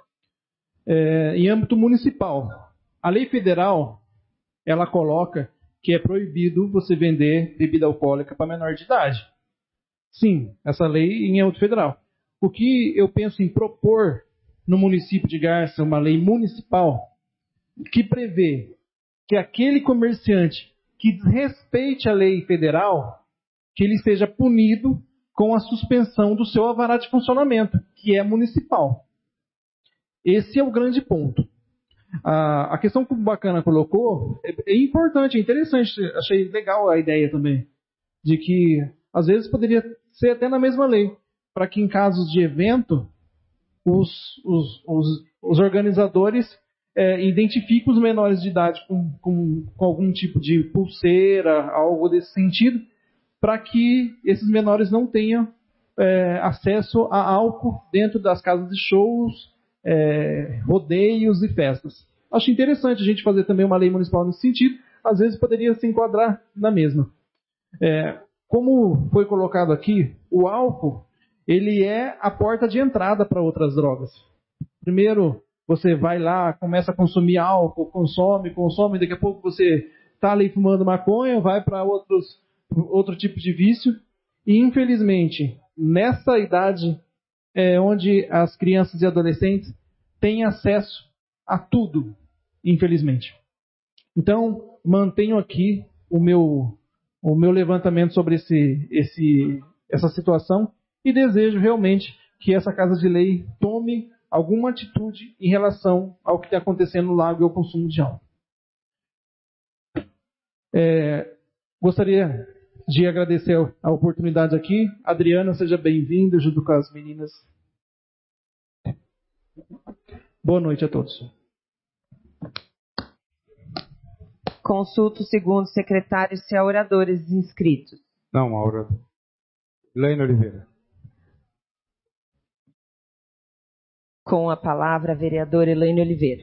é, em âmbito municipal. A lei federal, ela coloca que é proibido você vender bebida alcoólica para menor de idade. Sim, essa lei em âmbito federal. O que eu penso em propor no município de Garça, uma lei municipal, que prevê que aquele comerciante que desrespeite a lei federal, que ele seja punido com a suspensão do seu alvará de funcionamento, que é municipal. Esse é o grande ponto. A, a questão que o Bacana colocou é, é importante, é interessante. Achei legal a ideia também, de que às vezes poderia ser até na mesma lei, para que em casos de evento, os, os, os, os organizadores é, identifiquem os menores de idade com, com, com algum tipo de pulseira, algo desse sentido, para que esses menores não tenham é, acesso a álcool dentro das casas de shows, É, rodeios e festas. Acho interessante a gente fazer também uma lei municipal nesse sentido. Às vezes poderia se enquadrar na mesma. É, como foi colocado aqui, o álcool ele é a porta de entrada para outras drogas. Primeiro você vai lá, começa a consumir álcool, consome, consome, daqui a pouco você está ali fumando maconha, vai para outros outro tipo de vício. E infelizmente nessa idade É onde as crianças e adolescentes têm acesso a tudo, infelizmente. Então, mantenho aqui o meu, o meu levantamento sobre esse, esse, essa situação e desejo realmente que essa Casa de Lei tome alguma atitude em relação ao que está acontecendo no lago e ao consumo de álcool. É, gostaria de agradecer a oportunidade aqui. Adriana, seja bem-vinda junto com as meninas. Boa noite a todos. Consulto o segundo secretário se há oradores inscritos. Não, Maura. Elaine Oliveira. Com a palavra, a vereadora Elaine Oliveira.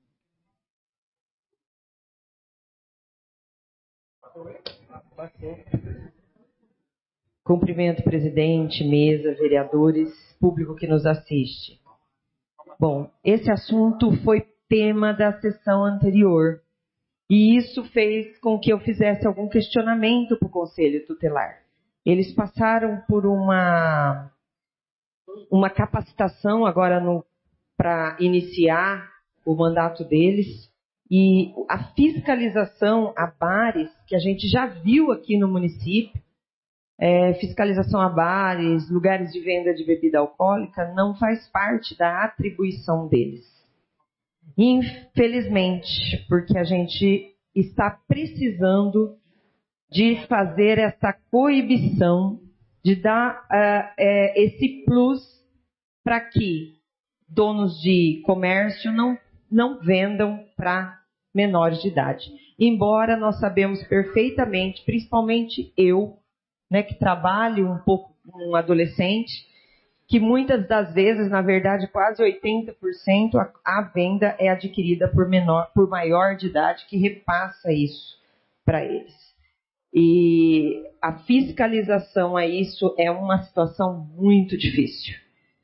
Cumprimento o presidente, mesa, vereadores, público que nos assiste. Bom, esse assunto foi tema da sessão anterior e isso fez com que eu fizesse algum questionamento para o Conselho Tutelar. Eles passaram por uma, uma capacitação agora para iniciar o mandato deles e a fiscalização a bares, que a gente já viu aqui no município, É, fiscalização a bares, lugares de venda de bebida alcoólica, não faz parte da atribuição deles. Infelizmente, porque a gente está precisando de fazer essa coibição, de dar uh, é, esse plus para que donos de comércio não, não vendam para menores de idade. Embora nós sabemos perfeitamente, principalmente eu, né, que trabalho um pouco com um adolescente, que muitas das vezes, na verdade, quase oitenta por cento a, a venda é adquirida por, menor, por maior de idade, que repassa isso para eles. E a fiscalização a isso é uma situação muito difícil,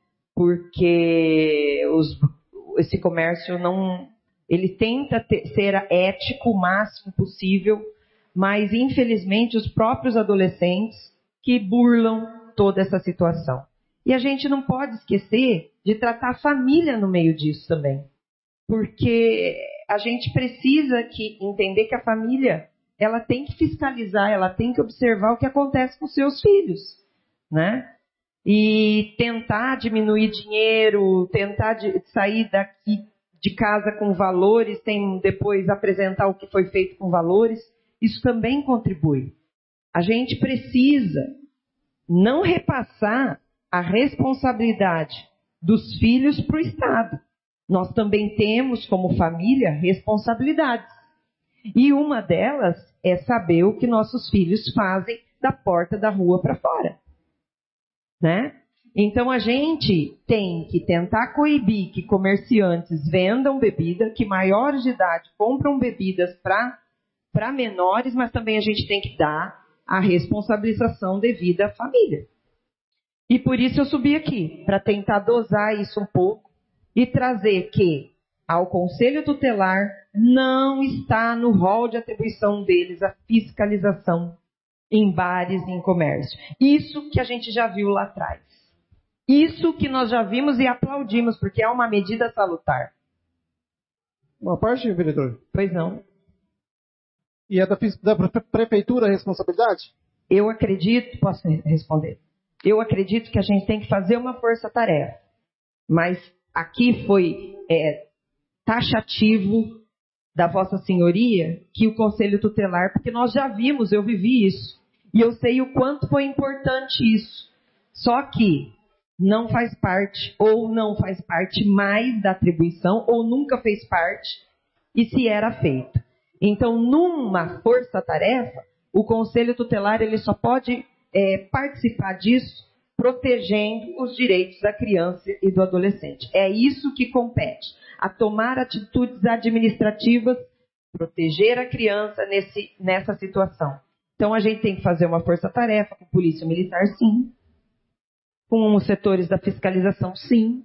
porque os, esse comércio não, ele tenta ter, ser ético o máximo possível, mas, infelizmente, os próprios adolescentes que burlam toda essa situação. E a gente não pode esquecer de tratar a família no meio disso também. Porque a gente precisa que entender que a família ela tem que fiscalizar, ela tem que observar o que acontece com seus filhos, né? E tentar diminuir dinheiro, tentar de, sair daqui de casa com valores, sem depois apresentar o que foi feito com valores. Isso também contribui. A gente precisa não repassar a responsabilidade dos filhos para o Estado. Nós também temos, como família, responsabilidades. E uma delas é saber o que nossos filhos fazem da porta da rua para fora. Né? Então a gente tem que tentar coibir que comerciantes vendam bebida, que maiores de idade compram bebidas para para menores, mas também a gente tem que dar a responsabilização devida à família. E por isso eu subi aqui, para tentar dosar isso um pouco e trazer que ao Conselho Tutelar não está no rol de atribuição deles a fiscalização em bares e em comércio. Isso que a gente já viu lá atrás. Isso que nós já vimos e aplaudimos, porque é uma medida salutar. Uma parte, vereador? Pois não. E é da, da prefeitura a responsabilidade? Eu acredito, posso responder? Eu acredito que a gente tem que fazer uma força-tarefa. Mas aqui foi é, taxativo da Vossa Senhoria que o Conselho Tutelar, porque nós já vimos, eu vivi isso. E eu sei o quanto foi importante isso. Só que não faz parte, ou não faz parte mais da atribuição, ou nunca fez parte, e se era feito. Então, numa força-tarefa, o Conselho Tutelar ele só pode é, participar disso protegendo os direitos da criança e do adolescente. É isso que compete, a tomar atitudes administrativas, proteger a criança nesse, nessa situação. Então, a gente tem que fazer uma força-tarefa com a Polícia Militar, sim, com os setores da fiscalização, sim.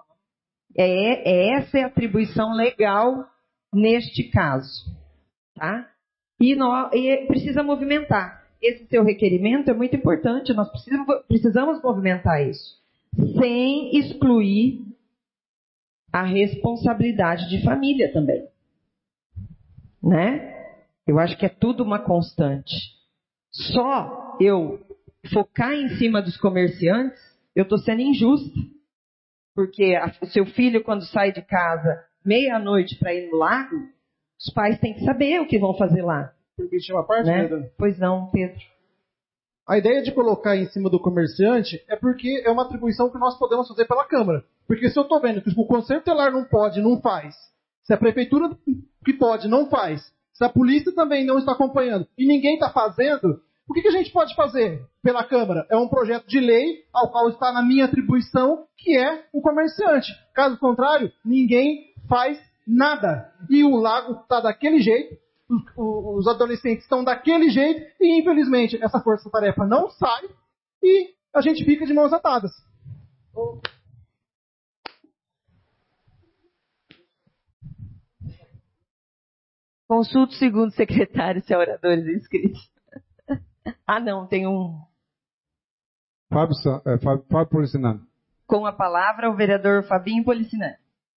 É, é essa é a atribuição legal neste caso. Tá? E, nós, e precisa movimentar. Esse seu requerimento é muito importante, nós precisamos, precisamos movimentar isso, sem excluir a responsabilidade de família também. Né? Eu acho que é tudo uma constante. Só eu focar em cima dos comerciantes, eu estou sendo injusta. Porque o seu filho, quando sai de casa meia-noite para ir no lago, os pais têm que saber o que vão fazer lá. Permite uma parte, né? Pedro? Pois não, Pedro. A ideia de colocar em cima do comerciante é porque é uma atribuição que nós podemos fazer pela Câmara. Porque se eu estou vendo que o Conselho Tutelar não pode, não faz, Se a prefeitura que pode não faz, se a polícia também não está acompanhando e ninguém está fazendo, o que, que a gente pode fazer pela Câmara? É um projeto de lei ao qual está na minha atribuição, que é o comerciante. Caso contrário, ninguém faz nada. E o lago está daquele jeito, os, os adolescentes estão daquele jeito, e infelizmente essa força-tarefa não sai e a gente fica de mãos atadas. Consulto o segundo secretário se há oradores inscritos. Ah, não, tem um. Fábio, é, Fábio, Fábio Policinano. Com a palavra, o vereador Fabinho Policinano.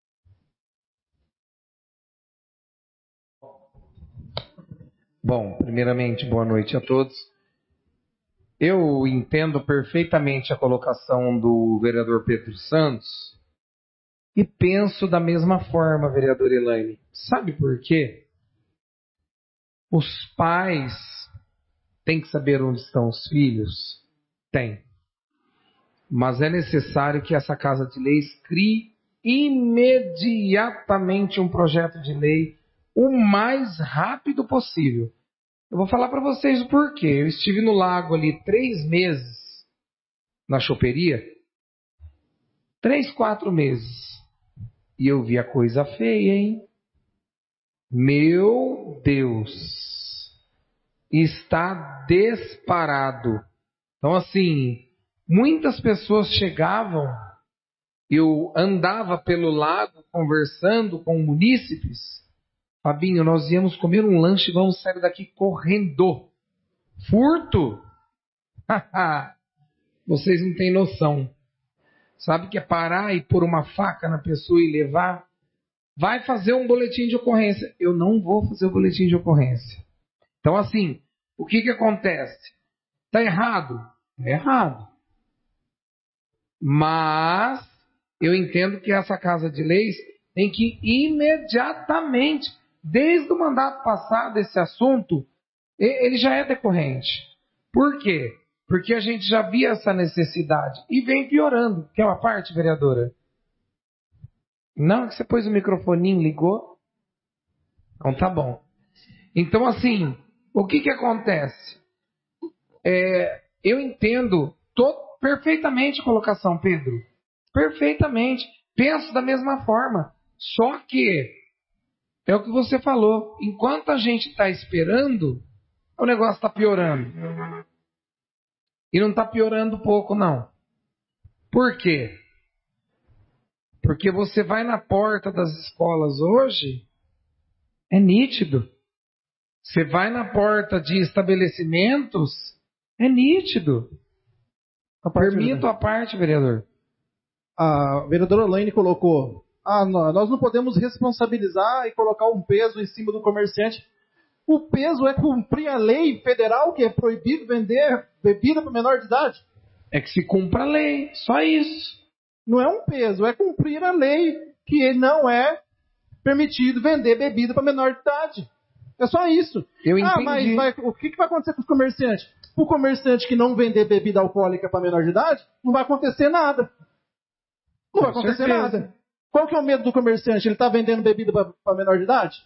Bom, primeiramente, boa noite a todos. Eu entendo perfeitamente a colocação do vereador Pedro Santos e penso da mesma forma, vereador Elaine. Sabe por quê? Os pais têm que saber onde estão os filhos? Tem. Mas é necessário que essa Casa de Leis crie imediatamente um projeto de lei o mais rápido possível. Eu vou falar para vocês o porquê. Eu estive no lago ali três meses, na choperia. Três, quatro meses. E eu vi a coisa feia, hein? Meu Deus! Está disparado. Então, assim, muitas pessoas chegavam, eu andava pelo lago conversando com munícipes. Fabinho, nós íamos comer um lanche e vamos sair daqui correndo. Furto? Vocês não têm noção. Sabe que é parar e pôr uma faca na pessoa e levar? Vai fazer um boletim de ocorrência. Eu não vou fazer o boletim de ocorrência. Então, assim, o que que acontece? Está errado? É errado. Mas eu entendo que essa Casa de Leis tem que imediatamente, desde o mandato passado, esse assunto, ele já é decorrente. Por quê? Porque a gente já via essa necessidade e vem piorando. Quer uma parte, vereadora? Não, é que você pôs o microfoninho, ligou? Então tá bom. Então, assim, o que que acontece? É, eu entendo to- perfeitamente a colocação, Pedro. Perfeitamente. Penso da mesma forma. Só que, é o que você falou, enquanto a gente está esperando, o negócio está piorando. E não está piorando pouco, não. Por quê? Porque você vai na porta das escolas hoje, é nítido. Você vai na porta de estabelecimentos, é nítido. Permito a parte, vereador. A vereadora Elaine colocou, ah, nós não podemos responsabilizar e colocar um peso em cima do comerciante. O peso é cumprir a lei federal que é proibido vender bebida para menor de idade. É que se cumpra a lei, só isso. Não é um peso, é cumprir a lei que não é permitido vender bebida para menor de idade. É só isso. Eu entendi. Ah, mas vai, o que, que vai acontecer com os comerciantes? O comerciante que não vender bebida alcoólica para menor de idade, não vai acontecer nada. Não vai acontecer nada. Qual que é o medo do comerciante? Ele está vendendo bebida para menor de idade?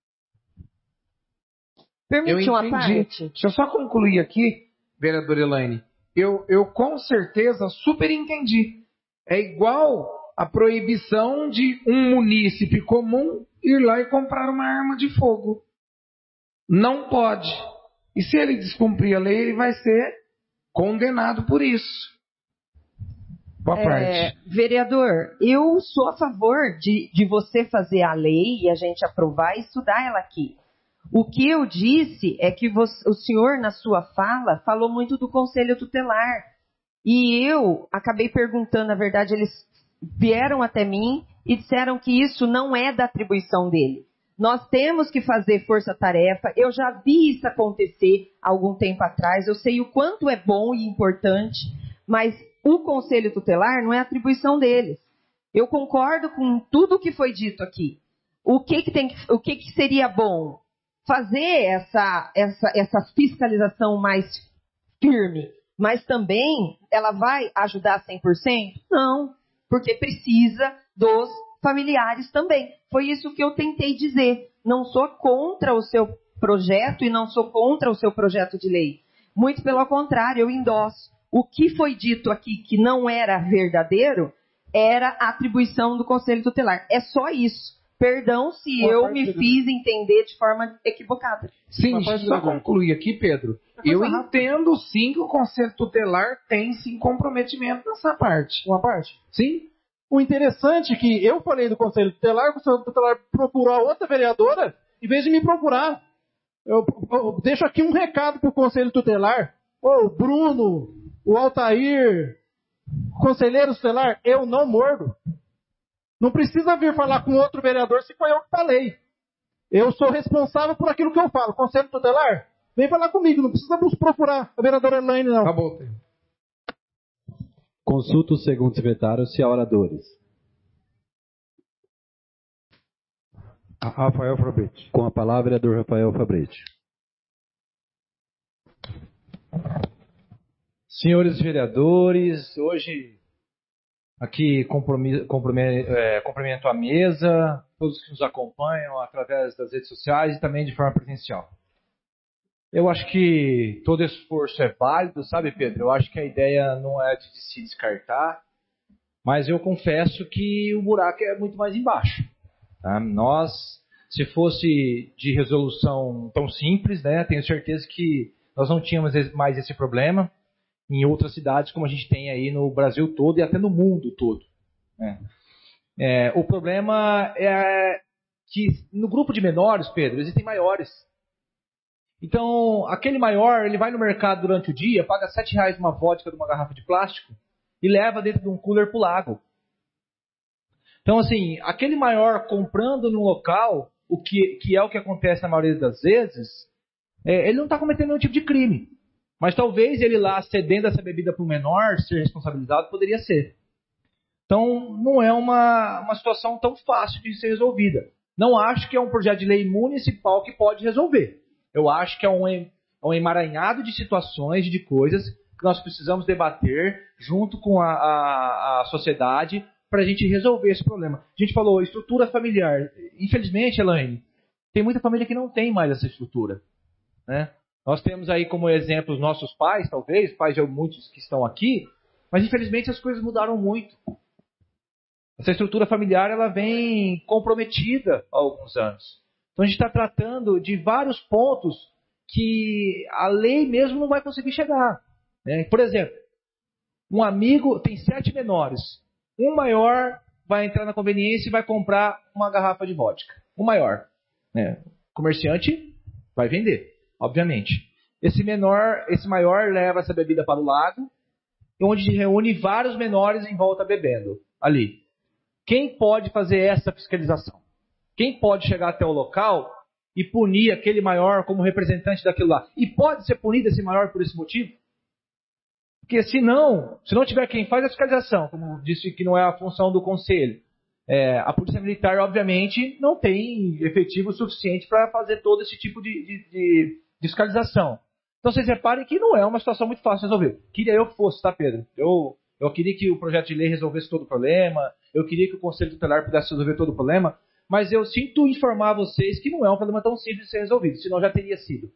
Permite uma parte? Deixa eu só concluir aqui, vereadora Elaine. Eu, eu com certeza super entendi. É igual a proibição de um munícipe comum ir lá e comprar uma arma de fogo. Não pode. E se ele descumprir a lei, ele vai ser condenado por isso. Boa é, parte. Vereador, eu sou a favor de, de você fazer a lei e a gente aprovar e estudar ela aqui. O que eu disse é que você, o senhor, na sua fala, falou muito do Conselho Tutelar. E eu acabei perguntando, na verdade, eles vieram até mim e disseram que isso não é da atribuição dele. Nós temos que fazer força-tarefa. Eu já vi isso acontecer há algum tempo atrás. Eu sei o quanto é bom e importante, mas o Conselho Tutelar não é atribuição deles. Eu concordo com tudo que foi dito aqui. O que, que, tem, o que, que seria bom? Fazer essa, essa, essa fiscalização mais firme, mas também ela vai ajudar cem por cento? Não, porque precisa dos familiares também. Foi isso que eu tentei dizer. Não sou contra o seu projeto e não sou contra o seu projeto de lei. Muito pelo contrário, eu endosso. O que foi dito aqui que não era verdadeiro era a atribuição do Conselho Tutelar. É só isso. Perdão se Uma eu me do... fiz entender de forma equivocada. Sim, só concluir aqui, Pedro. Eu entendo sim que o Conselho Tutelar tem sim comprometimento nessa parte. Uma parte? Sim. O interessante é que eu falei do Conselho Tutelar, o Conselho Tutelar procurou a outra vereadora, em vez de me procurar. Eu, eu deixo aqui um recado para o Conselho Tutelar. Ô, o Bruno, o Altair, Conselheiro Tutelar, eu não mordo. Não precisa vir falar com outro vereador se foi eu que falei. Eu sou responsável por aquilo que eu falo. Conselho Tutelar, vem falar comigo, não precisa nos procurar a vereadora Elaine, não. Acabou. Consulta o segundo secretário se há oradores. Rafael Fabretti. Com a palavra, vereador Rafael Fabretti. Senhores vereadores, hoje aqui cumprimento a mesa, todos que nos acompanham através das redes sociais e também de forma presencial. Eu acho que todo esforço é válido, sabe, Pedro? Eu acho que a ideia não é de se descartar, mas eu confesso que o buraco é muito mais embaixo. Tá? Nós, se fosse de resolução tão simples, né, tenho certeza que nós não tínhamos mais esse problema em outras cidades como a gente tem aí no Brasil todo e até no mundo todo. Né? É, o problema é que no grupo de menores, Pedro, existem maiores. Então, aquele maior, ele vai no mercado durante o dia, paga sete reais uma vodka de uma garrafa de plástico e leva dentro de um cooler pro lago. Então, assim, aquele maior comprando num local, o que, que é o que acontece na maioria das vezes, é, ele não está cometendo nenhum tipo de crime. Mas talvez ele lá cedendo essa bebida para o menor, ser responsabilizado, poderia ser. Então, não é uma, uma situação tão fácil de ser resolvida. Não acho que é um projeto de lei municipal que pode resolver. Eu acho que é um, é um emaranhado de situações, de coisas que nós precisamos debater junto com a, a, a sociedade para a gente resolver esse problema. A gente falou estrutura familiar. Infelizmente, Elaine, tem muita família que não tem mais essa estrutura. Né? Nós temos aí como exemplo os nossos pais, talvez, pais de muitos que estão aqui, mas infelizmente as coisas mudaram muito. Essa estrutura familiar ela vem comprometida há alguns anos. Então a gente está tratando de vários pontos que a lei mesmo não vai conseguir chegar. Né? Por exemplo, um amigo tem sete menores. Um maior vai entrar na conveniência e vai comprar uma garrafa de vodka. O maior. Né? O comerciante vai vender, obviamente. Esse menor, esse maior leva essa bebida para o lago, onde reúne vários menores em volta bebendo ali. Quem pode fazer essa fiscalização? Quem pode chegar até o local e punir aquele maior como representante daquilo lá? E pode ser punido esse maior por esse motivo? Porque se não, se não tiver quem faz a fiscalização, como disse que não é a função do conselho, é, a polícia militar, obviamente, não tem efetivo suficiente para fazer todo esse tipo de, de, de fiscalização. Então vocês reparem que não é uma situação muito fácil de resolver. Queria eu que fosse, tá, Pedro? Eu, eu queria que o projeto de lei resolvesse todo o problema, eu queria que o Conselho Tutelar pudesse resolver todo o problema, mas eu sinto informar vocês que não é um problema tão simples de ser resolvido, senão já teria sido.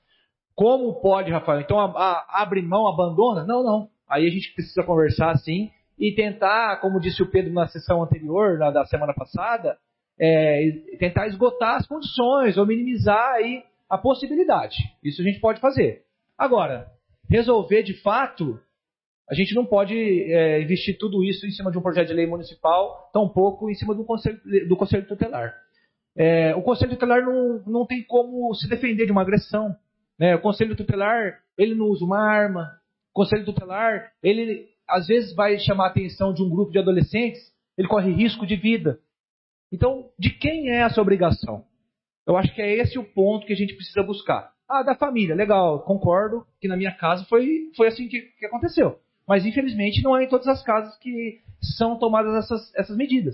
Como pode, Rafael? Então a, a, abre mão, abandona? Não, não. Aí a gente precisa conversar sim e tentar, como disse o Pedro na sessão anterior, na, da semana passada, é, tentar esgotar as condições ou minimizar aí a possibilidade. Isso a gente pode fazer. Agora, resolver de fato, a gente não pode é, investir tudo isso em cima de um projeto de lei municipal, tampouco em cima do Conselho, do conselho Tutelar. É, o Conselho Tutelar não, não tem como se defender de uma agressão. Né? O Conselho Tutelar, ele não usa uma arma. O Conselho Tutelar, ele às vezes vai chamar a atenção de um grupo de adolescentes, ele corre risco de vida. Então, de quem é essa obrigação? Eu acho que é esse o ponto que a gente precisa buscar. Ah, da família, legal, concordo que na minha casa foi, foi assim que, que aconteceu. Mas, infelizmente, não é em todas as casas que são tomadas essas, essas medidas.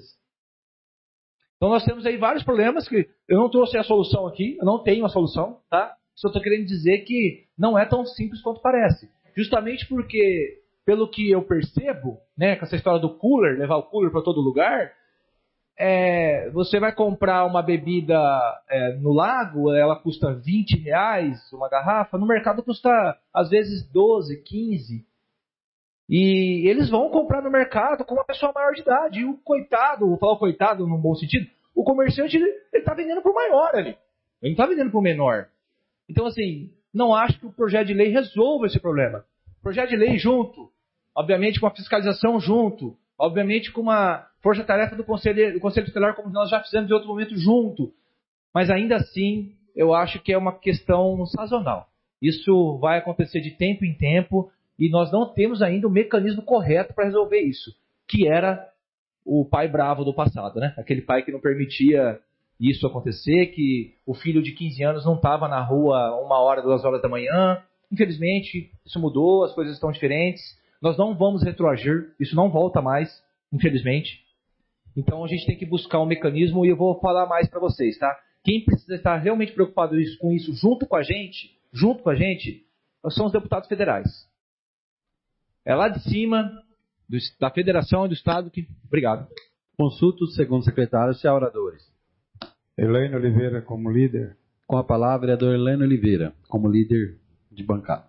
Então, nós temos aí vários problemas que eu não trouxe a solução aqui, eu não tenho a solução, tá? Só estou querendo dizer que não é tão simples quanto parece. Justamente porque, pelo que eu percebo, né, com essa história do cooler, levar o cooler para todo lugar, é, você vai comprar uma bebida é, no lago, ela custa vinte reais, uma garrafa, no mercado custa às vezes doze, quinze. E eles vão comprar no mercado com uma pessoa maior de idade. E o coitado, vou falar o coitado num bom sentido, o comerciante ele está vendendo por maior ali. Ele não está vendendo por menor. Então, assim, não acho que o projeto de lei resolva esse problema. O projeto de lei junto, obviamente com a fiscalização junto, obviamente com uma força-tarefa do Conselho, do Conselho Tutelar, como nós já fizemos em outro momento, junto. Mas ainda assim, eu acho que é uma questão sazonal. Isso vai acontecer de tempo em tempo e nós não temos ainda o mecanismo correto para resolver isso, que era o pai bravo do passado, né? Aquele pai que não permitia isso acontecer, que o filho de quinze anos não estava na rua uma hora, duas horas da manhã. Infelizmente, isso mudou, as coisas estão diferentes. Nós não vamos retroagir, isso não volta mais, infelizmente. Então a gente tem que buscar um mecanismo e eu vou falar mais para vocês, tá? Quem precisa estar realmente preocupado com isso junto com a gente, junto com a gente, são os deputados federais. É lá de cima, do, da federação e do estado que... Obrigado. Consulto o segundo secretário, se há oradores. Elaine Oliveira como líder. Com a palavra, vereador Elaine Oliveira, como líder de bancada.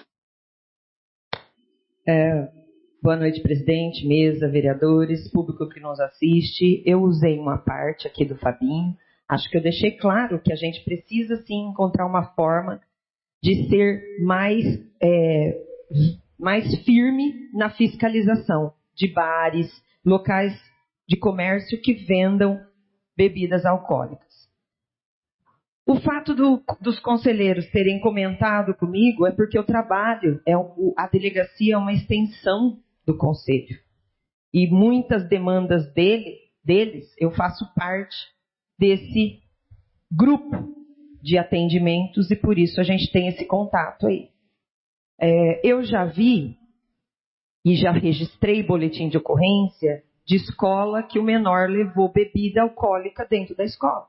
É, boa noite, presidente, mesa, vereadores, público que nos assiste. Eu usei uma parte aqui do Fabinho. Acho que eu deixei claro que a gente precisa, sim, encontrar uma forma de ser mais, é, mais firme na fiscalização de bares, locais de comércio que vendam bebidas alcoólicas. O fato do, dos conselheiros terem comentado comigo é porque o trabalho, é o, a delegacia é uma extensão do conselho. E muitas demandas dele, deles, eu faço parte desse grupo de atendimentos e por isso a gente tem esse contato aí. É, eu já vi e já registrei boletim de ocorrência de escola que o menor levou bebida alcoólica dentro da escola.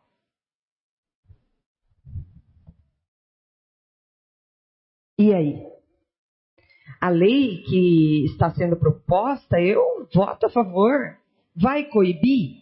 E aí? A lei que está sendo proposta, eu voto a favor. Vai coibir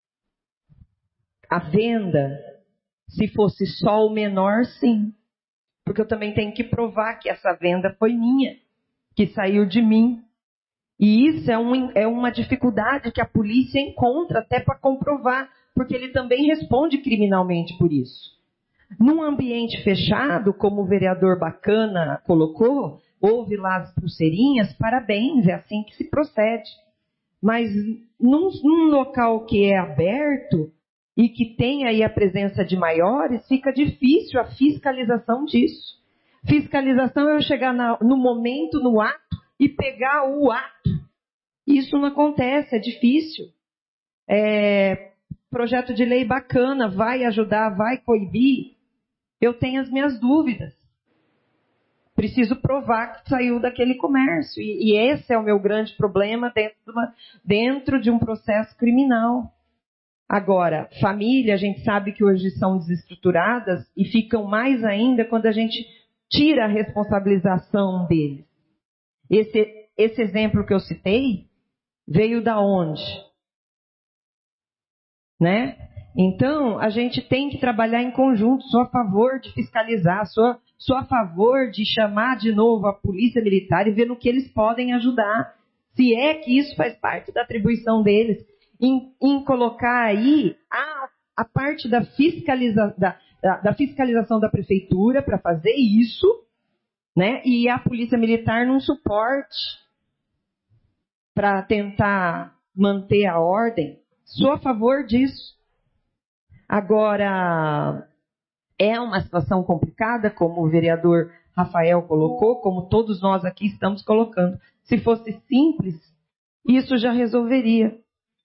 a venda? Se fosse só o menor, sim. Porque eu também tenho que provar que essa venda foi minha, que saiu de mim. E isso é, um, é uma dificuldade que a polícia encontra até para comprovar, porque ele também responde criminalmente por isso. Num ambiente fechado, como o vereador Bacana colocou, houve lá as pulseirinhas, parabéns, é assim que se procede. Mas num, num local que é aberto e que tem aí a presença de maiores, fica difícil a fiscalização disso. Fiscalização é eu chegar na, no momento, no ato, e pegar o ato. Isso não acontece, é difícil. É, projeto de lei bacana, vai ajudar, vai coibir. Eu tenho as minhas dúvidas. Preciso provar que saiu daquele comércio. E, e esse é o meu grande problema dentro de, uma, dentro de um processo criminal. Agora, família, a gente sabe que hoje são desestruturadas e ficam mais ainda quando a gente tira a responsabilização deles. Esse, esse exemplo que eu citei veio da onde? Né? Então, a gente tem que trabalhar em conjunto. Sou a favor de fiscalizar, sou, sou a favor de chamar de novo a polícia militar e ver no que eles podem ajudar. Se é que isso faz parte da atribuição deles, em, em colocar aí a, a parte da, fiscaliza, da, da, da fiscalização da prefeitura para fazer isso, né? E a polícia militar num suporte para tentar manter a ordem. Sou a favor disso. Agora, é uma situação complicada, como o vereador Rafael colocou, como todos nós aqui estamos colocando. Se fosse simples, isso já resolveria.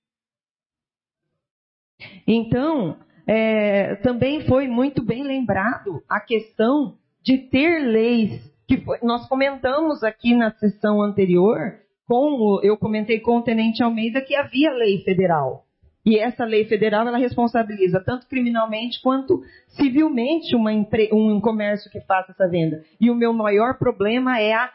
Então, é, também foi muito bem lembrado a questão de ter leis, que foi, nós comentamos aqui na sessão anterior, com, eu comentei com o Tenente Almeida que havia lei federal. E essa lei federal, ela responsabiliza tanto criminalmente quanto civilmente uma empre... um comércio que faça essa venda. E o meu maior problema é a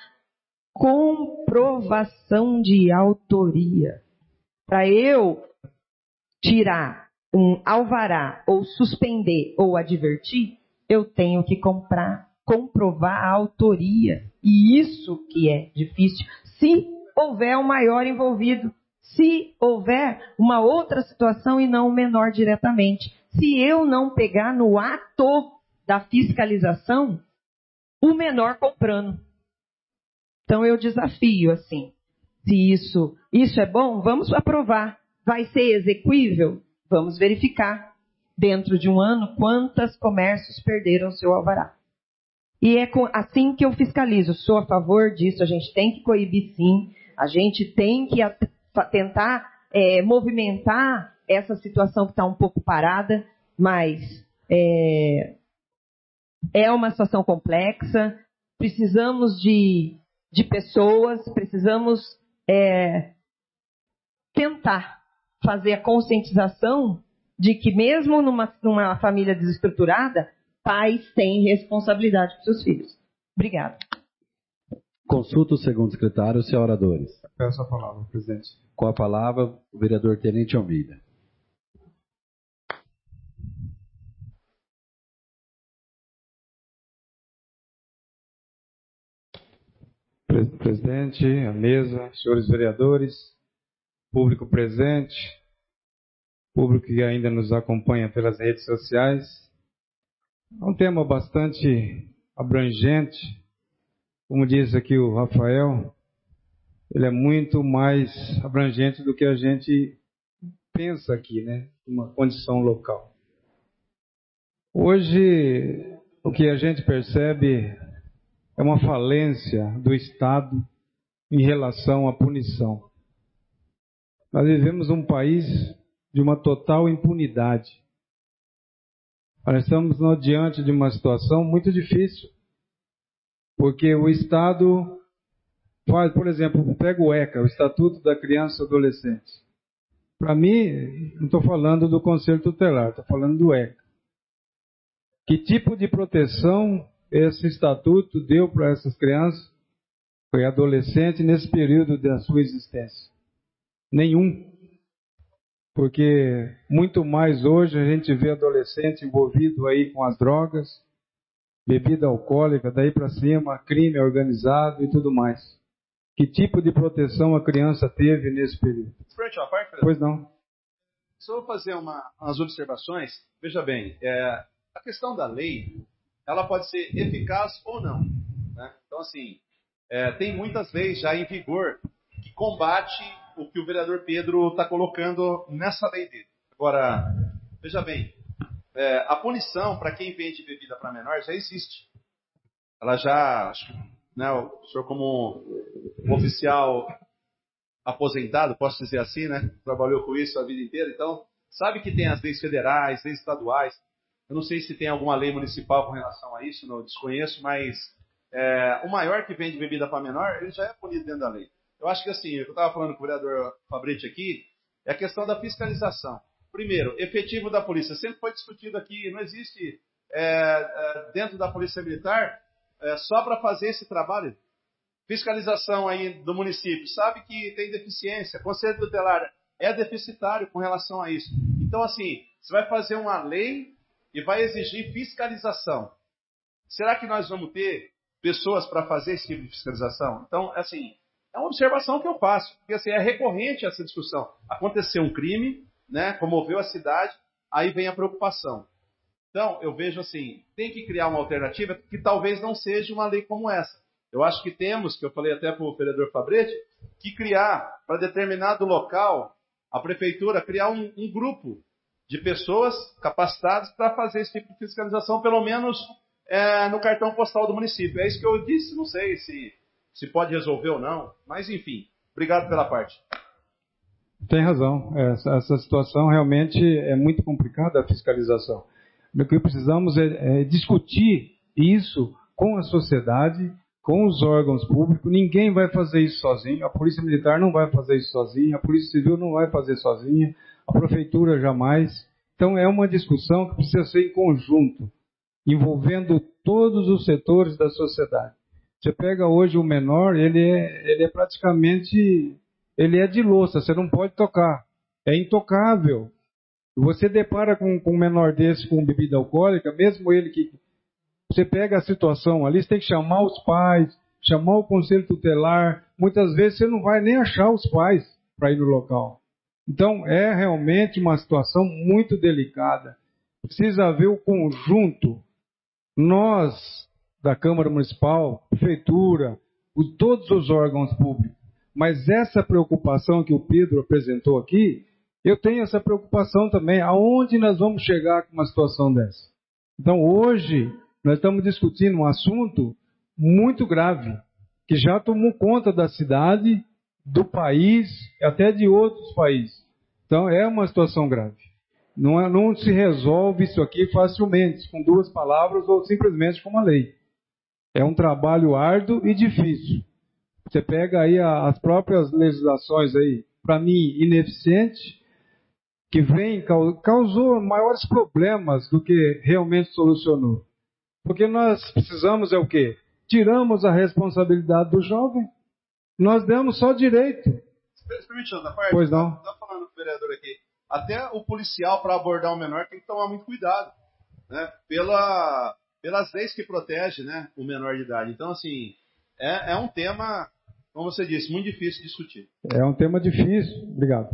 comprovação de autoria. Para eu tirar um alvará ou suspender ou advertir, eu tenho que comprar, comprovar a autoria. E isso que é difícil. Se houver um maior envolvido, se houver uma outra situação e não o menor diretamente. Se eu não pegar no ato da fiscalização o menor comprando. Então eu desafio assim. Se isso, isso é bom, vamos aprovar. Vai ser execuível? Vamos verificar. Dentro de um ano, quantos comércios perderam seu alvará. E é com, assim que eu fiscalizo. Sou a favor disso, a gente tem que coibir sim. A gente tem que a, tentar é, movimentar essa situação que está um pouco parada, mas é, é uma situação complexa. Precisamos de, de pessoas, precisamos é, tentar fazer a conscientização de que mesmo numa, numa família desestruturada, pais têm responsabilidade com seus filhos. Obrigada. Consulta o segundo secretário, senhor oradores. Peço a palavra, presidente. Com a palavra, o vereador Tenente Almeida. Presidente, a mesa, senhores vereadores, público presente, público que ainda nos acompanha pelas redes sociais. É um tema bastante abrangente, como diz aqui o Rafael, ele é muito mais abrangente do que a gente pensa aqui, né? Uma condição local. Hoje, o que a gente percebe é uma falência do Estado em relação à punição. Nós vivemos um país de uma total impunidade. Nós estamos diante de uma situação muito difícil, porque o Estado faz, por exemplo, pega o ECA, o Estatuto da Criança e Adolescente. Para mim, não estou falando do Conselho Tutelar, estou falando do ECA. Que tipo de proteção esse Estatuto deu para essas crianças e adolescentes nesse período da sua existência? Nenhum. Porque muito mais hoje a gente vê adolescente envolvido aí com as drogas, bebida alcoólica, daí para cima, crime organizado e tudo mais. Que tipo de proteção a criança teve nesse período? Pois não. Só vou fazer uma, umas observações. Veja bem, é, a questão da lei, ela pode ser eficaz ou não. Né? Então, assim, é, tem muitas leis já em vigor que combate o que o vereador Pedro está colocando nessa lei dele. Agora, veja bem, é, a punição para quem vende bebida para menor já existe. Ela já, né, o senhor como um oficial aposentado, posso dizer assim, né, trabalhou com isso a vida inteira, então sabe que tem as leis federais, leis estaduais. Eu não sei se tem alguma lei municipal com relação a isso, não desconheço, mas é, o maior que vende bebida para menor, ele já é punido dentro da lei. Eu acho que assim, eu estava falando com o vereador Fabretti aqui, é a questão da fiscalização. Primeiro, efetivo da polícia. Sempre foi discutido aqui, não existe é, é, dentro da Polícia Militar é, só para fazer esse trabalho. Fiscalização aí do município, sabe que tem deficiência. Conselho Tutelar é deficitário com relação a isso. Então assim, você vai fazer uma lei e vai exigir fiscalização. Será que nós vamos ter pessoas para fazer esse tipo de fiscalização? Então, assim, é uma observação que eu faço, porque assim, é recorrente essa discussão. Aconteceu um crime, né, comoveu a cidade, aí vem a preocupação. Então, eu vejo assim, tem que criar uma alternativa que talvez não seja uma lei como essa. Eu acho que temos, que eu falei até para o vereador Fabretti, que criar para determinado local, a prefeitura criar um, um grupo de pessoas capacitadas para fazer esse tipo de fiscalização, pelo menos é, no cartão postal do município. É isso que eu disse, não sei se... se pode resolver ou não, mas enfim, obrigado pela parte. Tem razão, essa, essa situação realmente é muito complicada, a fiscalização. O que precisamos é, é discutir isso com a sociedade, com os órgãos públicos. Ninguém vai fazer isso sozinho, a Polícia Militar não vai fazer isso sozinha, a Polícia Civil não vai fazer sozinha, a Prefeitura jamais. Então é uma discussão que precisa ser em conjunto, envolvendo todos os setores da sociedade. Você pega hoje o menor, ele é, ele é praticamente, ele é de louça, você não pode tocar. É intocável. Você depara com, com um menor desse com bebida alcoólica, mesmo ele que... Você pega a situação ali, você tem que chamar os pais, chamar o conselho tutelar. Muitas vezes você não vai nem achar os pais para ir no local. Então, é realmente uma situação muito delicada. Precisa haver o conjunto. Nós, da Câmara Municipal, Prefeitura, o, todos os órgãos públicos. Mas essa preocupação que o Pedro apresentou aqui, eu tenho essa preocupação também. Aonde nós vamos chegar com uma situação dessa? Então, hoje, nós estamos discutindo um assunto muito grave, que já tomou conta da cidade, do país, até de outros países. Então, é uma situação grave. Não, é, não se resolve isso aqui facilmente, com duas palavras ou simplesmente com uma lei. É um trabalho árduo e difícil. Você pega aí a, as próprias legislações aí, para mim, ineficientes, que vem, causou maiores problemas do que realmente solucionou. Porque nós precisamos é o quê? Tiramos a responsabilidade do jovem. Nós demos só direito. Permite outra parte? Pois não. Está falando com o vereador aqui. Até o policial, para abordar um menor, tem que tomar muito cuidado, né? Pela, pelas leis que protegem, né, o menor de idade. Então, assim, é, é um tema, como você disse, muito difícil de discutir. É um tema difícil. Obrigado.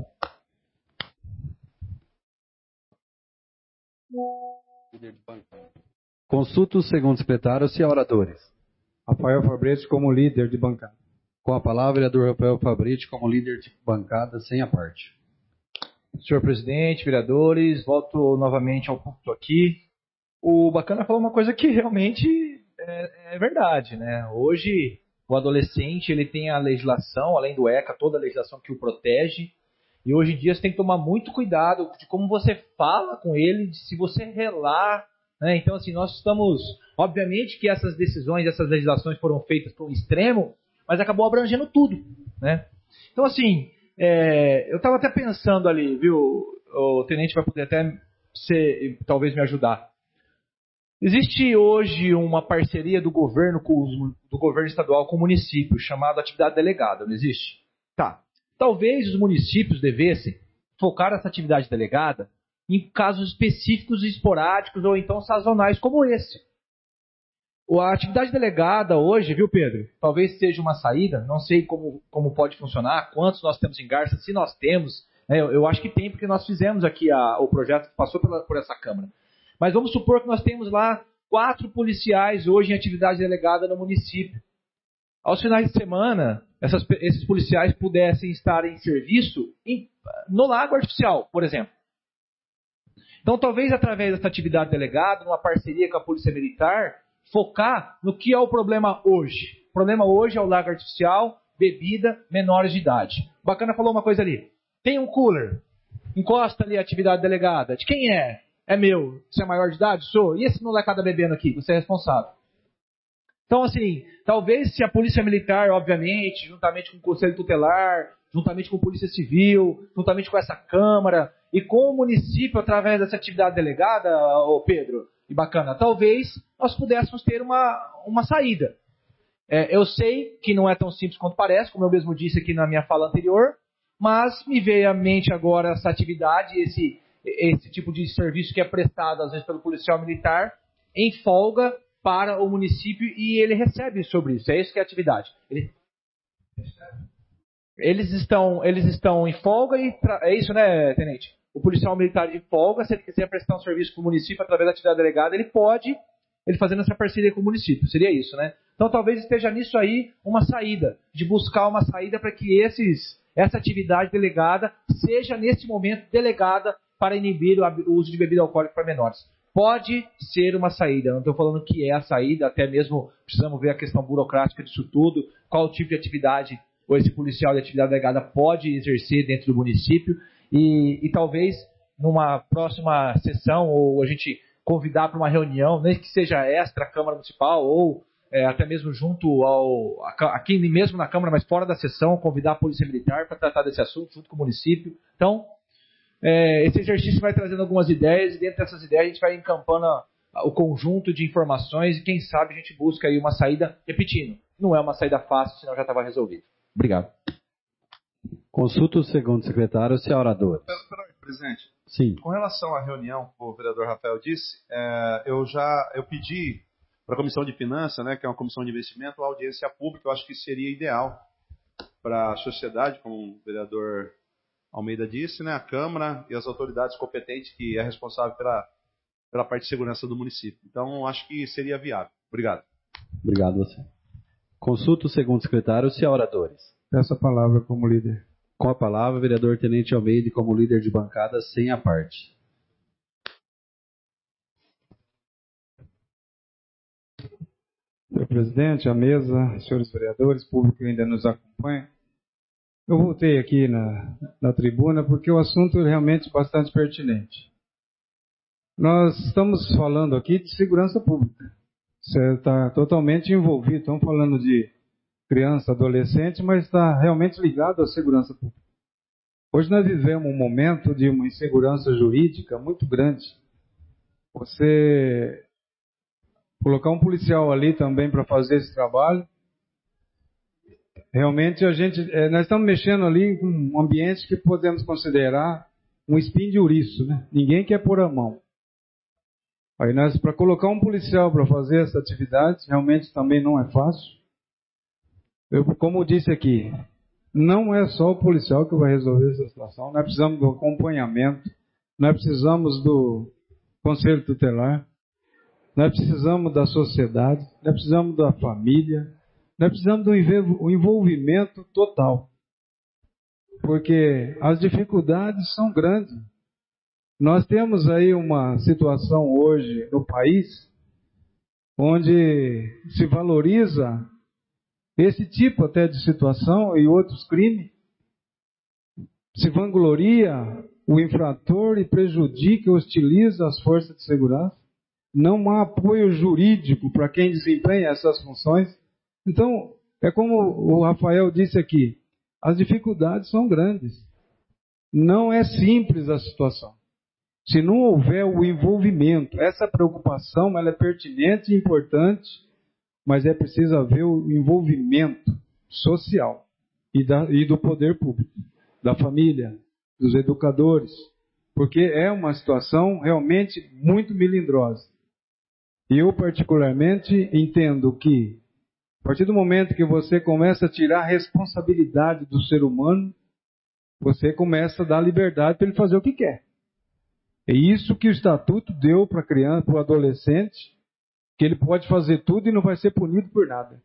Consulta o segundo secretário se há oradores. Rafael Fabrício como líder de bancada. Com a palavra, vereador Rafael Fabrício como líder de bancada, sem a parte. Senhor presidente, vereadores, volto novamente ao púlpito aqui. O Bacana falou uma coisa que realmente é, é verdade, né? Hoje, o adolescente ele tem a legislação, além do ECA, toda a legislação que o protege. E hoje em dia você tem que tomar muito cuidado de como você fala com ele, de se você relar, né? Então, assim, nós estamos... Obviamente que essas decisões, essas legislações foram feitas para um extremo, mas acabou abrangendo tudo, né? Então, assim, é, eu estava até pensando ali, viu? O tenente vai poder até ser, talvez me ajudar. Existe hoje uma parceria do governo, com, do governo estadual com o município, chamada atividade delegada, não existe? Tá. Talvez os municípios devessem focar essa atividade delegada em casos específicos e esporádicos ou então sazonais como esse. A atividade delegada hoje, viu, Pedro? Talvez seja uma saída, não sei como, como pode funcionar, quantos nós temos em Garça, se nós temos. Né, eu, eu acho que tem, porque nós fizemos aqui a, o projeto que passou pela, por essa Câmara. Mas vamos supor que nós temos lá quatro policiais hoje em atividade delegada no município. Aos finais de semana, essas, esses policiais pudessem estar em serviço em, no Lago Artificial, por exemplo. Então, talvez através dessa atividade delegada, numa parceria com a Polícia Militar, focar no que é o problema hoje. O problema hoje é o Lago Artificial, bebida, menores de idade. O Bacana falou uma coisa ali. Tem um cooler, encosta ali a atividade delegada. De quem é? É meu. Você é maior de idade? Sou. E esse molecada bebendo aqui? Você é responsável. Então, assim, talvez se a Polícia Militar, obviamente, juntamente com o Conselho Tutelar, juntamente com a Polícia Civil, juntamente com essa Câmara e com o município, através dessa atividade delegada, ô Pedro e Bacana, talvez nós pudéssemos ter uma, uma saída. É, eu sei que não é tão simples quanto parece, como eu mesmo disse aqui na minha fala anterior, mas me veio à mente agora essa atividade, esse, esse tipo de serviço que é prestado, às vezes, pelo policial militar, em folga para o município, e ele recebe sobre isso. É isso que é a atividade. Ele... Eles, estão, eles estão em folga e... Tra... É isso, né, tenente? O policial militar de folga, se ele quiser prestar um serviço para o município através da atividade delegada, ele pode, ele fazendo essa parceria com o município. Seria isso, né? Então talvez esteja nisso aí uma saída, de buscar uma saída para que esses, essa atividade delegada seja, nesse momento, delegada para inibir o uso de bebida alcoólica para menores. Pode ser uma saída, não estou falando que é a saída, até mesmo precisamos ver a questão burocrática disso tudo, qual tipo de atividade ou esse policial de atividade delegada pode exercer dentro do município, e, e talvez numa próxima sessão, ou a gente convidar para uma reunião, nem que seja extra Câmara Municipal, ou é, até mesmo junto ao, aqui mesmo na Câmara, mas fora da sessão, convidar a Polícia Militar para tratar desse assunto junto com o município. Então, É, esse exercício vai trazendo algumas ideias, e dentro dessas ideias a gente vai encampando a, a, o conjunto de informações, e quem sabe a gente busca aí uma saída, repetindo, não é uma saída fácil, senão já estava resolvido. Obrigado. Consulta o segundo secretário se há orador. Peraí, presidente. Sim. Com relação à reunião que o vereador Rafael disse, é, eu já eu pedi para a Comissão de Finanças, né, que é uma comissão de investimento, a audiência pública. Eu acho que seria ideal para a sociedade, como o vereador Almeida disse, né, a Câmara e as autoridades competentes que é responsável pela, pela parte de segurança do município. Então, acho que seria viável. Obrigado. Obrigado você. Consulta o segundo secretário, se há oradores. Peço a palavra como líder. Com a palavra, vereador Tenente Almeida, como líder de bancada, sem a parte. Senhor presidente, a mesa, senhores vereadores, público que ainda nos acompanha. Eu voltei aqui na, na tribuna porque o assunto é realmente bastante pertinente. Nós estamos falando aqui de segurança pública. Você está totalmente envolvido. Estamos falando de criança, adolescente, mas está realmente ligado à segurança pública. Hoje nós vivemos um momento de uma insegurança jurídica muito grande. Você colocar um policial ali também para fazer esse trabalho, realmente a gente, é, nós estamos mexendo ali com um ambiente que podemos considerar um espinho de ouriço, né? Ninguém quer pôr a mão. Aí nós, para colocar um policial para fazer essa atividade, realmente também não é fácil. Eu, como disse aqui, não é só o policial que vai resolver essa situação. Nós precisamos do acompanhamento, nós precisamos do conselho tutelar, nós precisamos da sociedade, nós precisamos da família, nós precisamos do envolvimento total. Porque as dificuldades são grandes. Nós temos aí uma situação hoje no país onde se valoriza esse tipo até de situação e outros crimes. Se vangloria o infrator e prejudica e hostiliza as forças de segurança. Não há apoio jurídico para quem desempenha essas funções. Então, é como o Rafael disse aqui, as dificuldades são grandes. Não é simples a situação. Se não houver o envolvimento, essa preocupação ela é pertinente e importante, mas é preciso haver o envolvimento social e, da, e do poder público, da família, dos educadores, porque é uma situação realmente muito melindrosa. E eu, particularmente, entendo que, a partir do momento que você começa a tirar a responsabilidade do ser humano, você começa a dar liberdade para ele fazer o que quer. É isso que o Estatuto deu para a criança, para o adolescente, que ele pode fazer tudo e não vai ser punido por nada.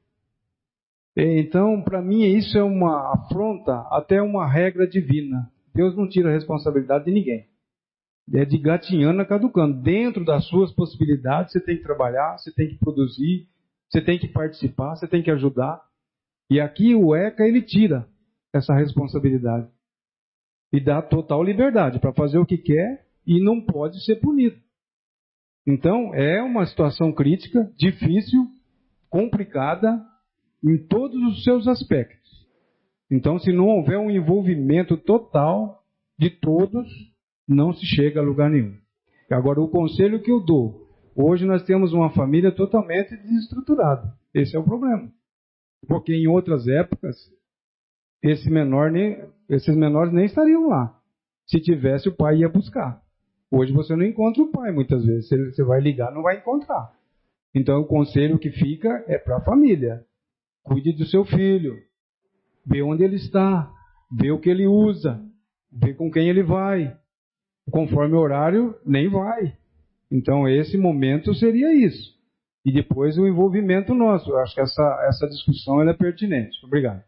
Então, para mim, isso é uma afronta, até uma regra divina. Deus não tira a responsabilidade de ninguém. É de gatinhana caducando. Dentro das suas possibilidades, você tem que trabalhar, você tem que produzir, você tem que participar, você tem que ajudar. E aqui o ECA, ele tira essa responsabilidade. E dá total liberdade para fazer o que quer e não pode ser punido. Então, é uma situação crítica, difícil, complicada, em todos os seus aspectos. Então, se não houver um envolvimento total de todos, não se chega a lugar nenhum. Agora, o conselho que eu dou, hoje nós temos uma família totalmente desestruturada. Esse é o problema. Porque em outras épocas, esse menor nem, esses menores nem estariam lá. Se tivesse, o pai ia buscar. Hoje você não encontra o pai, muitas vezes. Se você vai ligar, não vai encontrar. Então, o conselho que fica é para a família. Cuide do seu filho. Vê onde ele está. Vê o que ele usa. Vê com quem ele vai. Conforme o horário, nem vai. Então, esse momento seria isso. E depois o envolvimento nosso. Eu acho que essa, essa discussão ela é pertinente. Obrigado.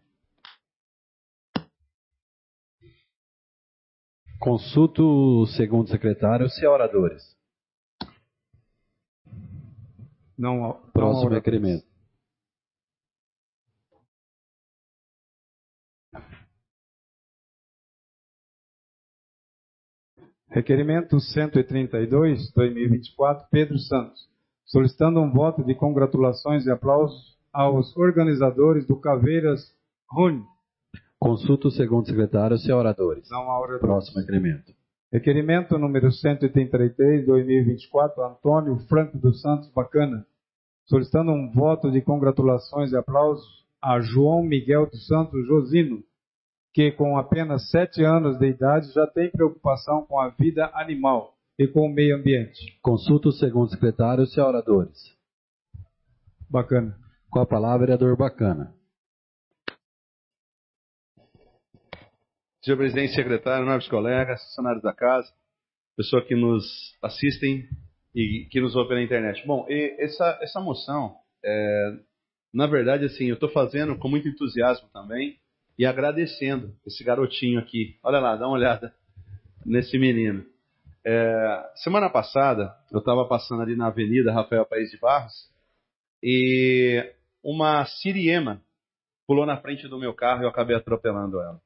Consulto o segundo secretário, se há oradores. Não, Próximo não requerimento. Requerimento cento e trinta e dois, dois mil e vinte e quatro, Pedro Santos, solicitando um voto de congratulações e aplausos aos organizadores do Caveiras Rune. Consulta o segundo secretário, se há oradores. Não há oradores. Próximo requerimento. Requerimento número cento e trinta e três, dois mil e vinte e quatro, Antônio Franco dos Santos Bacana, solicitando um voto de congratulações e aplausos a João Miguel dos Santos Josino, que com apenas sete anos de idade já tem preocupação com a vida animal e com o meio ambiente. Consulta o segundo secretário, os oradores. Bacana. Com a palavra, vereador Bacana. Senhor presidente, secretário, nobres colegas, funcionários da casa, pessoas que nos assistem e que nos ouvem pela internet. Bom, e essa, essa moção, é, na verdade, assim, eu estou fazendo com muito entusiasmo também e agradecendo esse garotinho aqui. Olha lá, dá uma olhada nesse menino. É, semana passada, eu estava passando ali na Avenida Rafael Paes de Barros e uma siriema pulou na frente do meu carro e eu acabei atropelando ela.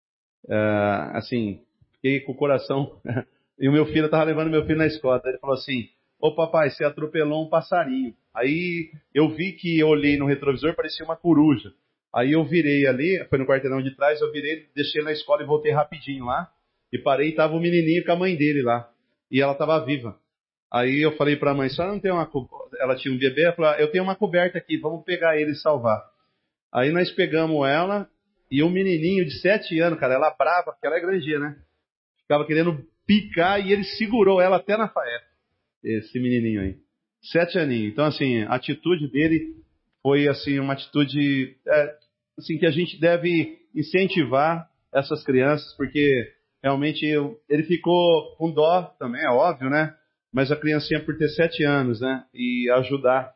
É, assim, fiquei com o coração... E o meu filho, eu estava levando meu filho na escola, ele falou assim, ô papai, você atropelou um passarinho. Aí eu vi que eu olhei no retrovisor, parecia uma coruja. Aí eu virei ali, foi no quarteirão de trás, eu virei, deixei ele na escola e voltei rapidinho lá. E parei e estava o menininho com a mãe dele lá. E ela estava viva. Aí eu falei para a mãe, só não tem uma... Ela tinha um bebê, ela falou, eu tenho uma coberta aqui, vamos pegar ele e salvar. Aí nós pegamos ela e o menininho de sete anos, cara, ela brava, porque ela é grandinha, né? Ficava querendo picar e ele segurou ela até na faeta. Esse menininho aí. Sete aninhos. Então, assim, a atitude dele foi, assim, uma atitude é, assim, que a gente deve incentivar essas crianças, porque realmente eu, ele ficou com dó também, é óbvio, né? Mas a criancinha, por ter sete anos, né? E ajudar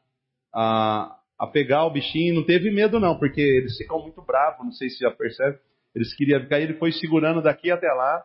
a, a pegar o bichinho, não teve medo não, porque eles ficam muito bravos, não sei se já percebe. Eles queriam ficar, ele foi segurando daqui até lá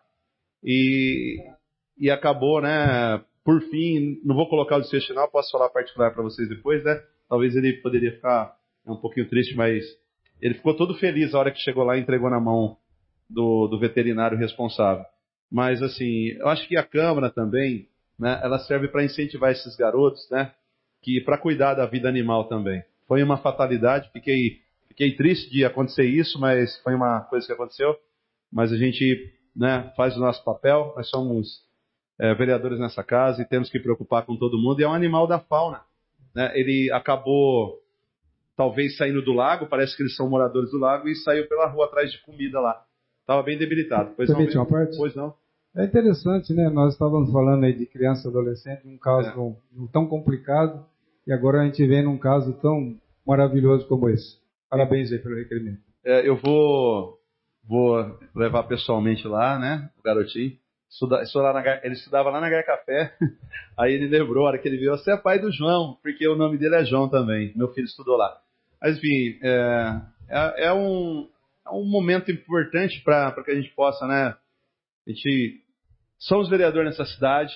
e, e acabou, né? Por fim, não vou colocar o desfecho final, posso falar particular para vocês depois, né? Talvez ele poderia ficar um pouquinho triste, mas ele ficou todo feliz a hora que chegou lá e entregou na mão do, do veterinário responsável. Mas, assim, eu acho que a Câmara também, né, ela serve para incentivar esses garotos, né, que para cuidar da vida animal também. Foi uma fatalidade, fiquei, fiquei triste de acontecer isso, mas foi uma coisa que aconteceu. Mas a gente, né, faz o nosso papel, nós somos é, vereadores nessa casa e temos que preocupar com todo mundo. E é um animal da fauna, né? Ele acabou, talvez, saindo do lago, parece que eles são moradores do lago, e saiu pela rua atrás de comida lá. Estava bem debilitado. Pois Permite não, uma parte? Pois não. É interessante, né? Nós estávamos falando aí de criança e adolescente, um caso é. tão complicado, e agora a gente vê num caso tão maravilhoso como esse. Parabéns aí pelo requerimento. É, eu vou, vou levar pessoalmente lá, né? O garotinho. Estuda, estuda na, ele estudava lá na Garcafé. Aí ele lembrou, a hora que ele viu, você é pai do João, porque o nome dele é João também. Meu filho estudou lá. Mas, enfim, é, é, é, um, é um momento importante para que a gente possa, né? A gente somos vereadores nessa cidade,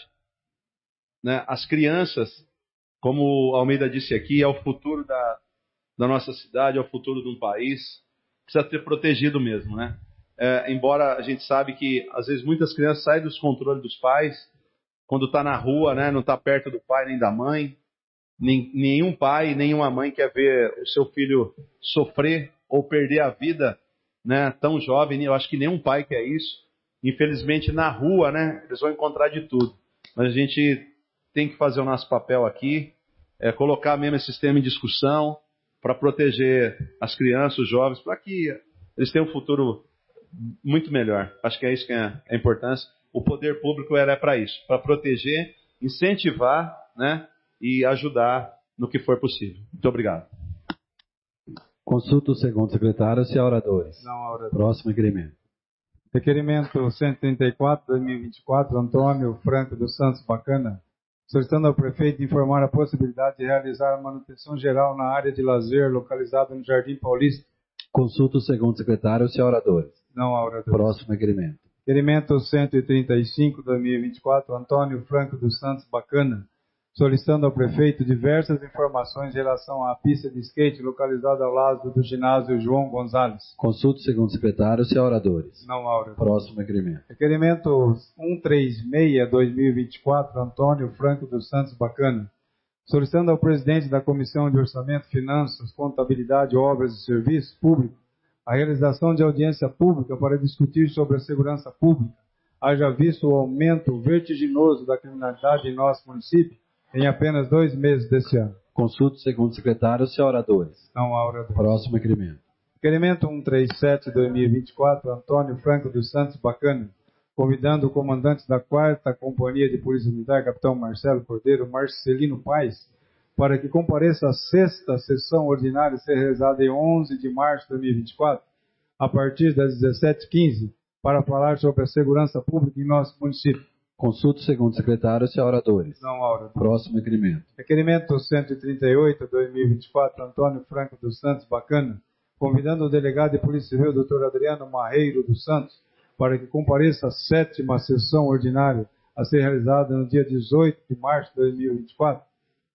né? As crianças, como o Almeida disse aqui, é o futuro da, da nossa cidade, é o futuro de um país. Precisa ser protegido mesmo, né? É, embora a gente sabe que às vezes muitas crianças saem dos controles dos pais, quando está na rua, né? Não está perto do pai nem da mãe. Nem, nenhum pai, nenhuma mãe quer ver o seu filho sofrer ou perder a vida, né? Tão jovem. Eu acho que nenhum pai quer isso. Infelizmente, na rua, né, eles vão encontrar de tudo. Mas a gente tem que fazer o nosso papel aqui, é, colocar mesmo esse sistema em discussão para proteger as crianças, os jovens, para que eles tenham um futuro muito melhor. Acho que é isso que é a importância. O poder público era para isso, para proteger, incentivar, né, e ajudar no que for possível. Muito obrigado. Consulta o segundo secretário, se há oradores. Não, orador. Próximo requerimento. Requerimento cento e trinta e quatro, dois mil e vinte e quatro, Antônio Franco dos Santos Bacana, solicitando ao prefeito informar a possibilidade de realizar a manutenção geral na área de lazer localizada no Jardim Paulista. Consulta o segundo secretário, se há oradores. Não há oradores. Próximo requerimento. Requerimento cento e trinta e cinco, dois mil e vinte e quatro, Antônio Franco dos Santos Bacana, solicitando ao prefeito diversas informações em relação à pista de skate localizada ao lado do ginásio João Gonzalez. Consulta o segundo secretário, se há oradores. Não há oradores. Próximo requerimento. Requerimento cento e trinta e seis, dois mil e vinte e quatro, Antônio Franco dos Santos Bacana, solicitando ao presidente da Comissão de Orçamento, Finanças, Contabilidade, Obras e Serviços Públicos a realização de audiência pública para discutir sobre a segurança pública, haja visto o aumento vertiginoso da criminalidade em nosso município em apenas dois meses deste ano. Consulta o segundo secretário, se há oradores. Não há oradores. Próximo requerimento. Requerimento cento e trinta e sete, dois mil e vinte e quatro, Antônio Franco dos Santos Bacana, convidando o comandante da quarta Companhia de Polícia Militar, capitão Marcelo Cordeiro Marcelino Paes, para que compareça à sexta sessão ordinária a ser realizada em onze de março de dois mil e vinte e quatro, a partir das dezessete e quinze, para falar sobre a segurança pública em nosso município. Consulta o segundo secretário se há oradores. Não há oradores. Próximo requerimento. Requerimento cento e trinta e oito, dois mil e vinte e quatro, Antônio Franco dos Santos Bacana, convidando o delegado de Polícia Civil, doutor Adriano Marreiro dos Santos, para que compareça à sétima sessão ordinária a ser realizada no dia dezoito de março de dois mil e vinte e quatro,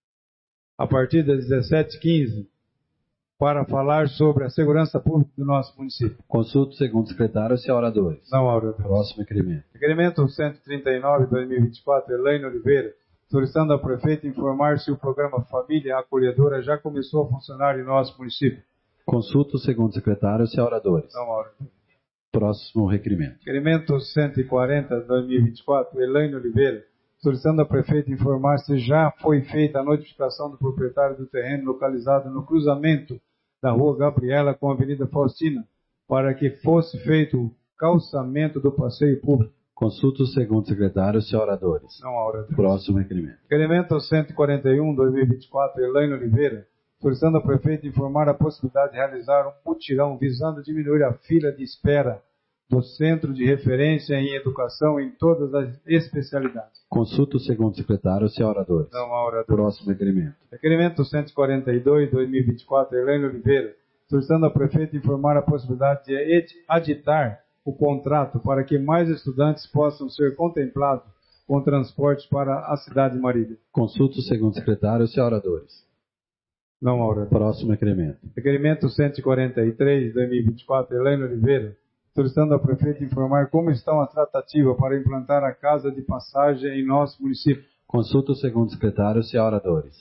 a partir das dezessete e quinze, para falar sobre a segurança pública do nosso município. Consulta o segundo secretário se há oradores. Não há oradores. Próximo requerimento. Requerimento cento e trinta e nove, dois mil e vinte e quatro, Elaine Oliveira, solicitando ao prefeito informar se o programa Família Acolhedora já começou a funcionar em nosso município. Consulta o segundo secretário se há oradores. Não há oradores. Próximo requerimento. Requerimento cento e quarenta, dois mil e vinte e quatro, Elaine Oliveira, solicitando ao prefeito informar se já foi feita a notificação do proprietário do terreno localizado no cruzamento da Rua Gabriela com a Avenida Faustina, para que fosse feito o calçamento do passeio público. Consulta o segundo secretário se há oradores. Não há oradores. Próximo requerimento. Requerimento cento e quarenta e um, dois mil e vinte e quatro, Elaine Oliveira, solicitando ao prefeito informar a possibilidade de realizar um mutirão visando diminuir a fila de espera do Centro de Referência em Educação em todas as especialidades. Consulta o segundo secretário se há oradores. Não há oradores. Próximo requerimento. Requerimento cento e quarenta e dois, dois mil e vinte e quatro, Elaine Oliveira, solicitando ao prefeito informar a possibilidade de aditar o contrato para que mais estudantes possam ser contemplados com transporte para a cidade de Marília. Consulta o segundo secretário se há oradores. Não há oradores. Próximo requerimento. Requerimento cento e quarenta e três, dois mil e vinte e quatro, Elaine Oliveira, solicitando ao prefeito informar como estão as tratativas para implantar a casa de passagem em nosso município. Consulta o segundo secretário se há oradores.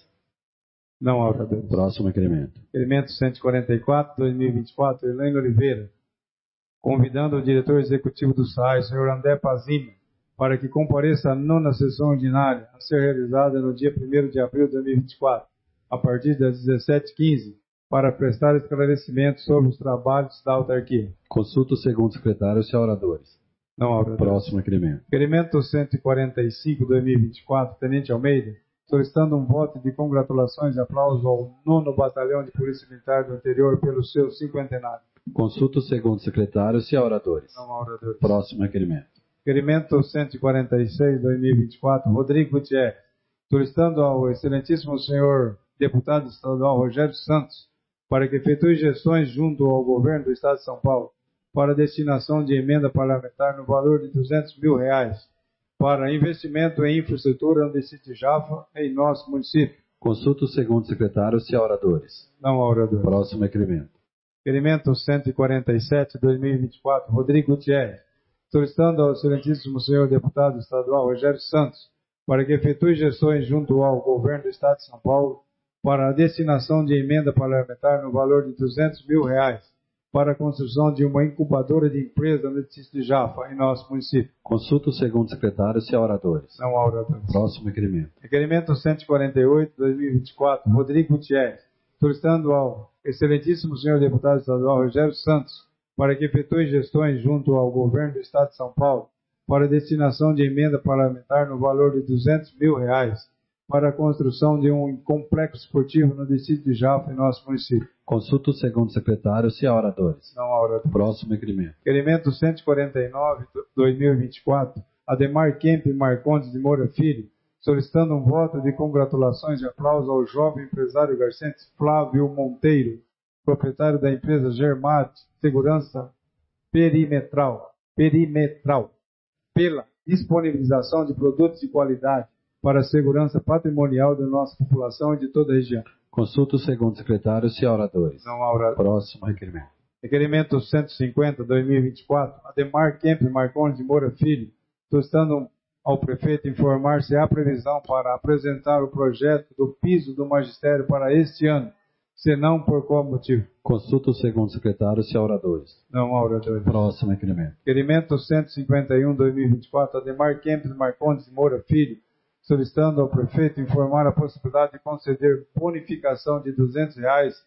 Não há oradores. Próximo requerimento. Requerimento cento e quarenta e quatro, dois mil e vinte e quatro, Elaine Oliveira, convidando o diretor executivo do S A I, senhor André Pazini, para que compareça à nona sessão ordinária a ser realizada no dia primeiro de abril de dois mil e vinte e quatro, a partir das dezessete e quinze, para prestar esclarecimentos sobre os trabalhos da autarquia. Consulta o segundo secretário se há oradores. Não há oradores. Próximo requerimento. Requerimento cento e quarenta e cinco, dois mil e vinte e quatro, Tenente Almeida, solicitando um voto de congratulações e aplauso ao nono Batalhão de Polícia Militar do Interior pelo seu cinquentenário. Consulta o segundo secretário se há oradores. Não há oradores. Próximo requerimento. Requerimento cento e quarenta e seis, dois mil e vinte e quatro, Rodrigo Gutierrez, solicitando ao excelentíssimo senhor deputado estadual Rogério Santos para que efetue gestões junto ao governo do Estado de São Paulo para destinação de emenda parlamentar no valor de duzentos mil reais para investimento em infraestrutura no distrito de Jaffa, em nosso município. Consulta o segundo secretário se há oradores. Não há oradores. Próximo requerimento. Requerimento cento e quarenta e sete, dois mil e vinte e quatro, Rodrigo Gutierrez, solicitando ao excelentíssimo senhor deputado estadual Rogério Santos para que efetue gestões junto ao governo do Estado de São Paulo para a destinação de emenda parlamentar no valor de duzentos mil reais para a construção de uma incubadora de empresa no distrito de Jaffa, em nosso município. Consulta o segundo secretário se há oradores. Não há oradores. Próximo requerimento. Requerimento cento e quarenta e oito, dois mil e vinte e quatro, Rodrigo Gutierrez, solicitando ao excelentíssimo senhor deputado estadual Rogério Santos para que efetue gestões junto ao governo do Estado de São Paulo para a destinação de emenda parlamentar no valor de duzentos mil reais para a construção de um complexo esportivo no distrito de Jaffa, em nosso município. Consulta o segundo secretário se há oradores. Não há oradores. Próximo requerimento. Requerimento cento e quarenta e nove, dois mil e vinte e quatro, Ademar Kemp Marcondes de Moura Filho, solicitando um voto de congratulações e aplauso ao jovem empresário garcense Flávio Monteiro, proprietário da empresa Germat Segurança Perimetral, Perimetral, pela disponibilização de produtos de qualidade para a segurança patrimonial da nossa população e de toda a região. Consulta o segundo secretário se há oradores. Não há oradores. Próximo requerimento. Requerimento cento e cinquenta, dois mil e vinte e quatro, Ademar Kemp Marcondes de Moura Filho, solicitando ao prefeito informar se há previsão para apresentar o projeto do piso do magistério para este ano, se não, por qual motivo? Consulta o segundo secretário se há oradores. Não há oradores. Próximo requerimento. Requerimento cento e cinquenta e um, dois mil e vinte e quatro, Ademar Kemp Marcondes de Moura Filho, solicitando ao prefeito informar a possibilidade de conceder bonificação de duzentos reais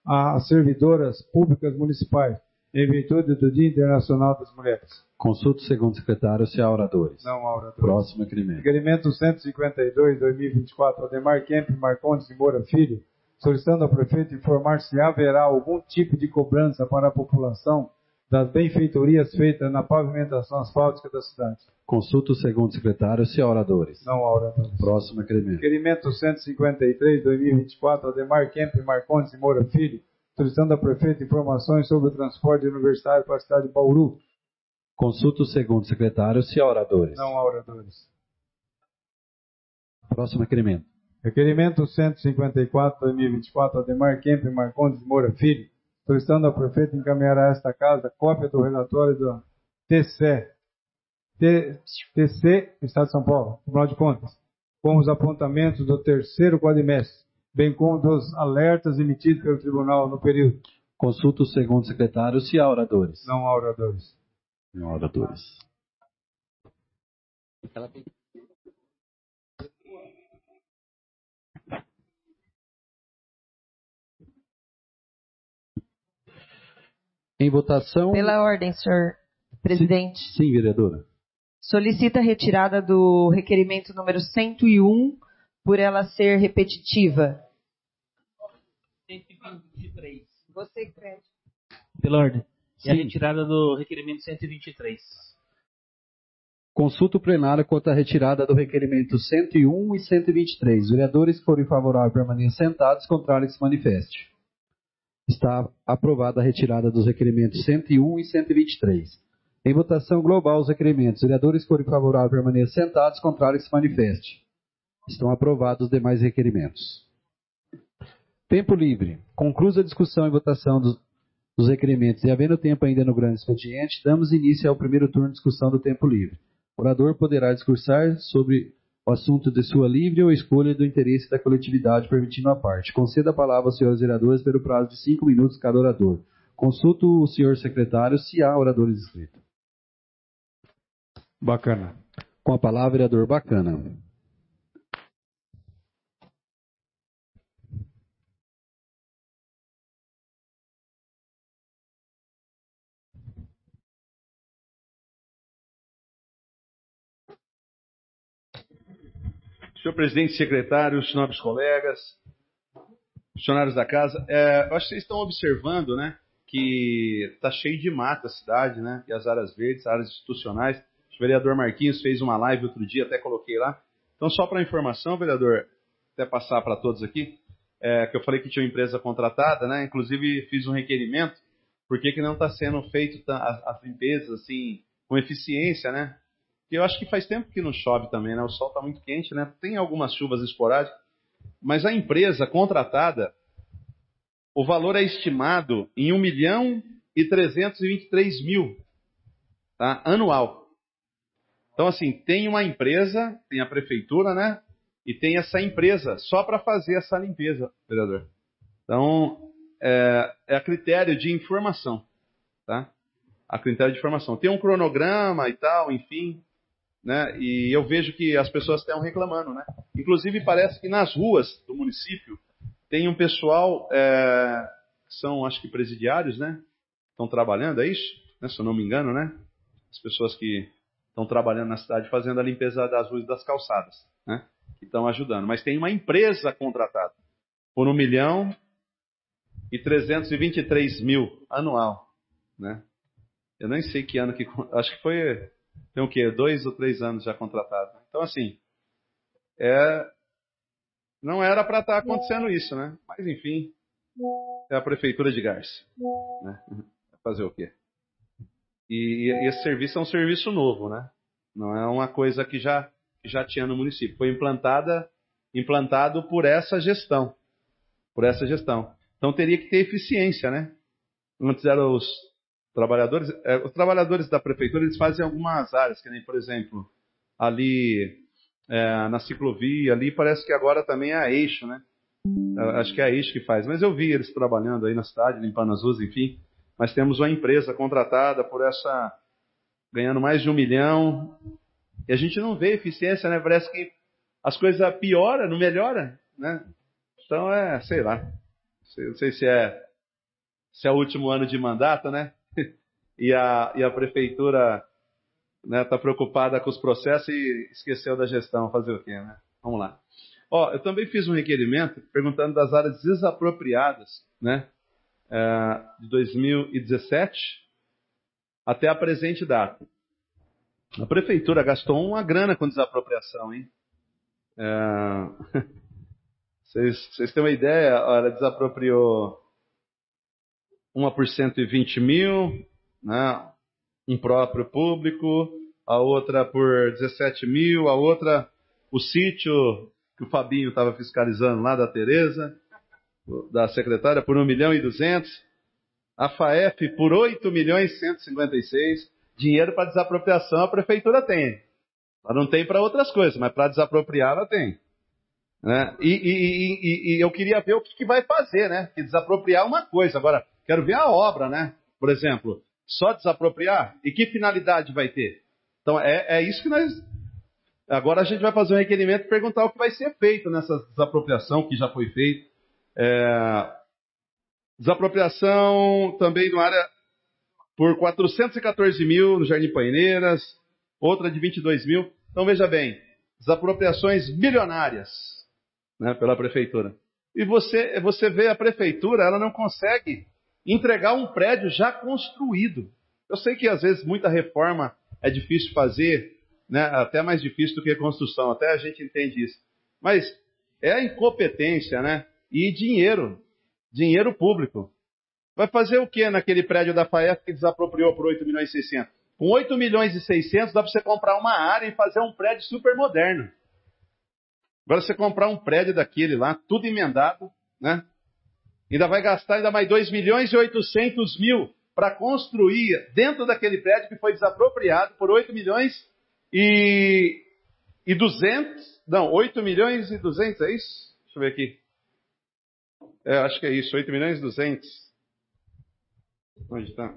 às servidoras públicas municipais, em virtude do Dia Internacional das Mulheres. Consulta o segundo secretário se há oradores. Não há oradores. Próximo requerimento. Requerimento cento e cinquenta e dois, dois mil e vinte e quatro, Ademar Kemp Marcondes de Moura Filho, solicitando ao prefeito informar se haverá algum tipo de cobrança para a população das benfeitorias feitas na pavimentação asfáltica da cidade. Consulta o segundo secretário se há oradores. Não há oradores. Próximo requerimento. Requerimento cento e cinquenta e três, dois mil e vinte e quatro, Ademar Kemp Marcondes de Moura Filho, solicitando ao prefeito informações sobre o transporte universitário para a cidade de Bauru. Consulta o segundo secretário se há oradores. Não há oradores. Próximo requerimento. Requerimento cento e cinquenta e quatro, dois mil e vinte e quatro, Ademar Kemp Marcondes de Moura Filho, solicitando ao prefeito encaminhar a esta casa cópia do relatório do T C E, T C, Estado de São Paulo, Tribunal de Contas, com os apontamentos do terceiro quadrimestre, bem como dos alertas emitidos pelo tribunal no período. Consulta o segundo secretário se há oradores. Não há oradores. Não há oradores. Em votação. Pela ordem, senhor presidente. Sim, sim, vereadora. Solicita a retirada do requerimento número cento e um, por ela ser repetitiva. cento e vinte e três. Você crê? Pela ordem. E a Sim. retirada do requerimento cento e vinte e três. Consulta o plenário quanto à retirada do requerimento cento e um e cento e vinte e três. Vereadores que forem favoráveis permaneçam sentados, contrário que se manifeste. Está aprovada a retirada dos requerimentos cento e um e cento e vinte e três. Em votação global os requerimentos. Vereadores que forem favoráveis permaneçam sentados, contrário que se manifeste. Estão aprovados os demais requerimentos. Tempo livre. Conclusa a discussão e votação dos, dos requerimentos e havendo tempo ainda no grande expediente, damos início ao primeiro turno de discussão do tempo livre. O orador poderá discursar sobre o assunto de sua livre ou escolha do interesse da coletividade, permitindo a parte. Conceda a palavra aos senhores vereadores pelo prazo de cinco minutos cada orador. Consulto o senhor secretário se há oradores inscritos. Bacana. Com a palavra, vereador Bacana. Senhor presidente, secretários, nobres colegas, funcionários da casa, é, eu acho que vocês estão observando, né, que está cheio de mata a cidade, né, e as áreas verdes, áreas institucionais. O vereador Marquinhos fez uma live outro dia, até coloquei lá. Então, só para informação, vereador, até passar para todos aqui, é, que eu falei que tinha uma empresa contratada, né, inclusive fiz um requerimento, por que que não está sendo feito as, as limpezas assim, com eficiência, né? Eu acho que faz tempo que não chove também, né? O sol está muito quente, né? Tem algumas chuvas esporádicas, mas a empresa contratada, o valor é estimado em um milhão e trezentos e vinte e três mil, tá? Anual. Então, assim, tem uma empresa, tem a prefeitura, né? E tem essa empresa só para fazer essa limpeza, vereador. Então, é, é a critério de informação, tá? A critério de informação. Tem um cronograma e tal, enfim, né? E eu vejo que as pessoas estão reclamando, né? Inclusive parece que nas ruas do município tem um pessoal é, que são, acho que presidiários, né? Estão trabalhando, é isso? Né? Se eu não me engano, né? As pessoas que estão trabalhando na cidade fazendo a limpeza das ruas e das calçadas, né? Que estão ajudando. Mas tem uma empresa contratada por um milhão e trezentos e vinte e três mil anual, né? Eu nem sei que ano que, acho que foi Tem o quê? Dois ou três anos já contratado. Então, assim, é, não era para estar acontecendo isso, né? Mas, enfim, é a prefeitura de Garça, né? Fazer o quê? E, e esse serviço é um serviço novo, né? Não é uma coisa que já, que já tinha no município. Foi implantada, implantado por essa gestão. Por essa gestão. Então, teria que ter eficiência, né? Antes eram os trabalhadores, é, os trabalhadores da prefeitura, eles fazem algumas áreas, que nem, por exemplo, ali é, na ciclovia, ali parece que agora também é a Eixo, né? Acho que é a Eixo que faz. Mas eu vi eles trabalhando aí na cidade, limpando as ruas, enfim. Mas temos uma empresa contratada por essa, ganhando mais de um milhão, e a gente não vê eficiência, né? Parece que as coisas pioram, não melhoram, né? Então é, sei lá, não sei se é se é o último ano de mandato, né? E a, e a prefeitura está, né, preocupada com os processos e esqueceu da gestão. Fazer o quê, né? Vamos lá. Ó, eu também fiz um requerimento perguntando das áreas desapropriadas, né? É, de dois mil e dezessete até a presente data. A prefeitura gastou uma grana com desapropriação, hein? É... Vocês, vocês têm uma ideia? Ela desapropriou uma por cento e vinte mil, né? Um próprio público, a outra por dezessete mil, a outra, o sítio que o Fabinho estava fiscalizando lá da Tereza, da secretária, por um milhão e duzentos, a FAEF por oito milhões cento e cinquenta e seis. Dinheiro para desapropriação a prefeitura tem. Ela não tem para outras coisas, mas para desapropriar ela tem. Né? E, e, e, e eu queria ver o que, que vai fazer, né? Que desapropriar é uma coisa. Agora, quero ver a obra, né? Por exemplo, só desapropriar? E que finalidade vai ter? Então, é, é isso que nós... Agora a gente vai fazer um requerimento e perguntar o que vai ser feito nessa desapropriação que já foi feita. É... Desapropriação também no área por quatrocentos e quatorze mil no Jardim Paineiras, outra de vinte e dois mil. Então, veja bem, desapropriações milionárias, né, pela prefeitura. E você, você vê a prefeitura, ela não consegue entregar um prédio já construído. Eu sei que às vezes muita reforma é difícil fazer, né, até mais difícil do que a construção, até a gente entende isso. Mas é a incompetência, né, e dinheiro, dinheiro público. Vai fazer o que naquele prédio da FAEF que desapropriou por oito milhões e seiscentos? Com oito milhões e seiscentos dá para você comprar uma área e fazer um prédio super moderno. Agora você comprar um prédio daquele lá, tudo emendado, né? Ainda vai gastar ainda mais dois milhões e oitocentos mil para construir dentro daquele prédio que foi desapropriado por oito milhões e, e duzentos. Não, oito milhões e duzentos, é isso? Deixa eu ver aqui. É, acho que é isso, oito milhões e duzentos. Onde está?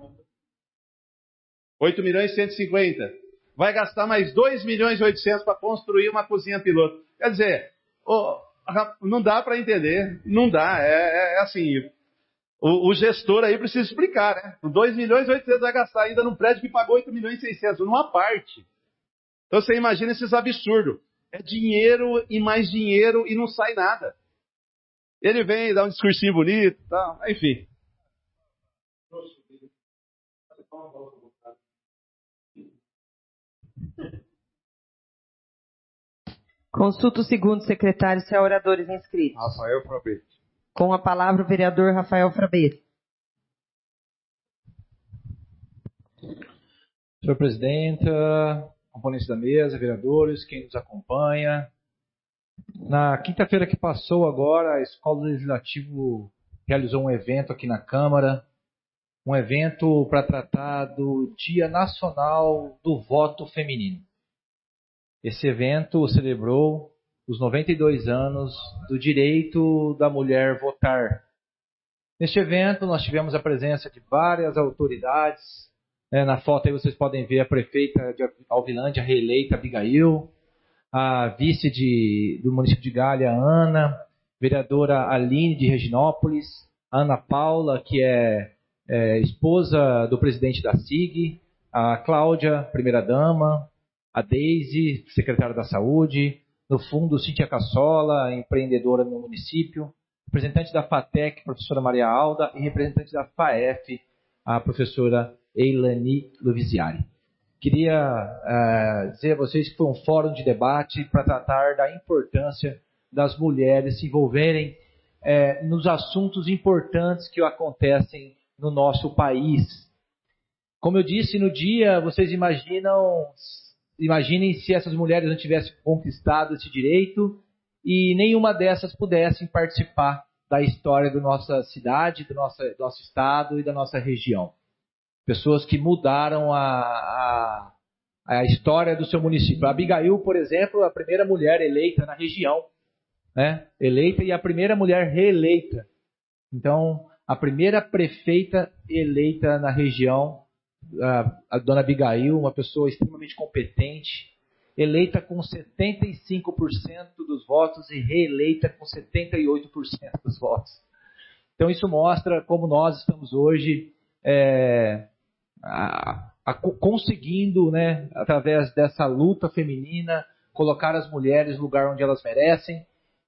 oito milhões e cento e cinquenta. Vai gastar mais dois milhões e oitocentos para construir uma cozinha piloto. Quer dizer, oh, não dá para entender. Não dá. É, é, é assim. O, o gestor aí precisa explicar, né? dois milhões e oitocentos vai gastar ainda num prédio que pagou oito milhões e seiscentos, numa parte. Então você imagina esses absurdos. É dinheiro e mais dinheiro e não sai nada. Ele vem, dá um discursinho bonito, tá? Enfim. Consulta o segundo secretário se há oradores inscritos. Rafael Frabetti. Com a palavra o vereador Rafael Frabetti. Senhor Presidenta, componentes da mesa, vereadores, quem nos acompanha. Na quinta-feira que passou agora, a Escola Legislativa realizou um evento aqui na Câmara, um evento para tratar do Dia Nacional do Voto Feminino. Esse evento celebrou os noventa e dois anos do direito da mulher votar. Neste evento, nós tivemos a presença de várias autoridades. Na foto aí vocês podem ver a prefeita de Alvilândia, reeleita, Abigail, a vice de, do município de Galha, Ana, vereadora Aline de Reginópolis, Ana Paula, que é, é esposa do presidente da S I G, a Cláudia, primeira-dama, a Deise, secretária da Saúde, no fundo, Cíntia Cassola, empreendedora no município, representante da FATEC, professora Maria Alda, e representante da FAEF, a professora Eilani Luviziari. Queria uh, dizer a vocês que foi um fórum de debate para tratar da importância das mulheres se envolverem uh, nos assuntos importantes que acontecem no nosso país. Como eu disse no dia, vocês imaginam, imaginem se essas mulheres não tivessem conquistado esse direito e nenhuma dessas pudessem participar da história da nossa cidade, do nosso, do nosso estado e da nossa região. Pessoas que mudaram a, a, a história do seu município. A Abigail, por exemplo, a primeira mulher eleita na região, né? Eleita e a primeira mulher reeleita. Então, a primeira prefeita eleita na região, a, a dona Abigail, uma pessoa extremamente competente, eleita com setenta e cinco por cento dos votos e reeleita com setenta e oito por cento dos votos. Então isso mostra como nós estamos hoje é, a, a, conseguindo, né, através dessa luta feminina, colocar as mulheres no lugar onde elas merecem.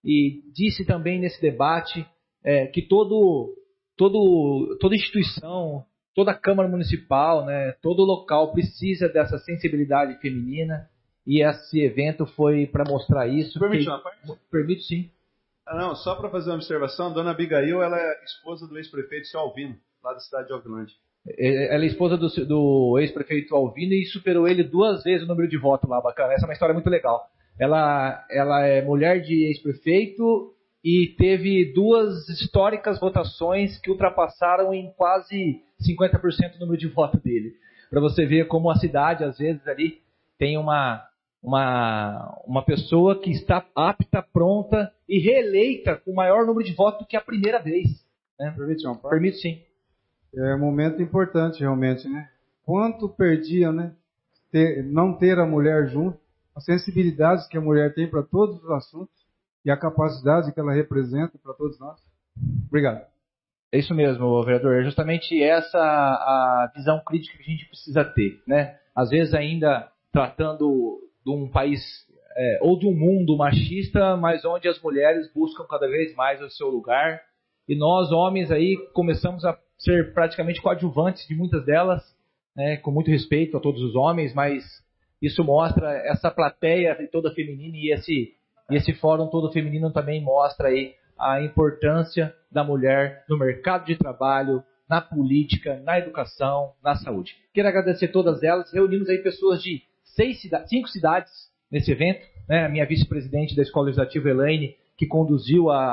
E disse também nesse debate é, que todo, todo, toda instituição, toda Câmara Municipal, né, todo local precisa dessa sensibilidade feminina. E esse evento foi para mostrar isso. Permite que... uma parte? Permite sim. Ah, não, só para fazer uma observação, Dona Abigail, ela é esposa do ex-prefeito seu Alvino, lá da cidade de Alvilândia. Ela é esposa do, do ex-prefeito Alvino e superou ele duas vezes o número de votos lá, bacana. Essa é uma história muito legal. Ela, ela é mulher de ex-prefeito e teve duas históricas votações que ultrapassaram em quase cinquenta por cento o número de voto dele. Para você ver como a cidade, às vezes, ali tem uma... Uma, uma pessoa que está apta, pronta e reeleita com o maior número de votos do que a primeira vez. Né? Permite uma parte? Permite sim. É um momento importante, realmente, né? Quanto perdiam, né? Ter, não ter a mulher junto, a sensibilidade que a mulher tem para todos os assuntos e a capacidade que ela representa para todos nós. Obrigado. É isso mesmo, vereador. É justamente essa a visão crítica que a gente precisa ter, né? Às vezes ainda tratando de um país é, ou de um mundo machista, mas onde as mulheres buscam cada vez mais o seu lugar. E nós, homens, aí começamos a ser praticamente coadjuvantes de muitas delas, né, com muito respeito a todos os homens, mas isso mostra essa plateia toda feminina e esse, e esse fórum todo feminino também mostra aí a importância da mulher no mercado de trabalho, na política, na educação, na saúde. Quero agradecer todas elas. Reunimos aí pessoas de seis cida- cinco cidades nesse evento, né? A minha vice-presidente da Escola Legislativa, Elaine, que conduziu a,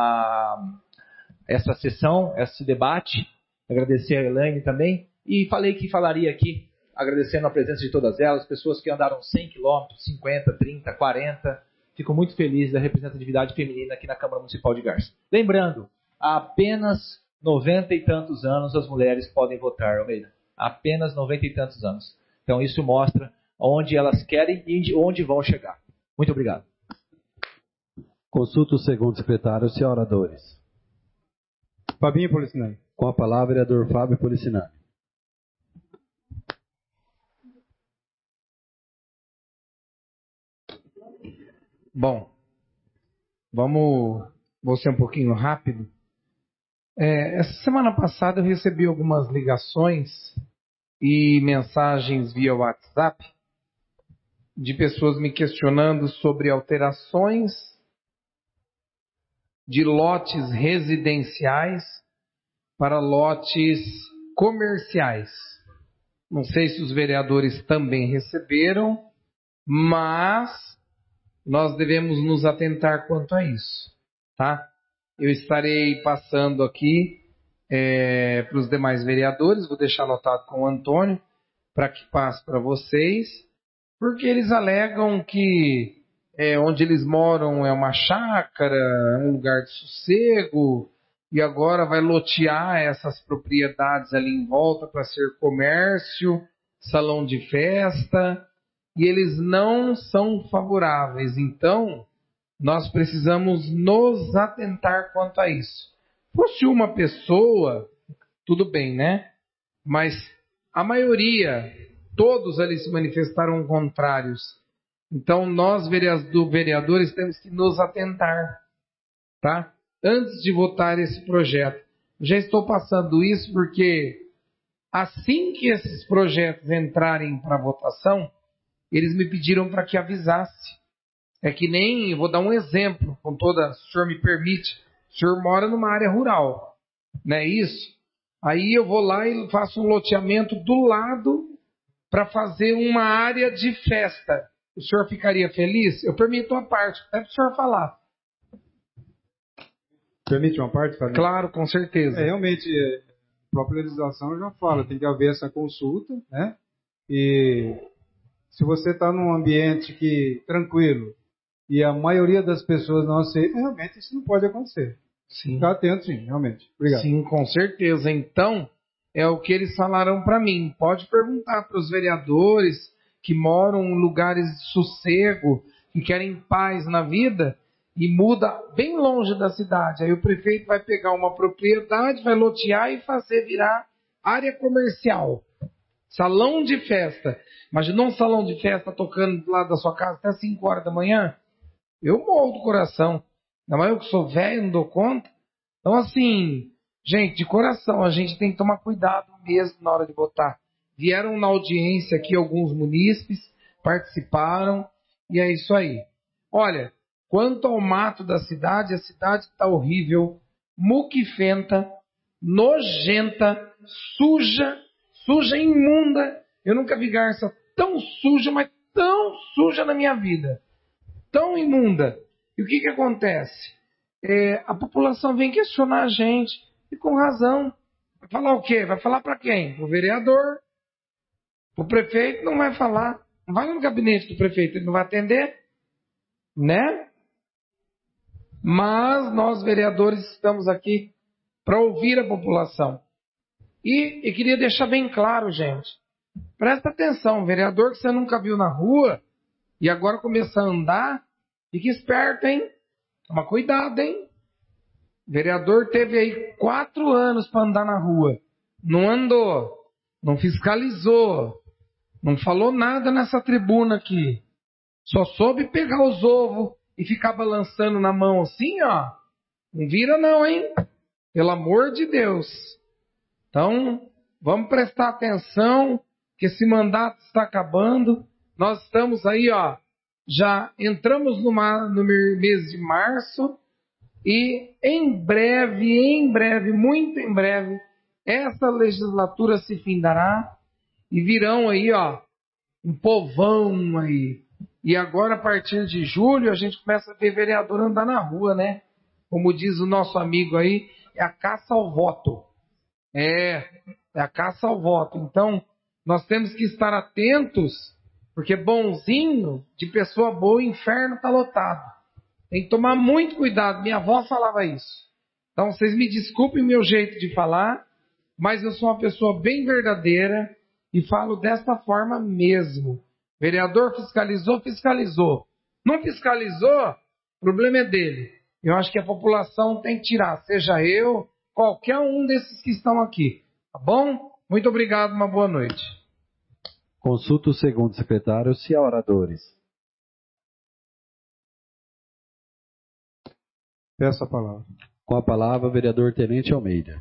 a, essa sessão, esse debate. Agradecer a Elaine também. E falei que falaria aqui, agradecendo a presença de todas elas, pessoas que andaram cem quilômetros, cinquenta, trinta, quarenta. Fico muito feliz da representatividade feminina aqui na Câmara Municipal de Garça. Lembrando, há apenas noventa e tantos anos as mulheres podem votar, Almeida. Apenas noventa e tantos anos. Então isso mostra onde elas querem e onde vão chegar. Muito obrigado. Consulta o segundo secretário, senhor oradores. Fabinho Policinani. Com a palavra, vereador Fábio Policinani. Bom, vamos, vou ser um pouquinho rápido. É, essa semana passada eu recebi algumas ligações e mensagens via WhatsApp de pessoas me questionando sobre alterações de lotes residenciais para lotes comerciais. Não sei se os vereadores também receberam, mas nós devemos nos atentar quanto a isso, tá? Eu estarei passando aqui é, para os demais vereadores, vou deixar anotado com o Antônio, para que passe para vocês, porque eles alegam que é, onde eles moram é uma chácara, é um lugar de sossego, e agora vai lotear essas propriedades ali em volta para ser comércio, salão de festa, e eles não são favoráveis. Então, nós precisamos nos atentar quanto a isso. Fosse uma pessoa, tudo bem, né? Mas a maioria, todos ali se manifestaram contrários. Então, nós, vereadores, temos que nos atentar, tá? Antes de votar esse projeto. Já estou passando isso porque assim que esses projetos entrarem para votação, eles me pediram para que avisasse. É que nem, vou dar um exemplo, com toda, se o senhor me permite, o senhor mora numa área rural, não é isso? Aí eu vou lá e faço um loteamento do lado para fazer uma área de festa. O senhor ficaria feliz? Eu permito uma parte, até para o senhor falar. Permite uma parte, Fabinho? Claro, com certeza. É, realmente, a própria legislação já fala, tem que haver essa consulta, né? E se você está num ambiente que tranquilo e a maioria das pessoas não aceita, realmente isso não pode acontecer. Sim. Ficar atento, sim, realmente. Obrigado. Sim, com certeza. Então, é o que eles falaram para mim. Pode perguntar para os vereadores que moram em lugares de sossego, que querem paz na vida, e muda bem longe da cidade. Aí o prefeito vai pegar uma propriedade, vai lotear e fazer virar área comercial. Salão de festa. Imaginou um salão de festa tocando do lado da sua casa até cinco horas da manhã? Eu morro do coração. Ainda mais eu que sou velho, não dou conta. Então, assim, gente, de coração, a gente tem que tomar cuidado mesmo na hora de votar. Vieram na audiência aqui alguns munícipes, participaram, e é isso aí. Olha, quanto ao mato da cidade, a cidade está horrível, muquifenta, nojenta, suja, suja, imunda. Eu nunca vi garça tão suja, mas tão suja na minha vida. Tão imunda. E o que que acontece? É, a população vem questionar a gente, e com razão. Vai falar o quê? Vai falar para quem? O vereador. O prefeito não vai falar. Não vai no gabinete do prefeito, ele não vai atender. Né? Mas nós, vereadores, estamos aqui para ouvir a população. E, e queria deixar bem claro, gente. Presta atenção, vereador que você nunca viu na rua e agora começa a andar, fique esperto, hein? Toma cuidado, hein? O vereador teve aí quatro anos para andar na rua. Não andou, não fiscalizou, não falou nada nessa tribuna aqui. Só soube pegar os ovos e ficar balançando na mão assim, ó. Não vira não, hein? Pelo amor de Deus. Então, vamos prestar atenção que esse mandato está acabando. Nós estamos aí, ó, já entramos numa, no mês de março e em breve, em breve, muito em breve, essa legislatura se findará e virão aí, ó, um povão aí. E agora, a partir de julho, a gente começa a ver vereador andar na rua, né? Como diz o nosso amigo aí, é a caça ao voto. É, é a caça ao voto. Então, nós temos que estar atentos, porque bonzinho, de pessoa boa, o inferno está lotado. Tem que tomar muito cuidado. Minha avó falava isso. Então, vocês me desculpem o meu jeito de falar, mas eu sou uma pessoa bem verdadeira e falo dessa forma mesmo. Vereador fiscalizou, fiscalizou. Não fiscalizou, o problema é dele. Eu acho que a população tem que tirar, seja eu, qualquer um desses que estão aqui. Tá bom? Muito obrigado, uma boa noite. Consulta o segundo secretário, se há oradores. Peço a palavra. Com a palavra, o vereador Tenente Almeida.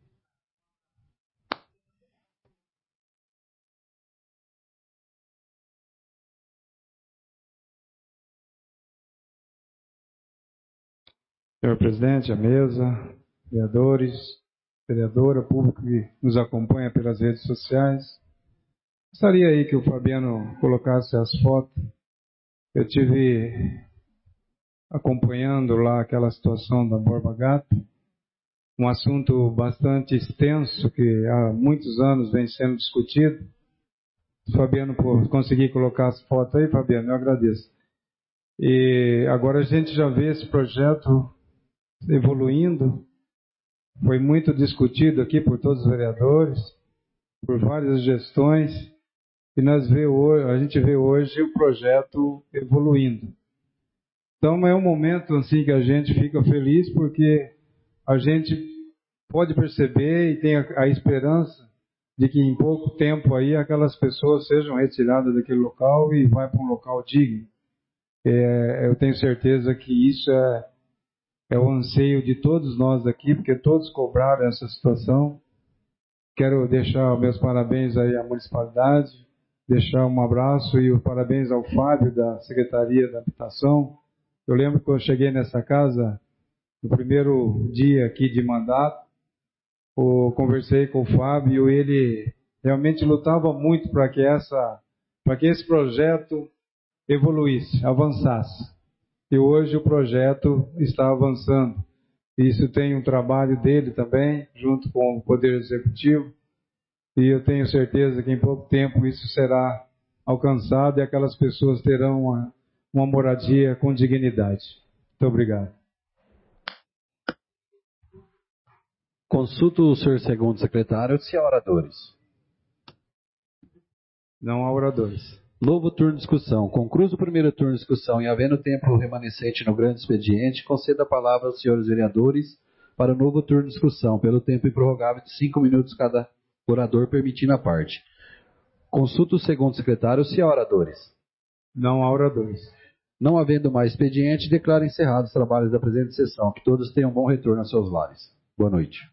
Senhor presidente, a mesa, vereadores, vereadora, público que nos acompanha pelas redes sociais. Gostaria aí que o Fabiano colocasse as fotos. Eu tive acompanhando lá aquela situação da Borba Gato, um assunto bastante extenso que há muitos anos vem sendo discutido. Se o Fabiano por conseguir colocar as fotos aí, Fabiano, eu agradeço. E agora a gente já vê esse projeto evoluindo, foi muito discutido aqui por todos os vereadores, por várias gestões, e nós vê hoje, a gente vê hoje o projeto evoluindo. Então é um momento assim que a gente fica feliz porque a gente pode perceber e tem a, a esperança de que em pouco tempo aí aquelas pessoas sejam retiradas daquele local e vão para um local digno. É, eu tenho certeza que isso é É o anseio de todos nós aqui, porque todos cobraram essa situação. Quero deixar meus parabéns aí à municipalidade, deixar um abraço e os parabéns ao Fábio da Secretaria da Habitação. Eu lembro que eu cheguei nessa casa no primeiro dia aqui de mandato, eu conversei com o Fábio e ele realmente lutava muito para que essa, para que esse projeto evoluísse, avançasse. E hoje o projeto está avançando. Isso tem um trabalho dele também, junto com o Poder Executivo. E eu tenho certeza que em pouco tempo isso será alcançado e aquelas pessoas terão uma, uma moradia com dignidade. Muito obrigado. Consulta o senhor segundo secretário, se há oradores. Não há oradores. Novo turno de discussão. Concluído o primeiro turno de discussão e havendo tempo remanescente no grande expediente, conceda a palavra aos senhores vereadores para o novo turno de discussão, pelo tempo improrrogável de cinco minutos cada orador, permitindo a parte. Consulta o segundo secretário se há oradores. Não há oradores. Não havendo mais expediente, declaro encerrados os trabalhos da presente sessão. Que todos tenham bom retorno aos seus lares. Boa noite.